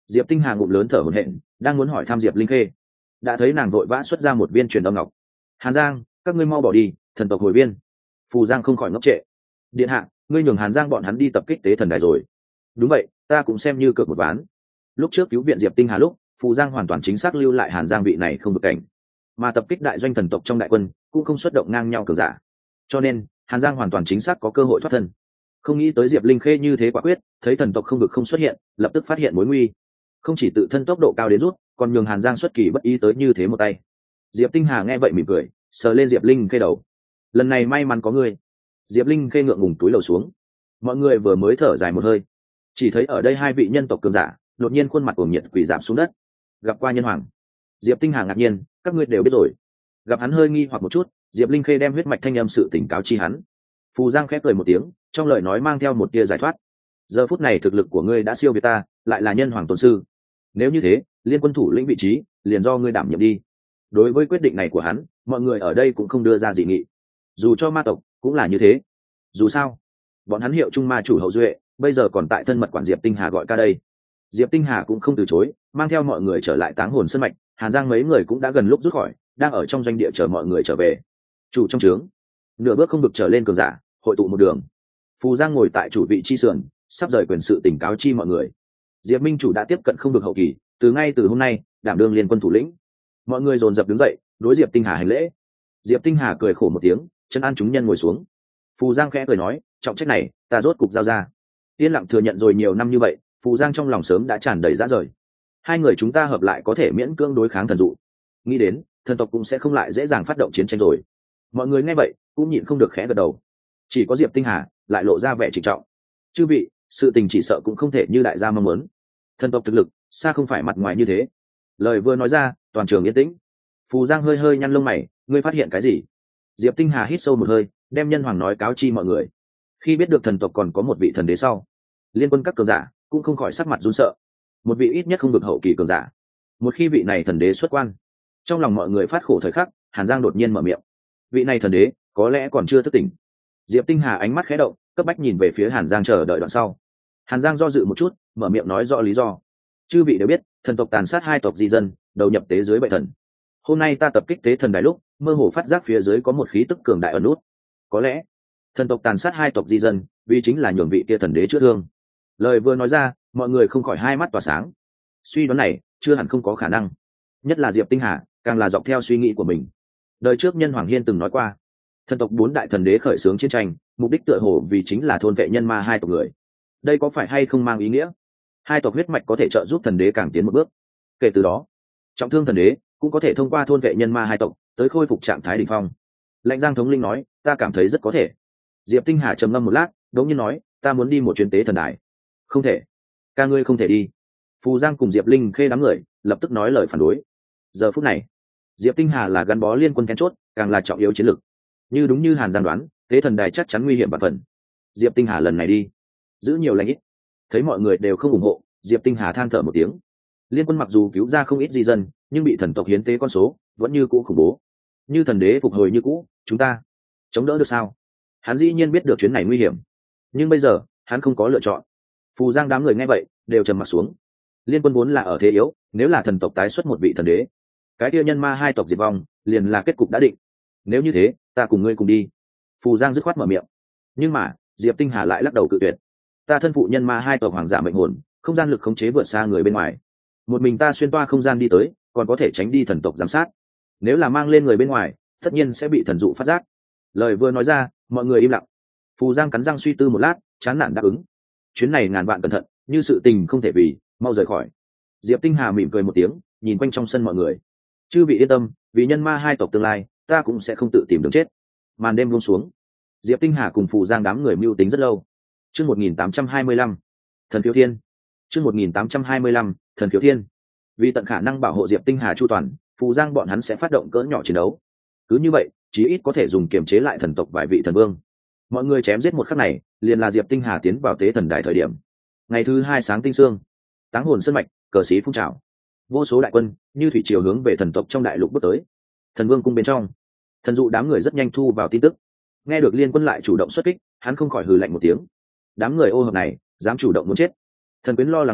A: Diệp Tinh Hà ngụm lớn thở hổn hển, đang muốn hỏi thăm Diệp Linh Khê, đã thấy nàng vội vã xuất ra một viên truyền âm ngọc. Hàn Giang, các ngươi mau bỏ đi, thần tộc hồi viên. Phù Giang không khỏi ngốc trệ. Điện hạ, ngươi nhường Hàn Giang bọn hắn đi tập kích tế thần đài rồi. Đúng vậy, ta cũng xem như cược một ván. Lúc trước cứu viện Diệp Tinh Hà lúc, Phù Giang hoàn toàn chính xác lưu lại Hàn Giang vị này không được cảnh, mà tập kích đại doanh thần tộc trong đại quân cũng không xuất động ngang nhau cường giả, cho nên Hàn Giang hoàn toàn chính xác có cơ hội thoát thân. Không nghĩ tới Diệp Linh Khê như thế quả quyết, thấy thần tộc không vực không xuất hiện, lập tức phát hiện mối nguy, không chỉ tự thân tốc độ cao đến rút, còn nhường Hàn Giang xuất kỳ bất ý tới như thế một tay. Diệp Tinh Hà nghe vậy mỉm cười, sờ lên Diệp Linh Khê đầu. Lần này may mắn có ngươi. Diệp Linh Khê ngượng ngùng túi lầu xuống. Mọi người vừa mới thở dài một hơi, chỉ thấy ở đây hai vị nhân tộc cường giả đột nhiên khuôn mặt cuồng nhiệt quỳ giảm xuống đất. Gặp qua nhân hoàng. Diệp Tinh Hà ngạc nhiên, các ngươi đều biết rồi. Gặp hắn hơi nghi hoặc một chút, Diệp Linh Khê đem huyết mạch thanh âm sự tỉnh cáo chi hắn. Phù Giang khép cười một tiếng, trong lời nói mang theo một tia giải thoát. Giờ phút này thực lực của ngươi đã siêu việt ta, lại là nhân hoàng tôn sư. Nếu như thế, liên quân thủ lĩnh vị trí liền do ngươi đảm nhiệm đi. Đối với quyết định này của hắn, mọi người ở đây cũng không đưa ra dị nghị. Dù cho ma tộc cũng là như thế. Dù sao, bọn hắn hiệu trung ma chủ hậu duệ, bây giờ còn tại thân mật quản Diệp Tinh Hà gọi ca đây. Diệp Tinh Hà cũng không từ chối, mang theo mọi người trở lại Táng Hồn Sơn mạch. Hàn Giang mấy người cũng đã gần lúc rút khỏi, đang ở trong doanh địa chờ mọi người trở về. Chủ trong trướng, nửa bước không được trở lên cường giả, hội tụ một đường. Phù Giang ngồi tại chủ vị chi sườn, sắp rời quyền sự tỉnh cáo chi mọi người. Diệp Minh chủ đã tiếp cận không được hậu kỳ, ngay từ hôm nay đảm đương liên quân thủ lĩnh. Mọi người dồn dập đứng dậy, đối Diệp Tinh Hà hành lễ. Diệp Tinh Hà cười khổ một tiếng, chân an chúng nhân ngồi xuống. Phù Giang khẽ cười nói, trọng trách này ta rốt cục giao ra. Yên lặng thừa nhận rồi nhiều năm như vậy, Phù Giang trong lòng sớm đã tràn đầy dã rời. Hai người chúng ta hợp lại có thể miễn cưỡng đối kháng thần dụ, nghĩ đến thần tộc cũng sẽ không lại dễ dàng phát động chiến tranh rồi. Mọi người nghe vậy cũng nhịn không được khẽ gật đầu. Chỉ có Diệp Tinh Hà lại lộ ra vẻ trịnh trọng. Chư vị, sự tình chỉ sợ cũng không thể như đại gia mong muốn. Thần tộc thực lực xa không phải mặt ngoài như thế. Lời vừa nói ra, toàn trường yên tĩnh. Phù Giang hơi hơi nhăn lông mày, ngươi phát hiện cái gì? Diệp Tinh Hà hít sâu một hơi, đem nhân hoàng nói cáo chi mọi người. Khi biết được thần tộc còn có một vị thần đế sau, liên quân các cường giả cũng không khỏi sắc mặt run sợ. Một vị ít nhất không được hậu kỳ cường giả. Một khi vị này thần đế xuất quan, trong lòng mọi người phát khổ thời khắc, Hàn Giang đột nhiên mở miệng. Vị này thần đế có lẽ còn chưa thức tỉnh. Diệp Tinh Hà ánh mắt khẽ động, cấp bách nhìn về phía Hàn Giang chờ đợi đoạn sau. Hàn Giang do dự một chút, mở miệng nói rõ lý do. Chư vị đều biết, thần tộc tàn sát hai tộc di dân, đầu nhập tế dưới bệ thần. Hôm nay ta tập kích tế thần đài lúc, mơ hồ phát giác phía dưới có một khí tức cường đại ở nút. Có lẽ thần tộc tàn sát hai tộc di dân, vì chính là nhường vị kia thần đế chữa thương. Lời vừa nói ra, mọi người không khỏi hai mắt tỏa sáng. Suy đoán này chưa hẳn không có khả năng, nhất là Diệp Tinh Hà càng là dọc theo suy nghĩ của mình. Đời trước nhân hoàng hiên từng nói qua, thần tộc bốn đại thần đế khởi xướng chiến tranh, mục đích tựa hồ vì chính là thôn vệ nhân ma hai tộc người. Đây có phải hay không mang ý nghĩa hai tộc huyết mạch có thể trợ giúp thần đế càng tiến một bước? Kể từ đó, trọng thương thần đế cũng có thể thông qua thôn vệ nhân ma hai tộc tới khôi phục trạng thái đỉnh phong. Lãnh Giang thống linh nói, ta cảm thấy rất có thể. Diệp Tinh Hà trầm ngâm một lát, đống nhiên nói, ta muốn đi một chuyến tế thần đài. Không thể, ca ngươi không thể đi. Phù Giang cùng Diệp Linh Khê đám người lập tức nói lời phản đối. Giờ phút này, Diệp Tinh Hà là gắn bó liên quân then chốt, càng là trọng yếu chiến lược. Như đúng như Hàn Giang đoán, tế thần đài chắc chắn nguy hiểm và phần. Diệp Tinh Hà lần này đi, giữ nhiều lãnh ít. Thấy mọi người đều không ủng hộ, Diệp Tinh Hà than thở một tiếng. Liên quân mặc dù cứu ra không ít di dân, nhưng bị thần tộc hiến tế con số vẫn như cũ khủng bố. Như thần đế phục hồi như cũ, chúng ta chống đỡ được sao? Hắn dĩ nhiên biết được chuyến này nguy hiểm, nhưng bây giờ hắn không có lựa chọn. Phù Giang đám người nghe vậy đều trầm mặt xuống. Liên quân vốn là ở thế yếu, nếu là thần tộc tái xuất một vị thần đế, cái kia nhân ma hai tộc diệt vong liền là kết cục đã định. Nếu như thế, ta cùng ngươi cùng đi. Phù Giang dứt khoát mở miệng. Nhưng mà Diệp Tinh Hà lại lắc đầu cự tuyệt. Ta thân phụ nhân ma hai tộc hoàng giả mệnh hồn, không gian lực khống chế vượt xa người bên ngoài. Một mình ta xuyên toa không gian đi tới, còn có thể tránh đi thần tộc giám sát. Nếu là mang lên người bên ngoài, tất nhiên sẽ bị thần dụ phát giác. Lời vừa nói ra, mọi người im lặng. Phù Giang cắn răng suy tư một lát, chán nản đáp ứng. Chuyến này ngàn vạn cẩn thận, như sự tình không thể vì, mau rời khỏi. Diệp Tinh Hà mỉm cười một tiếng, nhìn quanh trong sân mọi người. Chư vị yên tâm, vì nhân ma hai tộc tương lai, ta cũng sẽ không tự tìm đường chết. Màn đêm buông xuống, Diệp Tinh Hà cùng Phù Giang đám người mưu tính rất lâu. Chương 1825, Thần Khiếu Thiên. Chương 1825, Thần Khiếu Thiên. Vì tận khả năng bảo hộ Diệp Tinh Hà chu toàn, Phù Giang bọn hắn sẽ phát động cỡ nhỏ chiến đấu. Cứ như vậy, chí ít có thể dùng kiềm chế lại thần tộc vài vị thần vương. Mọi người chém giết một khắc này, liền là Diệp Tinh Hà tiến vào tế thần đài thời điểm. Ngày thứ hai sáng tinh sương, Táng Hồn Sơn mạch, cờ xí phun trào. Vô số đại quân như thủy triều hướng về thần tộc trong đại lục bước tới. Thần Vương cung bên trong, thần dụ đám người rất nhanh thu vào tin tức. Nghe được liên quân lại chủ động xuất kích, hắn không khỏi hừ lạnh một tiếng. Đám người ô hợp này dám chủ động muốn chết. Thần Quyến lo lắng nói,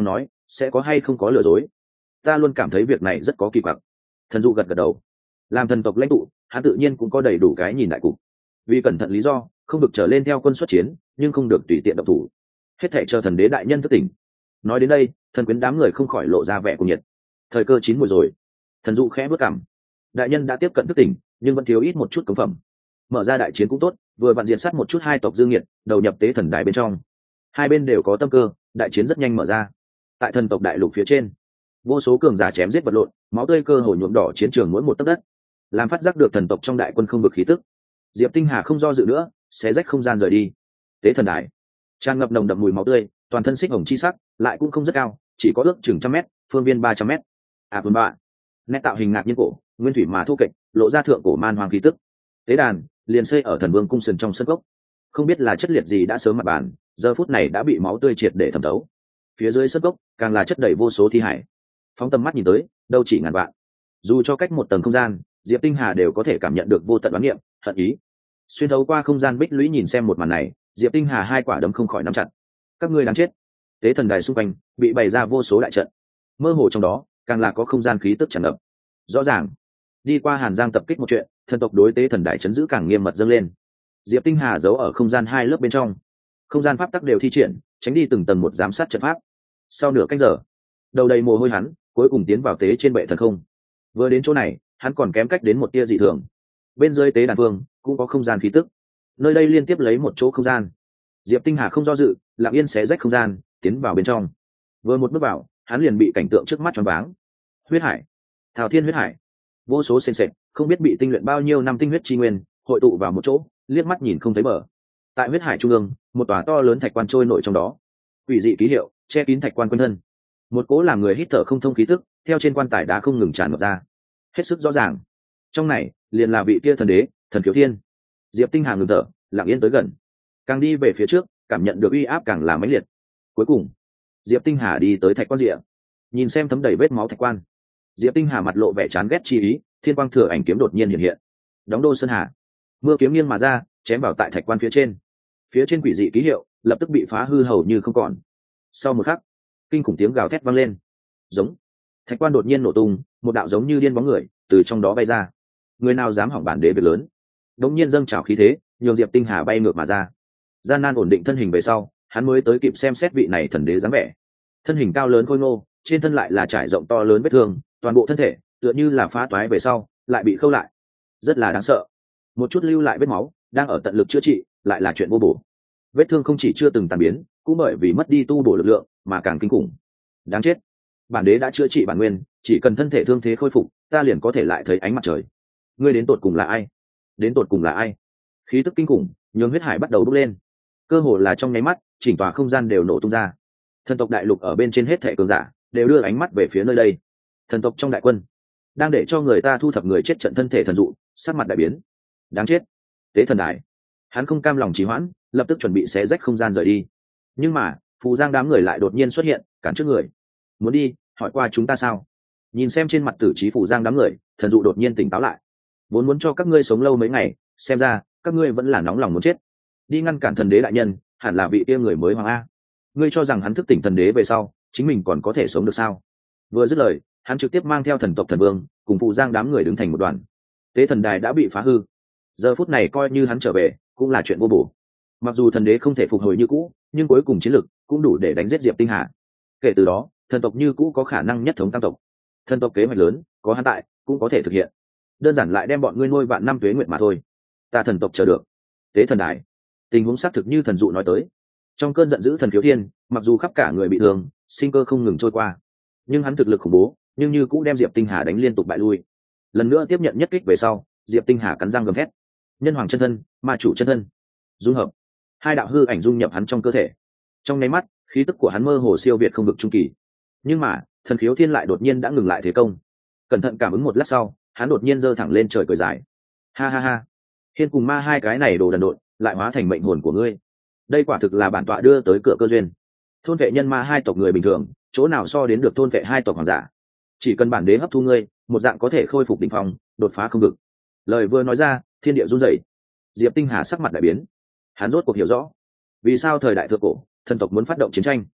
A: sẽ có hay không có lừa dối. Ta luôn cảm thấy việc này rất có kỳ quặc. Thần dụ gật gật đầu. Làm thần tộc lãnh tụ, hắn tự nhiên cũng có đầy đủ cái nhìn đại cục. Vì cẩn thận lý do, không được trở lên theo quân xuất chiến, nhưng không được tùy tiện động thủ. Hết thảy chờ thần đế đại nhân thức tỉnh. Nói đến đây, thần quyến đám người không khỏi lộ ra vẻ cuồng nhiệt. Thời cơ chín mùi rồi. Thần dụ khẽ bước cằm. Đại nhân đã tiếp cận thức tỉnh, nhưng vẫn thiếu ít một chút cống phẩm. Mở ra đại chiến cũng tốt, vừa vặn diện sát một chút hai tộc dương nghiệt, đầu nhập tế thần đài bên trong. Hai bên đều có tâm cơ, đại chiến rất nhanh mở ra. Tại thần tộc đại lục phía trên, vô số cường giả chém giết vật lộn, máu tươi cơ hồ nhuộm đỏ chiến trường mỗi một tấc đất, làm phát giác được thần tộc trong đại quân không vực khí tức. Diệp Tinh Hà không do dự nữa, xé rách không gian rời đi. Tế thần đài tràn ngập nồng đậm mùi máu tươi, toàn thân xích hồng chi sắc, lại cũng không rất cao, chỉ có ước chừng 100 mét, phương viên 300 mét. Vân bạ, nét tạo hình ngạc nhiên cổ, nguyên thủy mà thu kệch, lộ ra thượng cổ man hoàng khí tức. Tế đàn liền xây ở thần vương cung sườn trong sân gốc, không biết là chất liệt gì đã sớm mặt bàn, giờ phút này đã bị máu tươi triệt để thẩm thấu. Phía dưới sân gốc càng là chất đầy vô số thi hải. Phóng tầm mắt nhìn tới, đâu chỉ ngàn vạn. Dù cho cách một tầng không gian, Diệp Tinh Hà đều có thể cảm nhận được vô tận oán niệm, hận ý. Xuyên thấu qua không gian bích lũy nhìn xem một màn này, Diệp Tinh Hà hai quả đấm không khỏi nắm chặt. Các ngươi đáng chết. Tế thần đài xung quanh bị bày ra vô số đại trận, mơ hồ trong đó càng là có không gian khí tức tràn ngập. Rõ ràng, đi qua Hàn Giang tập kích một chuyện, thần tộc đối tế thần đài chấn giữ càng nghiêm mật dâng lên. Diệp Tinh Hà giấu ở không gian hai lớp bên trong, không gian pháp tắc đều thi triển, tránh đi từng tầng một giám sát trận pháp. Sau nửa canh giờ, đầu đầy mồ hôi hắn cuối cùng tiến vào tế trên bệ thần không. Vừa đến chỗ này, hắn còn kém cách đến một tia dị thường. Bên dưới tế đàn phương cũng có không gian khí tức, nơi đây liên tiếp lấy một chỗ không gian. Diệp Tinh Hà không do dự, lặng yên xé rách không gian, tiến vào bên trong. Vừa một bước vào, hắn liền bị cảnh tượng trước mắt choáng váng. Huyết hải, thảo thiên huyết hải, vô số sền sệt, không biết bị tinh luyện bao nhiêu năm tinh huyết chi nguyên, hội tụ vào một chỗ, liếc mắt nhìn không thấy bờ. Tại huyết hải trung ương, một tòa to lớn thạch quan trôi nổi trong đó, quỷ dị ký hiệu che kín thạch quan quanh thân. Một cỗ làm người hít thở không thông khí tức theo trên quan tài đá không ngừng tràn ngập ra, hết sức rõ ràng. Trong này liền là vị kia thần đế, thần Khiếu Thiên. Diệp Tinh Hà ngừng thở, lặng yên tới gần, càng đi về phía trước, cảm nhận được uy áp càng là mãnh liệt. Cuối cùng, Diệp Tinh Hà đi tới thạch quan rìa, nhìn xem thấm đầy vết máu thạch quan. Diệp Tinh Hà mặt lộ vẻ chán ghét chi ý, thiên quang thừa ảnh kiếm đột nhiên hiện hiện. Đóng đô sơn hà, mưa kiếm nghiêng mà ra, chém vào tại thạch quan phía trên. Phía trên quỷ dị ký hiệu lập tức bị phá hư hầu như không còn. Sau một khắc, kinh khủng tiếng gào thét vang lên. Giống. Thạch quan đột nhiên nổ tung, một đạo giống như điên bóng người từ trong đó bay ra. Người nào dám hỏng bản đế việc lớn? Đống nhiên dâng trào khí thế, nhường Diệp Tinh Hà bay ngược mà ra. Gian nan ổn định thân hình về sau, hắn mới tới kịp xem xét vị này thần đế dáng vẻ. Thân hình cao lớn khôi ngô, trên thân lại là trải rộng to lớn vết thương, toàn bộ thân thể tựa như là phá toái về sau, lại bị khâu lại. Rất là đáng sợ. Một chút lưu lại vết máu, đang ở tận lực chữa trị, lại là chuyện vô bổ. Vết thương không chỉ chưa từng tàn biến, cũng bởi vì mất đi tu bổ lực lượng mà càng kinh khủng. Đáng chết. Bản đế đã chữa trị bản nguyên, chỉ cần thân thể thương thế khôi phục, ta liền có thể lại thấy ánh mặt trời. Ngươi đến tột cùng là ai? Đến tột cùng là ai? Khí tức kinh khủng nhường huyết hải bắt đầu bốc lên, cơ hồ là trong nháy mắt, chỉnh tòa không gian đều nổ tung ra. Thần tộc đại lục ở bên trên hết thảy cường giả đều đưa ánh mắt về phía nơi đây. Thần tộc trong đại quân đang để cho người ta thu thập người chết trận thân thể thần dụ, sắc mặt đại biến. Đáng chết. Tế thần đài, hắn không cam lòng trì hoãn, lập tức chuẩn bị xé rách không gian rời đi. Nhưng mà Phù Giang đám người lại đột nhiên xuất hiện, cản trước người. Muốn đi, hỏi qua chúng ta sao? Nhìn xem trên mặt tử trí Phù Giang đám người, thần dụ đột nhiên tỉnh táo lại. Vốn muốn cho các ngươi sống lâu mấy ngày, xem ra các ngươi vẫn là nóng lòng muốn chết. Đi ngăn cản thần đế đại nhân, hẳn là vị kia người mới hoàng a. Ngươi cho rằng hắn thức tỉnh thần đế về sau, chính mình còn có thể sống được sao? Vừa dứt lời, hắn trực tiếp mang theo thần tộc thần vương cùng Phù Giang đám người đứng thành một đoàn. Tế thần đài đã bị phá hư, giờ phút này coi như hắn trở về cũng là chuyện vô bổ. Mặc dù thần đế không thể phục hồi như cũ, nhưng cuối cùng chiến lực cũng đủ để đánh giết Diệp Tinh Hà. Kể từ đó, thần tộc như cũ có khả năng nhất thống tam tộc. Thần tộc kế hoạch lớn có hắn tại cũng có thể thực hiện, đơn giản lại đem bọn ngươi nuôi vạn năm tuế nguyệt mà thôi. Ta thần tộc chờ được. Tế thần đài, tình huống xác thực như thần dụ nói tới. Trong cơn giận dữ thần Khiếu Thiên, mặc dù khắp cả người bị thương, sinh cơ không ngừng trôi qua, nhưng hắn thực lực khủng bố, nhưng như cũ đem Diệp Tinh Hà đánh liên tục bại lui. Lần nữa tiếp nhận nhất kích về sau, Diệp Tinh Hà cắn răng gầm thét. Nhân hoàng chân thân, ma chủ chân thân, dung hợp, hai đạo hư ảnh dung nhập hắn trong cơ thể. Trong nháy mắt, khí tức của hắn mơ hồ siêu việt không vực trung kỳ. Nhưng mà thần Khiếu Thiên lại đột nhiên đã ngừng lại thế công. Cẩn thận cảm ứng một lát sau, hắn đột nhiên giơ thẳng lên trời cười dài. Ha ha ha, Hiên cùng ma hai cái này đồ đần độn, lại hóa thành mệnh hồn của ngươi. Đây quả thực là bản tọa đưa tới cửa cơ duyên. Thôn vệ nhân ma hai tộc người bình thường, chỗ nào so đến được thôn vệ hai tộc hoàng giả. Chỉ cần bản đế hấp thu ngươi, một dạng có thể khôi phục đỉnh phong, đột phá không vực. Lời vừa nói ra, thiên địa run rẩy. Diệp Tinh Hà sắc mặt đại biến. Hắn rốt cuộc hiểu rõ vì sao thời đại thượng cổ thần tộc muốn phát động chiến tranh.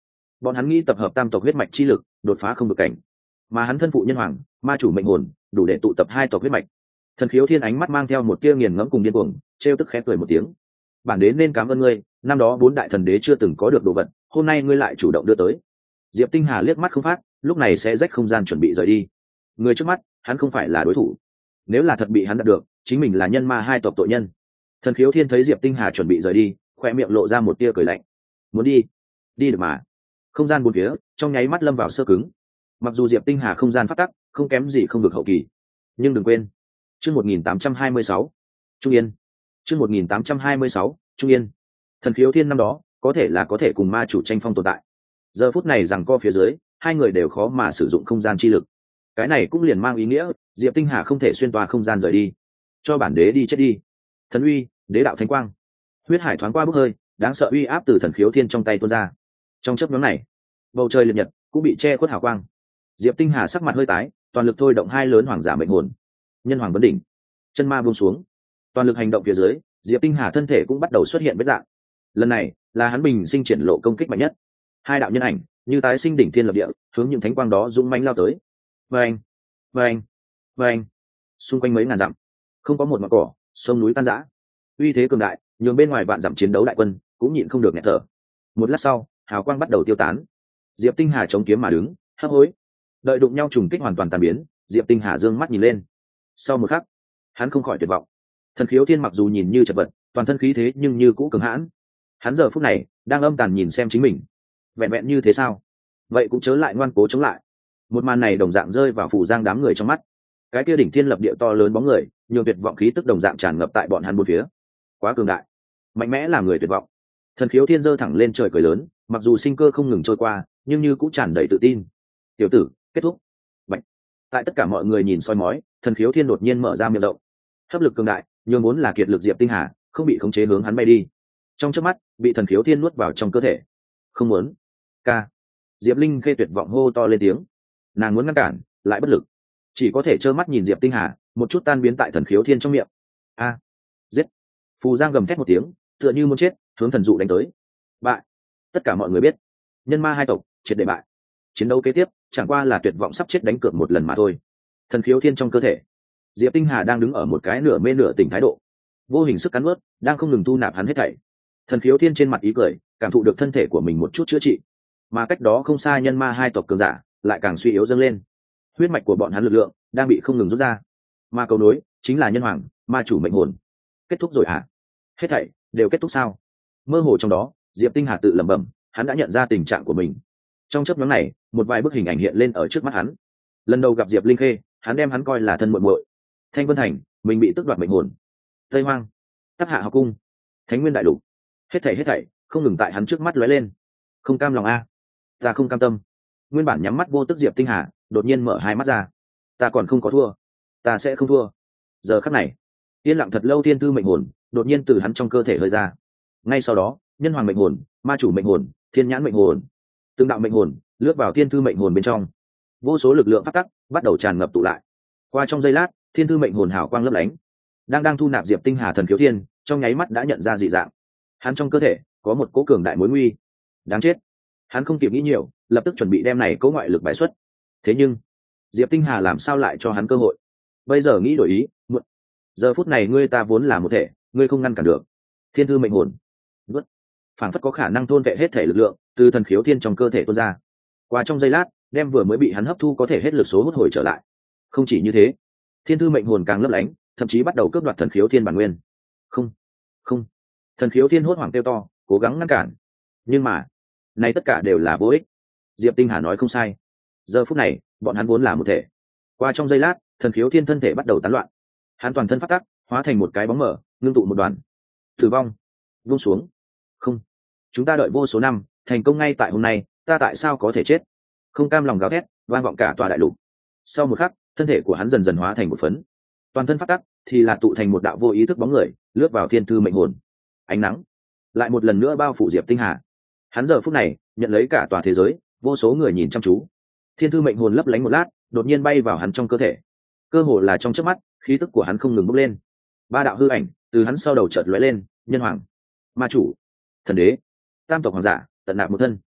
A: bọn hắn nghĩ tập hợp tam tộc huyết mạch chi lực đột phá không được cảnh, mà hắn thân phụ nhân hoàng ma chủ mệnh hồn đủ để tụ tập hai tộc huyết mạch. Thần Khiếu Thiên ánh mắt mang theo một tia nghiền ngẫm cùng điên cuồng, trêu tức khẽ cười một tiếng. Bản đế nên cảm ơn ngươi, năm đó bốn đại thần đế chưa từng có được đồ vật, hôm nay ngươi lại chủ động đưa tới. Diệp Tinh Hà liếc mắt không phát, lúc này sẽ rách không gian chuẩn bị rời đi. Người trước mắt hắn không phải là đối thủ, nếu là thật bị hắn đạt được chính mình là nhân ma hai tộc tội nhân. Thần Khiếu Thiên thấy Diệp Tinh Hà chuẩn bị rời đi, khoe miệng lộ ra một tia cười lạnh. Muốn đi đi được mà. Không gian bốn phía trong nháy mắt lâm vào sơ cứng. Mặc dù Diệp Tinh Hà không gian phát tắc không kém gì không được hậu kỳ, nhưng đừng quên chương 1826 Trung Yên, chương 1826 Trung Yên. Thần Khiếu Thiên năm đó có thể là có thể cùng ma chủ tranh phong tồn tại, giờ phút này rằng co phía dưới hai người đều khó mà sử dụng không gian chi lực. Cái này cũng liền mang ý nghĩa Diệp Tinh Hà không thể xuyên toa không gian rời đi. Cho bản đế đi chết đi. Thần uy, đế đạo thánh quang. Huyết hải thoáng qua bốc hơi, đáng sợ uy áp từ Thần Khiếu Thiên trong tay tuôn ra. Trong chớp nhoáng này, bầu trời liệt nhật cũng bị che khuất hào quang. Diệp Tinh Hà sắc mặt hơi tái, toàn lực thôi động hai lớn hoàng giả mệnh hồn. Nhân hoàng vấn đỉnh, chân ma buông xuống, toàn lực hành động phía dưới, Diệp Tinh Hà thân thể cũng bắt đầu xuất hiện vết dạng. Lần này là hắn bình sinh triển lộ công kích mạnh nhất. Hai đạo nhân ảnh như tái sinh đỉnh thiên lập địa, hướng những thánh quang đó dũng mãnh lao tới. Vâng, vâng, vâng. Xung quanh mấy ngàn dặm không có một ngọn cỏ, sông núi tan rã. Uy thế cường đại nhường bên ngoài vạn dặm chiến đấu đại quân cũng nhịn không được nghẹt thở. Một lát sau hào quang bắt đầu tiêu tán. Diệp Tinh Hà chống kiếm mà đứng, hấp hối. Đợi đụng nhau trùng kích hoàn toàn tan biến, Diệp Tinh Hà dương mắt nhìn lên. Sau một khắc hắn không khỏi tuyệt vọng. Thần Khiếu Thiên mặc dù nhìn như chật vật, toàn thân khí thế nhưng như cũ cường hãn. Hắn giờ phút này đang âm tàn nhìn xem chính mình. Vẹn vẹn như thế sao? Vậy cũng chớ lại ngoan cố chống lại. Một màn này đồng dạng rơi vào phủ giang đám người trong mắt. Cái kia đỉnh thiên lập địa to lớn bóng người nhường tuyệt vọng khí tức đồng dạng tràn ngập tại bọn hắn bốn phía. Quá cường đại, mạnh mẽ làm người tuyệt vọng. Thần Khiếu Thiên giơ thẳng lên trời cười lớn, mặc dù sinh cơ không ngừng trôi qua nhưng như cũng tràn đầy tự tin. Tiểu tử, kết thúc. Bạch. Tại tất cả mọi người nhìn soi mói, Thần Khiếu Thiên đột nhiên mở ra miệng rộng, hấp lực cường đại nhường muốn là kiệt lực Diệp Tinh Hà không bị khống chế hướng hắn bay đi. Trong chớp mắt bị Thần Khiếu Thiên nuốt vào trong cơ thể. Không muốn. Ca. Diệp Linh Khê tuyệt vọng hô to lên tiếng. Nàng muốn ngăn cản lại bất lực, chỉ có thể trơ mắt nhìn Diệp Tinh Hà một chút tan biến tại Thần Khiếu Thiên trong miệng. A. Giết. Phù Giang gầm thét một tiếng, tựa như muốn chết, hướng thần dụ đánh tới. Bại. Tất cả mọi người biết, nhân ma hai tộc triệt để bại. Chiến đấu kế tiếp chẳng qua là tuyệt vọng sắp chết đánh cược một lần mà thôi. Thần Khiếu Thiên trong cơ thể, Diệp Tinh Hà đang đứng ở một cái nửa mê nửa tỉnh thái độ, vô hình sức cắn nuốt đang không ngừng thu nạp hắn hết thảy. Thần Khiếu Thiên trên mặt ý cười, cảm thụ được thân thể của mình một chút chữa trị, mà cách đó không xa nhân ma hai tộc cường giả lại càng suy yếu dâng lên. Huyết mạch của bọn hắn lực lượng đang bị không ngừng rút ra, mà cầu nối chính là nhân hoàng ma chủ mệnh hồn. Kết thúc rồi hả? Hết thảy đều kết thúc sao? Mơ hồ trong đó Diệp Tinh Hà tự lẩm bẩm, hắn đã nhận ra tình trạng của mình. Trong chớp nhoáng này một vài bức hình ảnh hiện lên ở trước mắt hắn. Lần đầu gặp Diệp Linh Khê hắn đem hắn coi là thân muội muội. Thanh Vân Thành mình bị tước đoạt mệnh hồn. Tây Hoang, Tắc Hạ học cung, Thánh Nguyên đại lục, hết thảy không ngừng tại hắn trước mắt lóe lên. Không cam lòng a, ta không cam tâm. Nguyên bản nhắm mắt vô tức Diệp Tinh Hà đột nhiên mở hai mắt ra. Ta còn không có thua, ta sẽ không thua. Giờ khắc này yên lặng thật lâu thiên thư mệnh hồn đột nhiên từ hắn trong cơ thể hơi ra. Ngay sau đó nhân hoàng mệnh hồn, ma chủ mệnh hồn, thiên nhãn mệnh hồn, từng đạo mệnh hồn lướt vào thiên thư mệnh hồn bên trong. Vô số lực lượng phát tắc bắt đầu tràn ngập tụ lại. Qua trong giây lát thiên thư mệnh hồn hào quang lấp lánh, đang thu nạp Diệp Tinh Hà Thần Khiếu Thiên trong nháy mắt đã nhận ra dị dạng. Hắn trong cơ thể có một cỗ cường đại mối nguy. Đáng chết. Hắn không kịp nghĩ nhiều, lập tức chuẩn bị đem này cỗ ngoại lực bài xuất. Thế nhưng Diệp Tinh Hà làm sao lại cho hắn cơ hội? Bây giờ nghĩ đổi ý muộn. Giờ phút này ngươi ta vốn là một thể, ngươi không ngăn cản được. Thiên thư mệnh hồn nuốt, phảng phất có khả năng thôn vệ hết thể lực lượng từ Thần Khiếu Thiên trong cơ thể tuôn ra. Qua trong giây lát đem vừa mới bị hắn hấp thu có thể hết lực số hút hồi trở lại. Không chỉ như thế, thiên thư mệnh hồn càng lấp lánh, thậm chí bắt đầu cướp đoạt Thần Khiếu Thiên bản nguyên. Không, không. Thần Khiếu Thiên hốt hoảng kêu to, cố gắng ngăn cản, nhưng mà này tất cả đều là vô ích. Diệp Tinh Hà nói không sai, giờ phút này bọn hắn vốn là một thể. Qua trong giây lát Thần Khiếu Thiên thân thể bắt đầu tán loạn, hắn toàn thân phát tắc hóa thành một cái bóng mờ, ngưng tụ một đoàn. Tử vong vung xuống. Không, chúng ta đợi vô số năm thành công ngay tại hôm nay, ta tại sao có thể chết? Không cam lòng gào thét vang vọng cả tòa đại lục. Sau một khắc thân thể của hắn dần dần hóa thành một phấn, toàn thân phát tắc thì là tụ thành một đạo vô ý thức bóng người lướt vào thiên thư mệnh hồn. Ánh nắng lại một lần nữa bao phủ Diệp Tinh Hà. Hắn giờ phút này nhận lấy cả tòa thế giới, vô số người nhìn chăm chú. Thiên thư mệnh hồn lấp lánh một lát, đột nhiên bay vào hắn trong cơ thể. Cơ hồ là trong chớp mắt, khí tức của hắn không ngừng bốc lên. Ba đạo hư ảnh từ hắn sau đầu chợt lóe lên, nhân hoàng, ma chủ, thần đế, tam tộc hoàng giả, tận nạp một thân.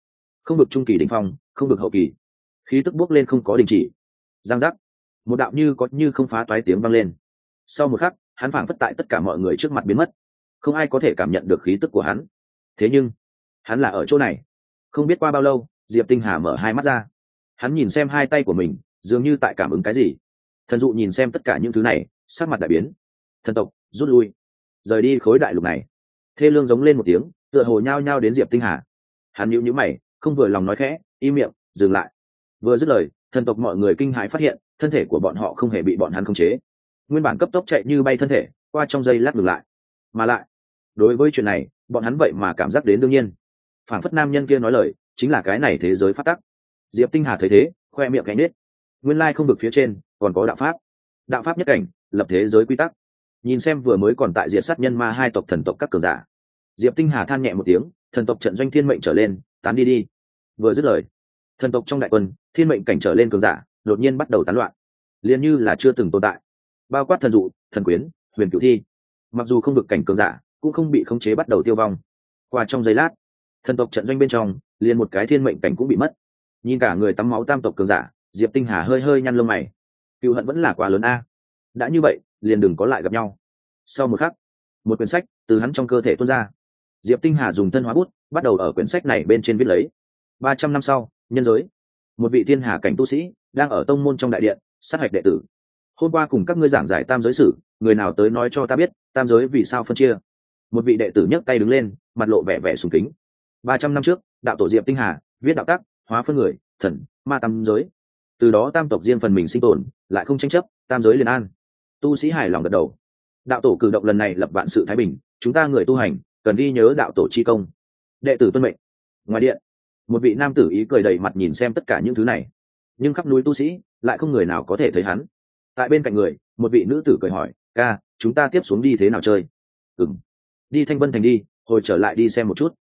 A: không vực trung kỳ đỉnh phong, không vực hậu kỳ, khí tức bốc lên không có đình chỉ. Giang giác, một đạo như có như không phá toái tiếng vang lên. Sau một khắc, hắn phảng phất tại tất cả mọi người trước mặt biến mất, không ai có thể cảm nhận được khí tức của hắn. Thế nhưng hắn là ở chỗ này. Không biết qua bao lâu, Diệp Tinh Hà mở hai mắt ra. Hắn nhìn xem hai tay của mình, dường như tại cảm ứng cái gì. Thần dụ nhìn xem tất cả những thứ này, sắc mặt đại biến. Thần tộc rút lui, rời đi khối đại lục này. Thê lương giống lên một tiếng, tựa hồ nhao nhao đến Diệp Tinh Hà. Hắn nhíu nhíu mày, không vừa lòng nói khẽ, im miệng, dừng lại. Vừa dứt lời, thần tộc mọi người kinh hãi phát hiện, thân thể của bọn họ không hề bị bọn hắn khống chế. Nguyên bản cấp tốc chạy như bay thân thể, qua trong giây lát ngừng lại. Mà lại, đối với chuyện này, bọn hắn vậy mà cảm giác đến đương nhiên. Phảng phất nam nhân kia nói lời, chính là cái này thế giới phát tắc. Diệp Tinh Hà thấy thế, khoe miệng cánh nết. Nguyên lai không vực phía trên, còn có đạo pháp. Đạo pháp nhất cảnh, lập thế giới quy tắc. Nhìn xem vừa mới còn tại diệt sát nhân ma hai tộc thần tộc các cường giả. Diệp Tinh Hà than nhẹ một tiếng, thần tộc trận doanh thiên mệnh trở lên, tán đi đi. Vừa dứt lời, thần tộc trong đại quân, thiên mệnh cảnh trở lên cường giả, đột nhiên bắt đầu tán loạn, liền như là chưa từng tồn tại. Bao quát thần dụ, thần quyến, huyền cửu thi, mặc dù không vực cảnh cường giả, cũng không bị khống chế bắt đầu tiêu vong. Qua trong giây lát, thần tộc trận doanh bên trong, liền một cái thiên mệnh cảnh cũng bị mất. Nhìn cả người tắm máu tam tộc cường giả, Diệp Tinh Hà hơi hơi nhăn lông mày. Cựu hận vẫn là quá lớn a. Đã như vậy, liền đừng có lại gặp nhau. Sau một khắc, một quyển sách từ hắn trong cơ thể tuôn ra. Diệp Tinh Hà dùng thân hóa bút, bắt đầu ở quyển sách này bên trên viết lấy. 300 năm sau, nhân giới, một vị thiên hà cảnh tu sĩ đang ở tông môn trong đại điện sát hạch đệ tử. Hôm qua cùng các ngươi giảng giải tam giới sử, người nào tới nói cho ta biết tam giới vì sao phân chia. Một vị đệ tử nhấc tay đứng lên, mặt lộ vẻ vẻ sùng kính. 300 năm trước, đạo tổ Diệp Tinh Hà viết đạo tắc, hóa phân người, thần, ma tam giới. Từ đó tam tộc riêng phần mình sinh tồn, lại không tranh chấp, tam giới liền an. Tu sĩ hài lòng gật đầu. Đạo tổ cử động lần này lập vạn sự thái bình, chúng ta người tu hành cần ghi nhớ đạo tổ chi công. Đệ tử tuân mệnh. Ngoài điện, một vị nam tử ý cười đầy mặt nhìn xem tất cả những thứ này, nhưng khắp núi tu sĩ lại không người nào có thể thấy hắn. Tại bên cạnh người, một vị nữ tử cười hỏi, ca, chúng ta tiếp xuống đi thế nào chơi? Đi Thanh Vân Thành đi, hồi trở lại đi xem một chút.